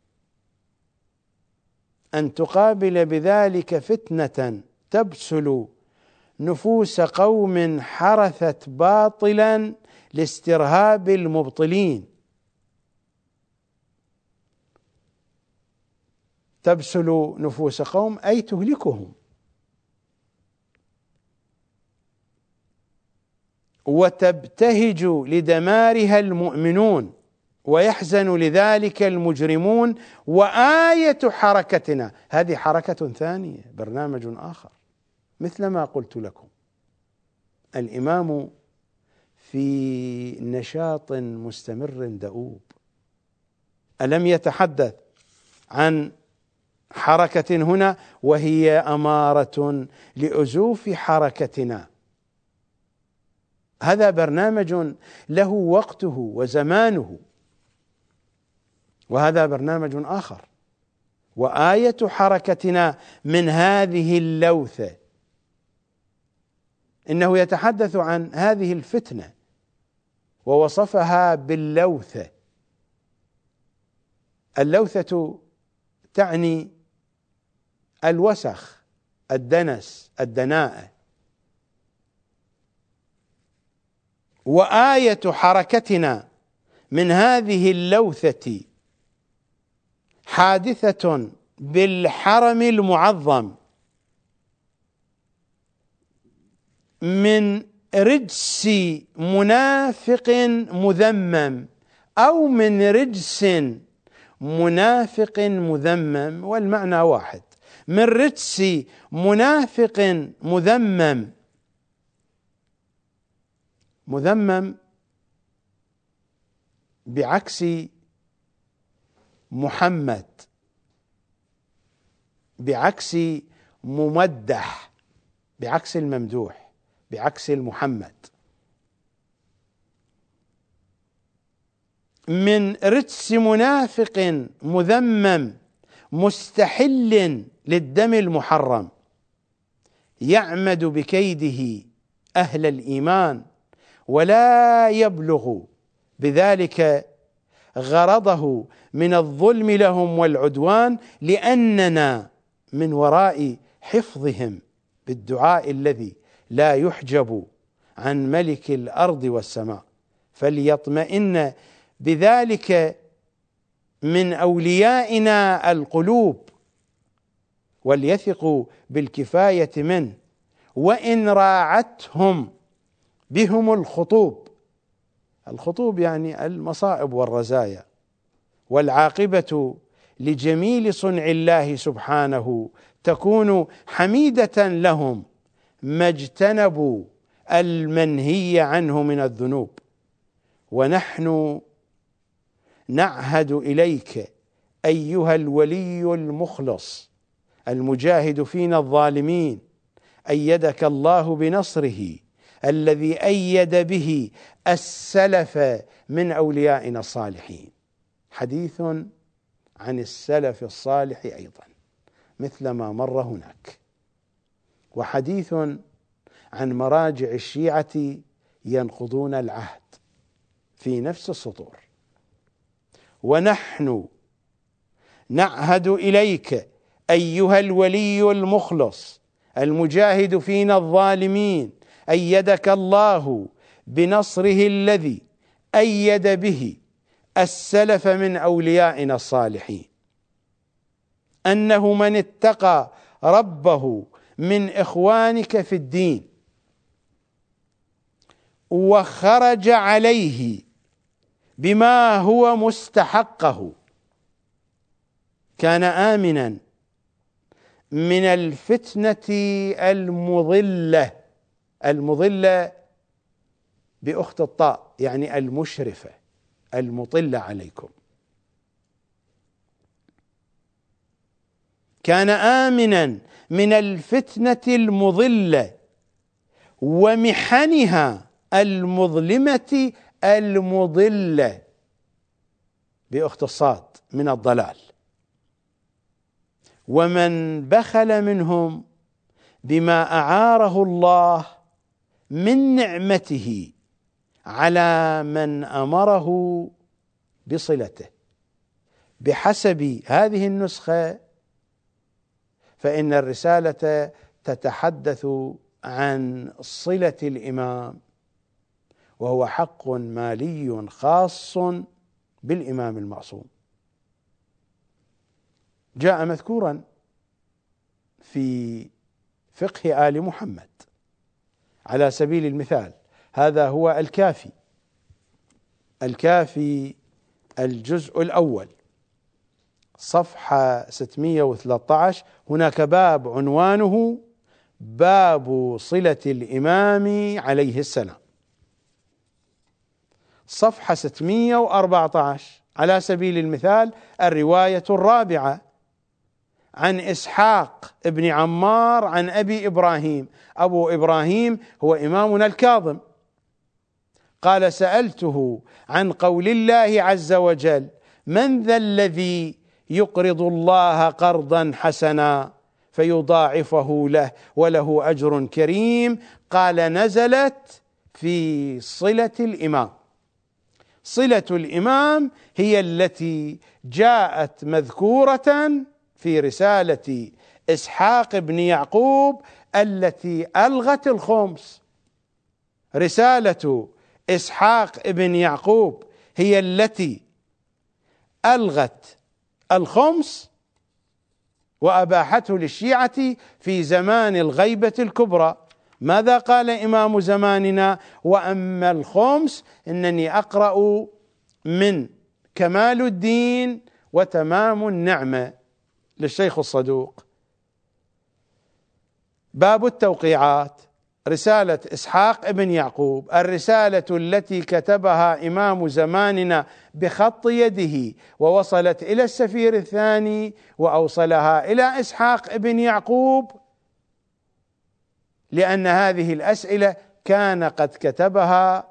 S1: أن تقابل بذلك فتنة تبسل نفوس قوم حرثت باطلا لاسترهاب المبطلين. تبسل نفوس قوم أي تهلكهم، وتبتهج لدمارها المؤمنون ويحزن لذلك المجرمون. وآية حركتنا، هذه حركة ثانية، برنامج آخر، مثل ما قلت لكم الإمام في نشاط مستمر دؤوب. ألم يتحدث عن حركة هنا وهي أمارة لأزوف حركتنا؟ هذا برنامج له وقته وزمانه، وهذا برنامج آخر. وآية حركتنا من هذه اللوثة، إنه يتحدث عن هذه الفتنة ووصفها باللوثة. اللوثة تعني الوسخ، الدنس، الدناءة. وآية حركتنا من هذه اللوثة حادثة بالحرم المعظم من رجس منافق مذمم، أو من رجس منافق مذمم، والمعنى واحد، من رجس منافق مذمم. مذمم بعكس محمد، بعكس ممدح، بعكس الممدوح، بعكس المحمد. من رجس منافق مذمم مستحل للدم المحرم، يعمد بكيده أهل الإيمان ولا يبلغ بذلك غرضه من الظلم لهم والعدوان، لأننا من وراء حفظهم بالدعاء الذي لا يحجب عن ملك الأرض والسماء، فليطمئن بذلك من أوليائنا القلوب، وليثقوا بالكفاية منه، وإن راعتهم بهم الخطوب. الخطوب يعني المصائب والرزايا، والعاقبة لجميل صنع الله سبحانه تكون حميدة لهم ما اجتنبوا المنهي عنه من الذنوب. ونحن نعهد إليك أيها الولي المخلص المجاهد فينا الظالمين، أيدك الله بنصره الذي أيد به السلف من أوليائنا الصالحين. حديث عن السلف الصالح أيضا مثل ما مر هناك، وحديث عن مراجع الشيعة ينقضون العهد في نفس السطور. ونحن نعهد إليك أيها الولي المخلص المجاهد فينا الظالمين، أيدك الله بنصره الذي أيد به السلف من أوليائنا الصالحين، أنه من اتقى ربه من إخوانك في الدين وخرج عليه بما هو مستحقه كان آمنا من الفتنة المضلة. المضلة بأخت الطاء يعني المشرفة المطلة عليكم. كان آمنا من الفتنة المضلة ومحنها المظلمة المضلة بأخت الصاد من الضلال. ومن بخل منهم بما أعاره الله من نعمته على من أمره بصلته بحسب هذه النسخة، فإن الرسالة تتحدث عن صلة الإمام، وهو حق مالي خاص بالإمام المعصوم. جاء مذكورا في فقه آل محمد على سبيل المثال، هذا هو الكافي الجزء الأول صفحة 613. هناك باب عنوانه باب صلة الإمام عليه السلام، صفحة 614 على سبيل المثال الرواية الرابعة عن إسحاق ابن عمار عن أبي إبراهيم. أبو إبراهيم هو إمامنا الكاظم، قال: سألته عن قول الله عز وجل: من ذا الذي يقرض الله قرضا حسنا فيضاعفه له وله أجر كريم؟ قال: نزلت في صلة الإمام. صلة الإمام هي التي جاءت مذكورة في رسالة إسحاق بن يعقوب التي ألغت الخمس. رسالة إسحاق بن يعقوب هي التي ألغت الخمس وأباحته للشيعة في زمان الغيبة الكبرى. ماذا قال إمام زماننا؟ وأما الخمس إنني أقرأ من كمال الدين وتمام النعمة للشيخ الصدوق، باب التوقيعات، رسالة إسحاق ابن يعقوب، الرسالة التي كتبها إمام زماننا بخط يده ووصلت إلى السفير الثاني وأوصلها إلى إسحاق ابن يعقوب، لأن هذه الأسئلة كان قد كتبها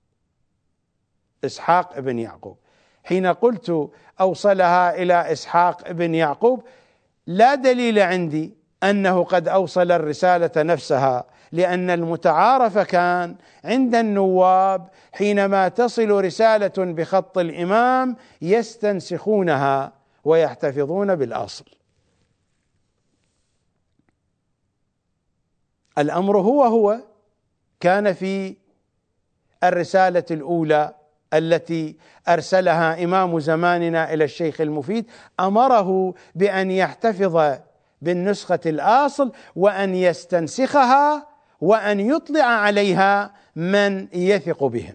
S1: إسحاق ابن يعقوب. حين قلت أوصلها إلى إسحاق ابن يعقوب لا دليل عندي أنه قد أوصل الرسالة نفسها، لأن المتعارف كان عند النواب حينما تصل رسالة بخط الإمام يستنسخونها ويحتفظون بالأصل. الأمر هو كان في الرسالة الأولى التي أرسلها إمام زماننا إلى الشيخ المفيد، أمره بأن يحتفظ بالنسخة الأصل وأن يستنسخها وأن يطلع عليها من يثق بهم.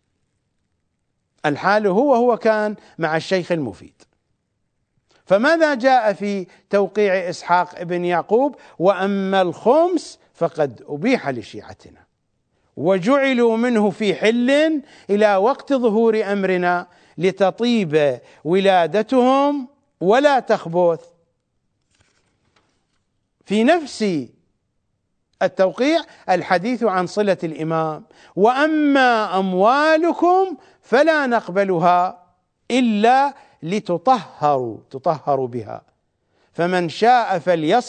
S1: الحال هو كان مع الشيخ المفيد. فماذا جاء في توقيع إسحاق ابن يعقوب؟ وأما الخمس فقد أبيح لشيعتنا وجعلوا منه في حل إلى وقت ظهور أمرنا لتطيب ولادتهم ولا تخبث. في نفس التوقيع الحديث عن صلة الإمام: وأما أموالكم فلا نقبلها إلا تطهروا بها، فمن شاء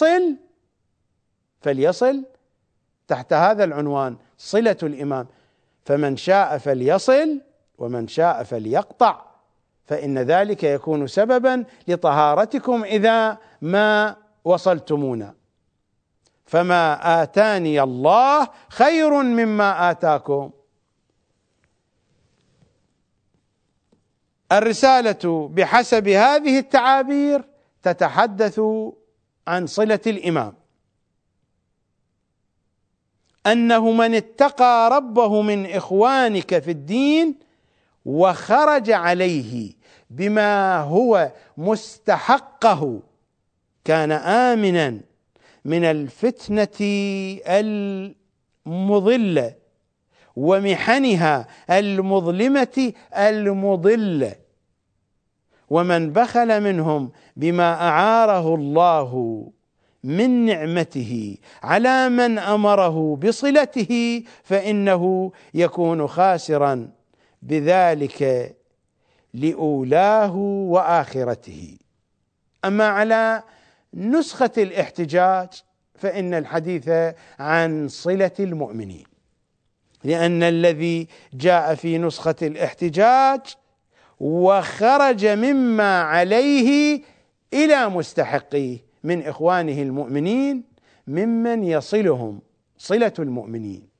S1: فليصل تحت هذا العنوان صلة الإمام، فمن شاء فليصل ومن شاء فليقطع، فإن ذلك يكون سببا لطهارتكم إذا ما وصلتمونا. فما آتاني الله خير مما آتاكم. الرسالة بحسب هذه التعابير تتحدث عن صلة الإمام، أنه من اتقى ربه من إخوانك في الدين وخرج عليه بما هو مستحقه كان آمنا من الفتنة المضلة ومحنها المظلمة المضلة، ومن بخل منهم بما أعاره الله من نعمته على من أمره بصلته فإنه يكون خاسرا بذلك لأولاه وآخرته. أما على نسخة الاحتجاج فإن الحديث عن صلة المؤمنين، لأن الذي جاء في نسخة الاحتجاج وخرج مما عليه إلى مستحقيه من إخوانه المؤمنين ممن يصلهم صلة المؤمنين.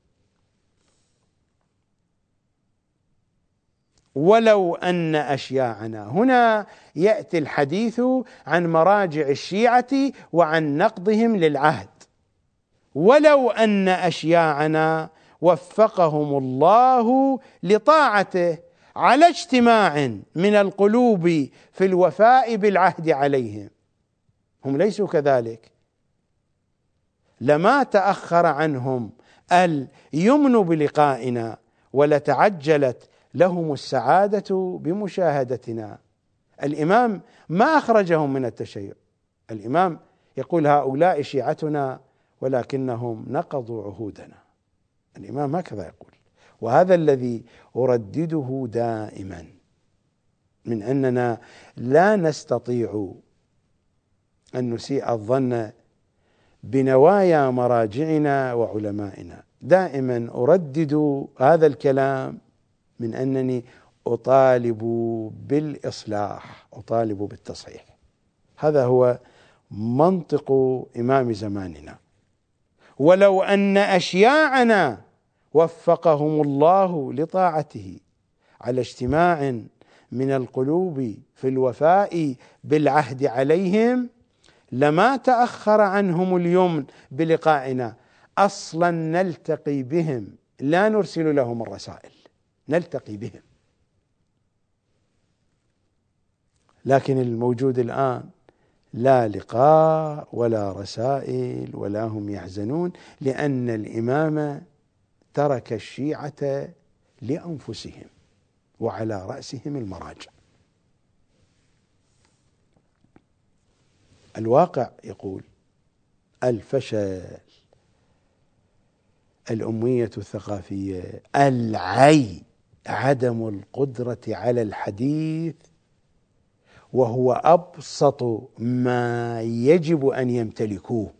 S1: ولو أن أشياعنا، هنا يأتي الحديث عن مراجع الشيعة وعن نقضهم للعهد. ولو أن أشياعنا وفقهم الله لطاعته على اجتماع من القلوب في الوفاء بالعهد عليهم، هم ليسوا كذلك، لما تأخر عنهم اليمن بلقائنا ولتعجلت لهم السعادة بمشاهدتنا. الإمام ما أخرجهم من التشيع، الإمام يقول هؤلاء شيعتنا ولكنهم نقضوا عهودنا، الإمام هكذا يقول. وهذا الذي أردده دائما، من أننا لا نستطيع أن نسيء الظن بنوايا مراجعنا وعلمائنا. دائما أردد هذا الكلام من أنني أطالب بالإصلاح، أطالب بالتصحيح. هذا هو منطق إمام زماننا. ولو أن أشياعنا وفقهم الله لطاعته على اجتماع من القلوب في الوفاء بالعهد عليهم لما تأخر عنهم اليمن بلقائنا. أصلا نلتقي بهم، لا نرسل لهم الرسائل، نلتقي بهم. لكن الموجود الآن لا لقاء ولا رسائل ولا هم يحزنون، لأن الإمام ترك الشيعة لأنفسهم وعلى رأسهم المراجع. الواقع يقول الفشل، الأمية الثقافية، العي، عدم القدرة على الحديث، وهو أبسط ما يجب أن يمتلكوه.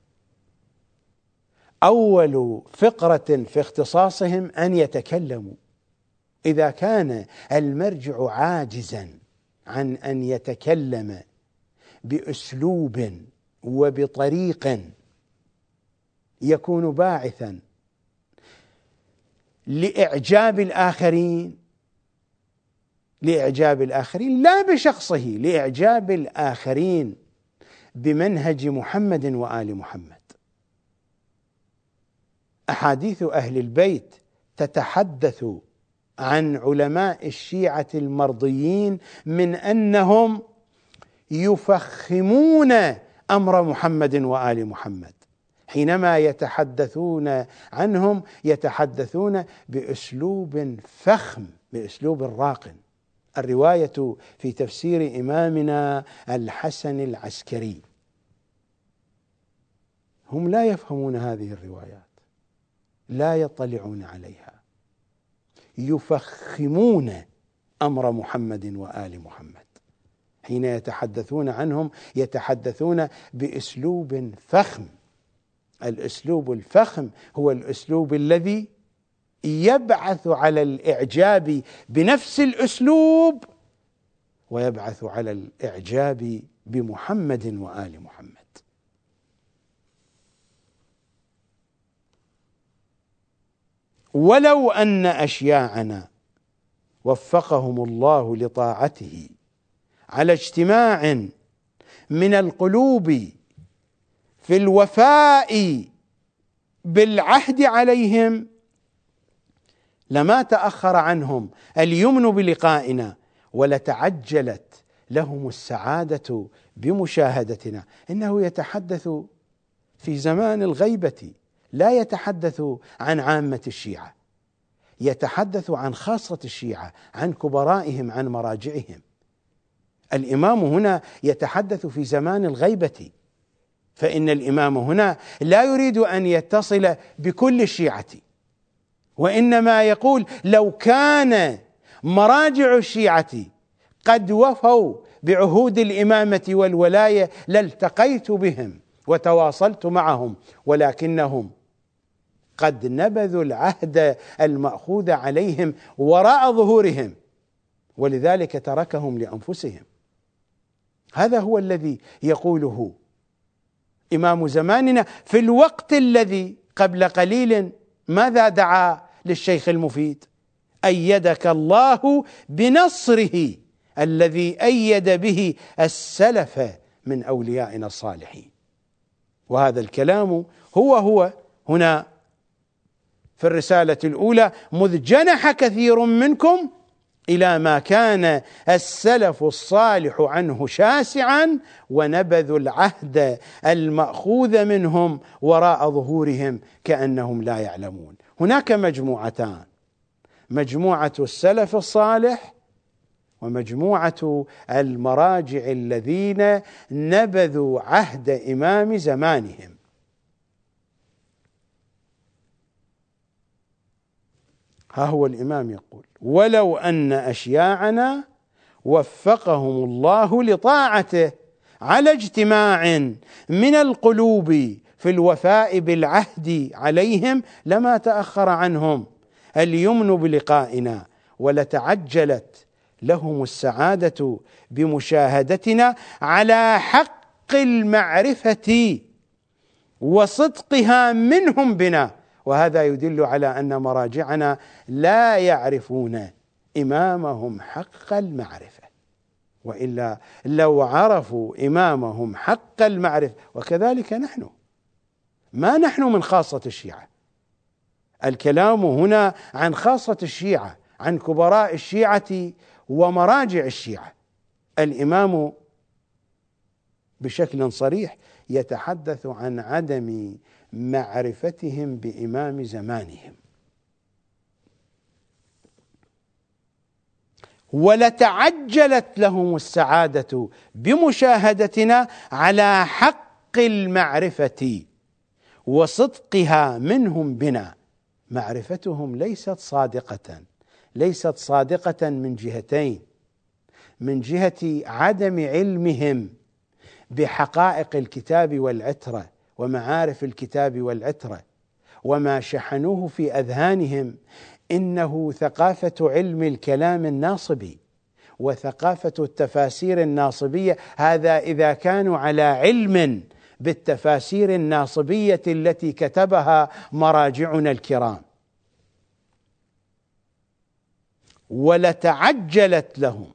S1: أول فقرة في اختصاصهم أن يتكلموا. إذا كان المرجع عاجزا عن أن يتكلم بأسلوب وبطريق يكون باعثا لإعجاب الآخرين، لا بشخصه، لإعجاب الآخرين بمنهج محمد وآل محمد. أحاديث أهل البيت تتحدث عن علماء الشيعة المرضيين من أنهم يفخمون أمر محمد وآل محمد. حينما يتحدثون عنهم يتحدثون بأسلوب فخم، بأسلوب راق. الرواية في تفسير إمامنا الحسن العسكري، هم لا يفهمون هذه الروايات، لا يطلعون عليها، يفخمون أمر محمد وآل محمد. حين يتحدثون عنهم يتحدثون بأسلوب فخم. الأسلوب الفخم هو الأسلوب الذي يبعث على الإعجاب بنفس الأسلوب ويبعث على الإعجاب بمحمد وآل محمد. ولو أن أشياعنا وفقهم الله لطاعته على اجتماع من القلوب في الوفاء بالعهد عليهم لما تأخر عنهم اليمن بلقائنا ولتعجلت لهم السعادة بمشاهدتنا. إنه يتحدث في زمان الغيبة، لا يتحدث عن عامة الشيعة، يتحدث عن خاصة الشيعة، عن كبرائهم، عن مراجعهم. الإمام هنا يتحدث في زمان الغيبة، فإن الإمام هنا لا يريد أن يتصل بكل الشيعة، وإنما يقول لو كان مراجع الشيعة قد وفوا بعهود الإمامة والولاية لالتقيت بهم وتواصلت معهم، ولكنهم قد نبذوا العهد المأخوذ عليهم وراء ظهورهم، ولذلك تركهم لأنفسهم. هذا هو الذي يقوله إمام زماننا في الوقت الذي قبل قليل ماذا دعا للشيخ المفيد؟ أيدك الله بنصره الذي أيد به السلف من أوليائنا الصالحين. وهذا الكلام هو هنا في الرسالة الأولى: مذ جنح كثير منكم إلى ما كان السلف الصالح عنه شاسعا ونبذوا العهد المأخوذ منهم وراء ظهورهم كأنهم لا يعلمون. هناك مجموعتان: مجموعة السلف الصالح ومجموعة المراجع الذين نبذوا عهد إمام زمانهم. ها هو الإمام يقول: ولو أن أشياعنا وفقهم الله لطاعته على اجتماع من القلوب في الوفاء بالعهد عليهم لما تأخر عنهم اليمن بلقائنا، ولتعجلت لهم السعادة بمشاهدتنا على حق المعرفة وصدقها منهم بنا. وهذا يدل على أن مراجعنا لا يعرفون إمامهم حق المعرفة، وإلا لو عرفوا إمامهم حق المعرفة. وكذلك نحن، ما نحن من خاصة الشيعة، الكلام هنا عن خاصة الشيعة، عن كبراء الشيعة ومراجع الشيعة. الإمام بشكل صريح يتحدث عن عدم معرفتهم بإمام زمانهم. ولتعجلت لهم السعادة بمشاهدتنا على حق المعرفة وصدقها منهم بنا. معرفتهم ليست صادقة من جهتين: من جهة عدم علمهم بحقائق الكتاب والعترة ومعارف الكتاب والعترة وما شحنوه في أذهانهم، إنه ثقافة علم الكلام الناصبي وثقافة التفاسير الناصبية. هذا إذا كانوا على علم بالتفاسير الناصبية التي كتبها مراجعنا الكرام. ولتعجلت لهم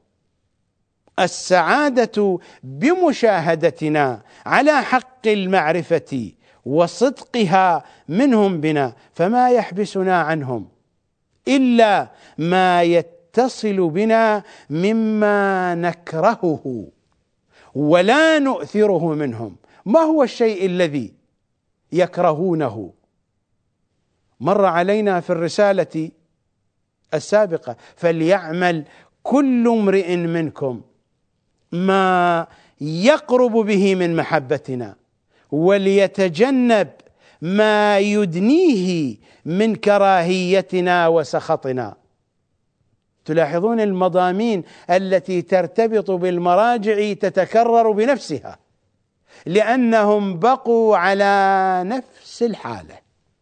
S1: السعادة بمشاهدتنا على حق المعرفة وصدقها منهم بنا، فما يحبسنا عنهم إلا ما يتصل بنا مما نكرهه ولا نؤثره منهم. ما هو الشيء الذي يكرهونه؟ مر علينا في الرسالة السابقة: فليعمل كل امرئ منكم ما يقرب به من محبتنا وليتجنب ما يدنيه من كراهيتنا وسخطنا. تلاحظون المضامين التي ترتبط بالمراجع تتكرر بنفسها، لأنهم بقوا على نفس الحالة.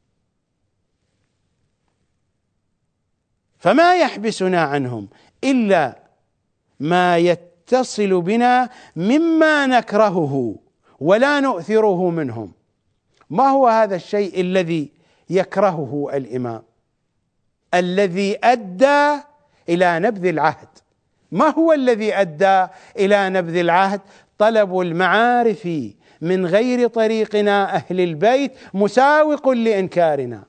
S1: فما يحبسنا عنهم إلا ما يتصل بنا مما نكرهه ولا نؤثره منهم. ما هو هذا الشيء الذي يكرهه الإمام الذي أدى إلى نبذ العهد؟ ما هو الذي أدى إلى نبذ العهد؟ طلب المعارف من غير طريقنا أهل البيت مساوق لإنكارنا.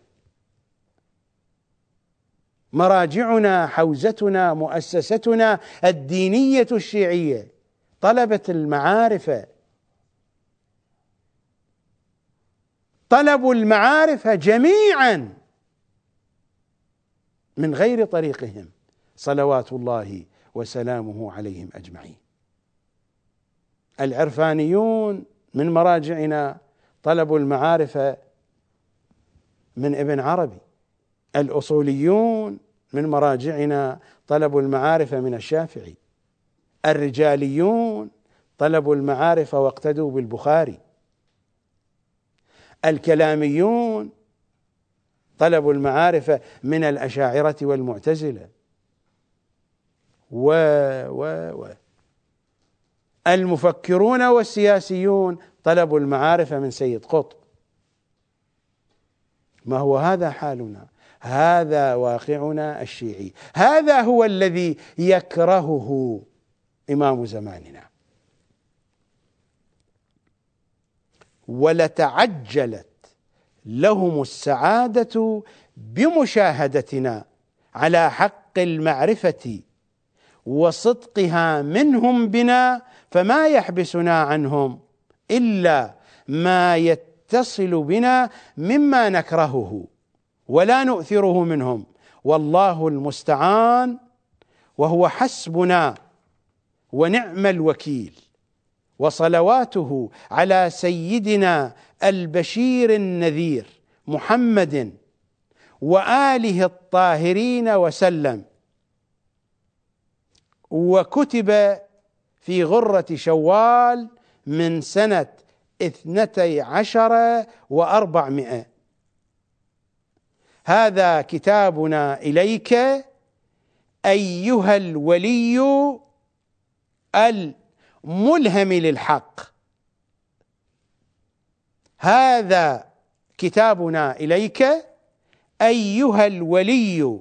S1: مراجعنا، حوزتنا، مؤسستنا الدينية الشيعية طلبت المعارف، طلبوا المعارف جميعا من غير طريقهم صلوات الله وسلامه عليهم أجمعين. العرفانيون من مراجعنا طلبوا المعارف من ابن عربي، الأصوليون من مراجعنا طلبوا المعارف من الشافعي، الرجاليون طلبوا المعارف واقتدوا بالبخاري، الكلاميون طلبوا المعارف من الأشاعرة والمعتزلة المفكرون والسياسيون طلبوا المعارف من سيد قطب. ما هو هذا حالنا، هذا واقعنا الشيعي، هذا هو الذي يكرهه إمام زماننا. ولتعجلت لهم السعادة بمشاهدتنا على حق المعرفة وصدقها منهم بنا، فما يحبسنا عنهم إلا ما يتصل بنا مما نكرهه ولا نؤثره منهم، والله المستعان، وهو حسبنا ونعم الوكيل. وصلواته على سيدنا البشير النذير محمد وآله الطاهرين وسلم. وكتب في غرة شوال من سنة 12 و400. هذا كتابنا إليك أيها الولي الملهم للحق. هذا كتابنا إليك أيها الولي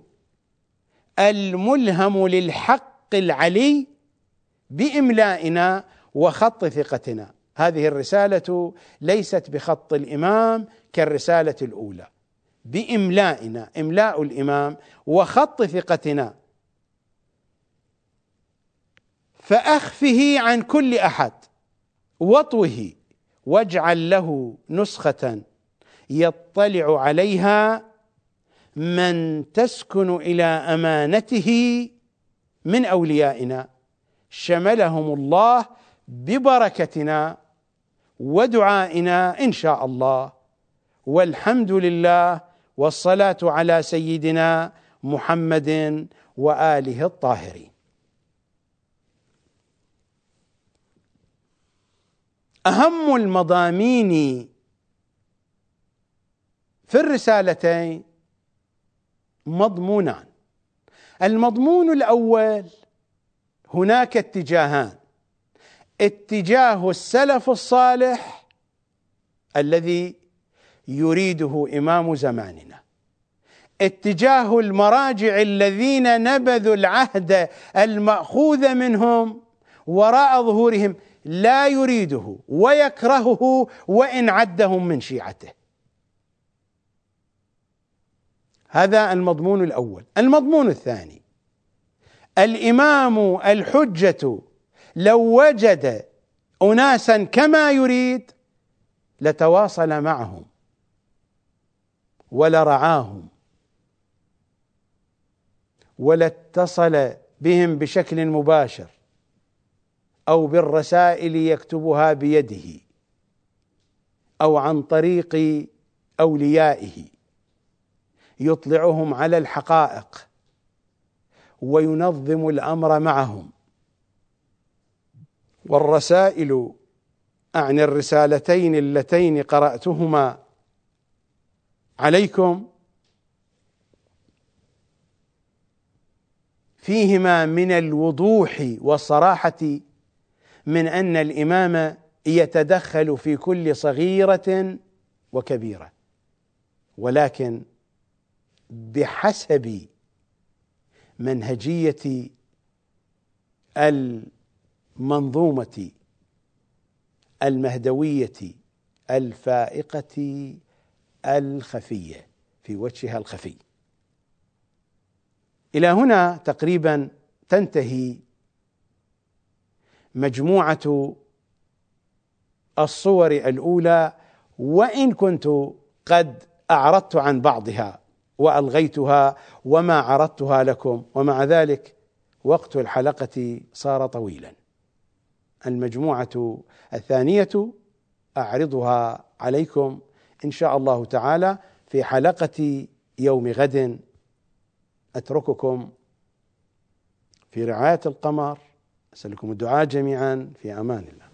S1: الملهم للحق العلي بإملائنا وخط ثقتنا. هذه الرسالة ليست بخط الإمام كالرسالة الأولى، بإملائنا، إملاء الإمام وخط ثقتنا، فأخفه عن كل أحد واطوه واجعل له نسخة يطلع عليها من تسكن إلى أمانته من أوليائنا، شملهم الله ببركتنا ودعائنا إن شاء الله. والحمد لله، والصلاة على سيدنا محمد وآله الطاهرين. أهم المضامين في الرسالتين مضمونان. المضمون الأول، هناك اتجاهان: اتجاه السلف الصالح الذي يريده إمام زماننا، اتجاه المراجع الذين نبذوا العهد المأخوذ منهم وراء ظهورهم، لا يريده ويكرهه وإن عدهم من شيعته. هذا المضمون الأول. المضمون الثاني: الإمام الحجة لو وجد أناسا كما يريد لتواصل معهم ولرعاهم ولاتصل بهم بشكل مباشر أو بالرسائل يكتبها بيده أو عن طريق أوليائه، يطلعهم على الحقائق وينظم الأمر معهم. والرسائل أعني الرسالتين اللتين قرأتهما عليكم فيهما من الوضوح والصراحة من أن الإمام يتدخل في كل صغيرة وكبيرة، ولكن بحسب منهجية المنظومة المهدوية الفائقة الخفية في وجهها الخفي. إلى هنا تقريبا تنتهي مجموعة الصور الأولى، وإن كنت قد أعرضت عن بعضها وألغيتها وما عرضتها لكم، ومع ذلك وقت الحلقة صار طويلا. المجموعة الثانية أعرضها عليكم إن شاء الله تعالى في حلقة يوم غد. أترككم في رعاية القمر، أسألكم الدعاء جميعا، في أمان الله.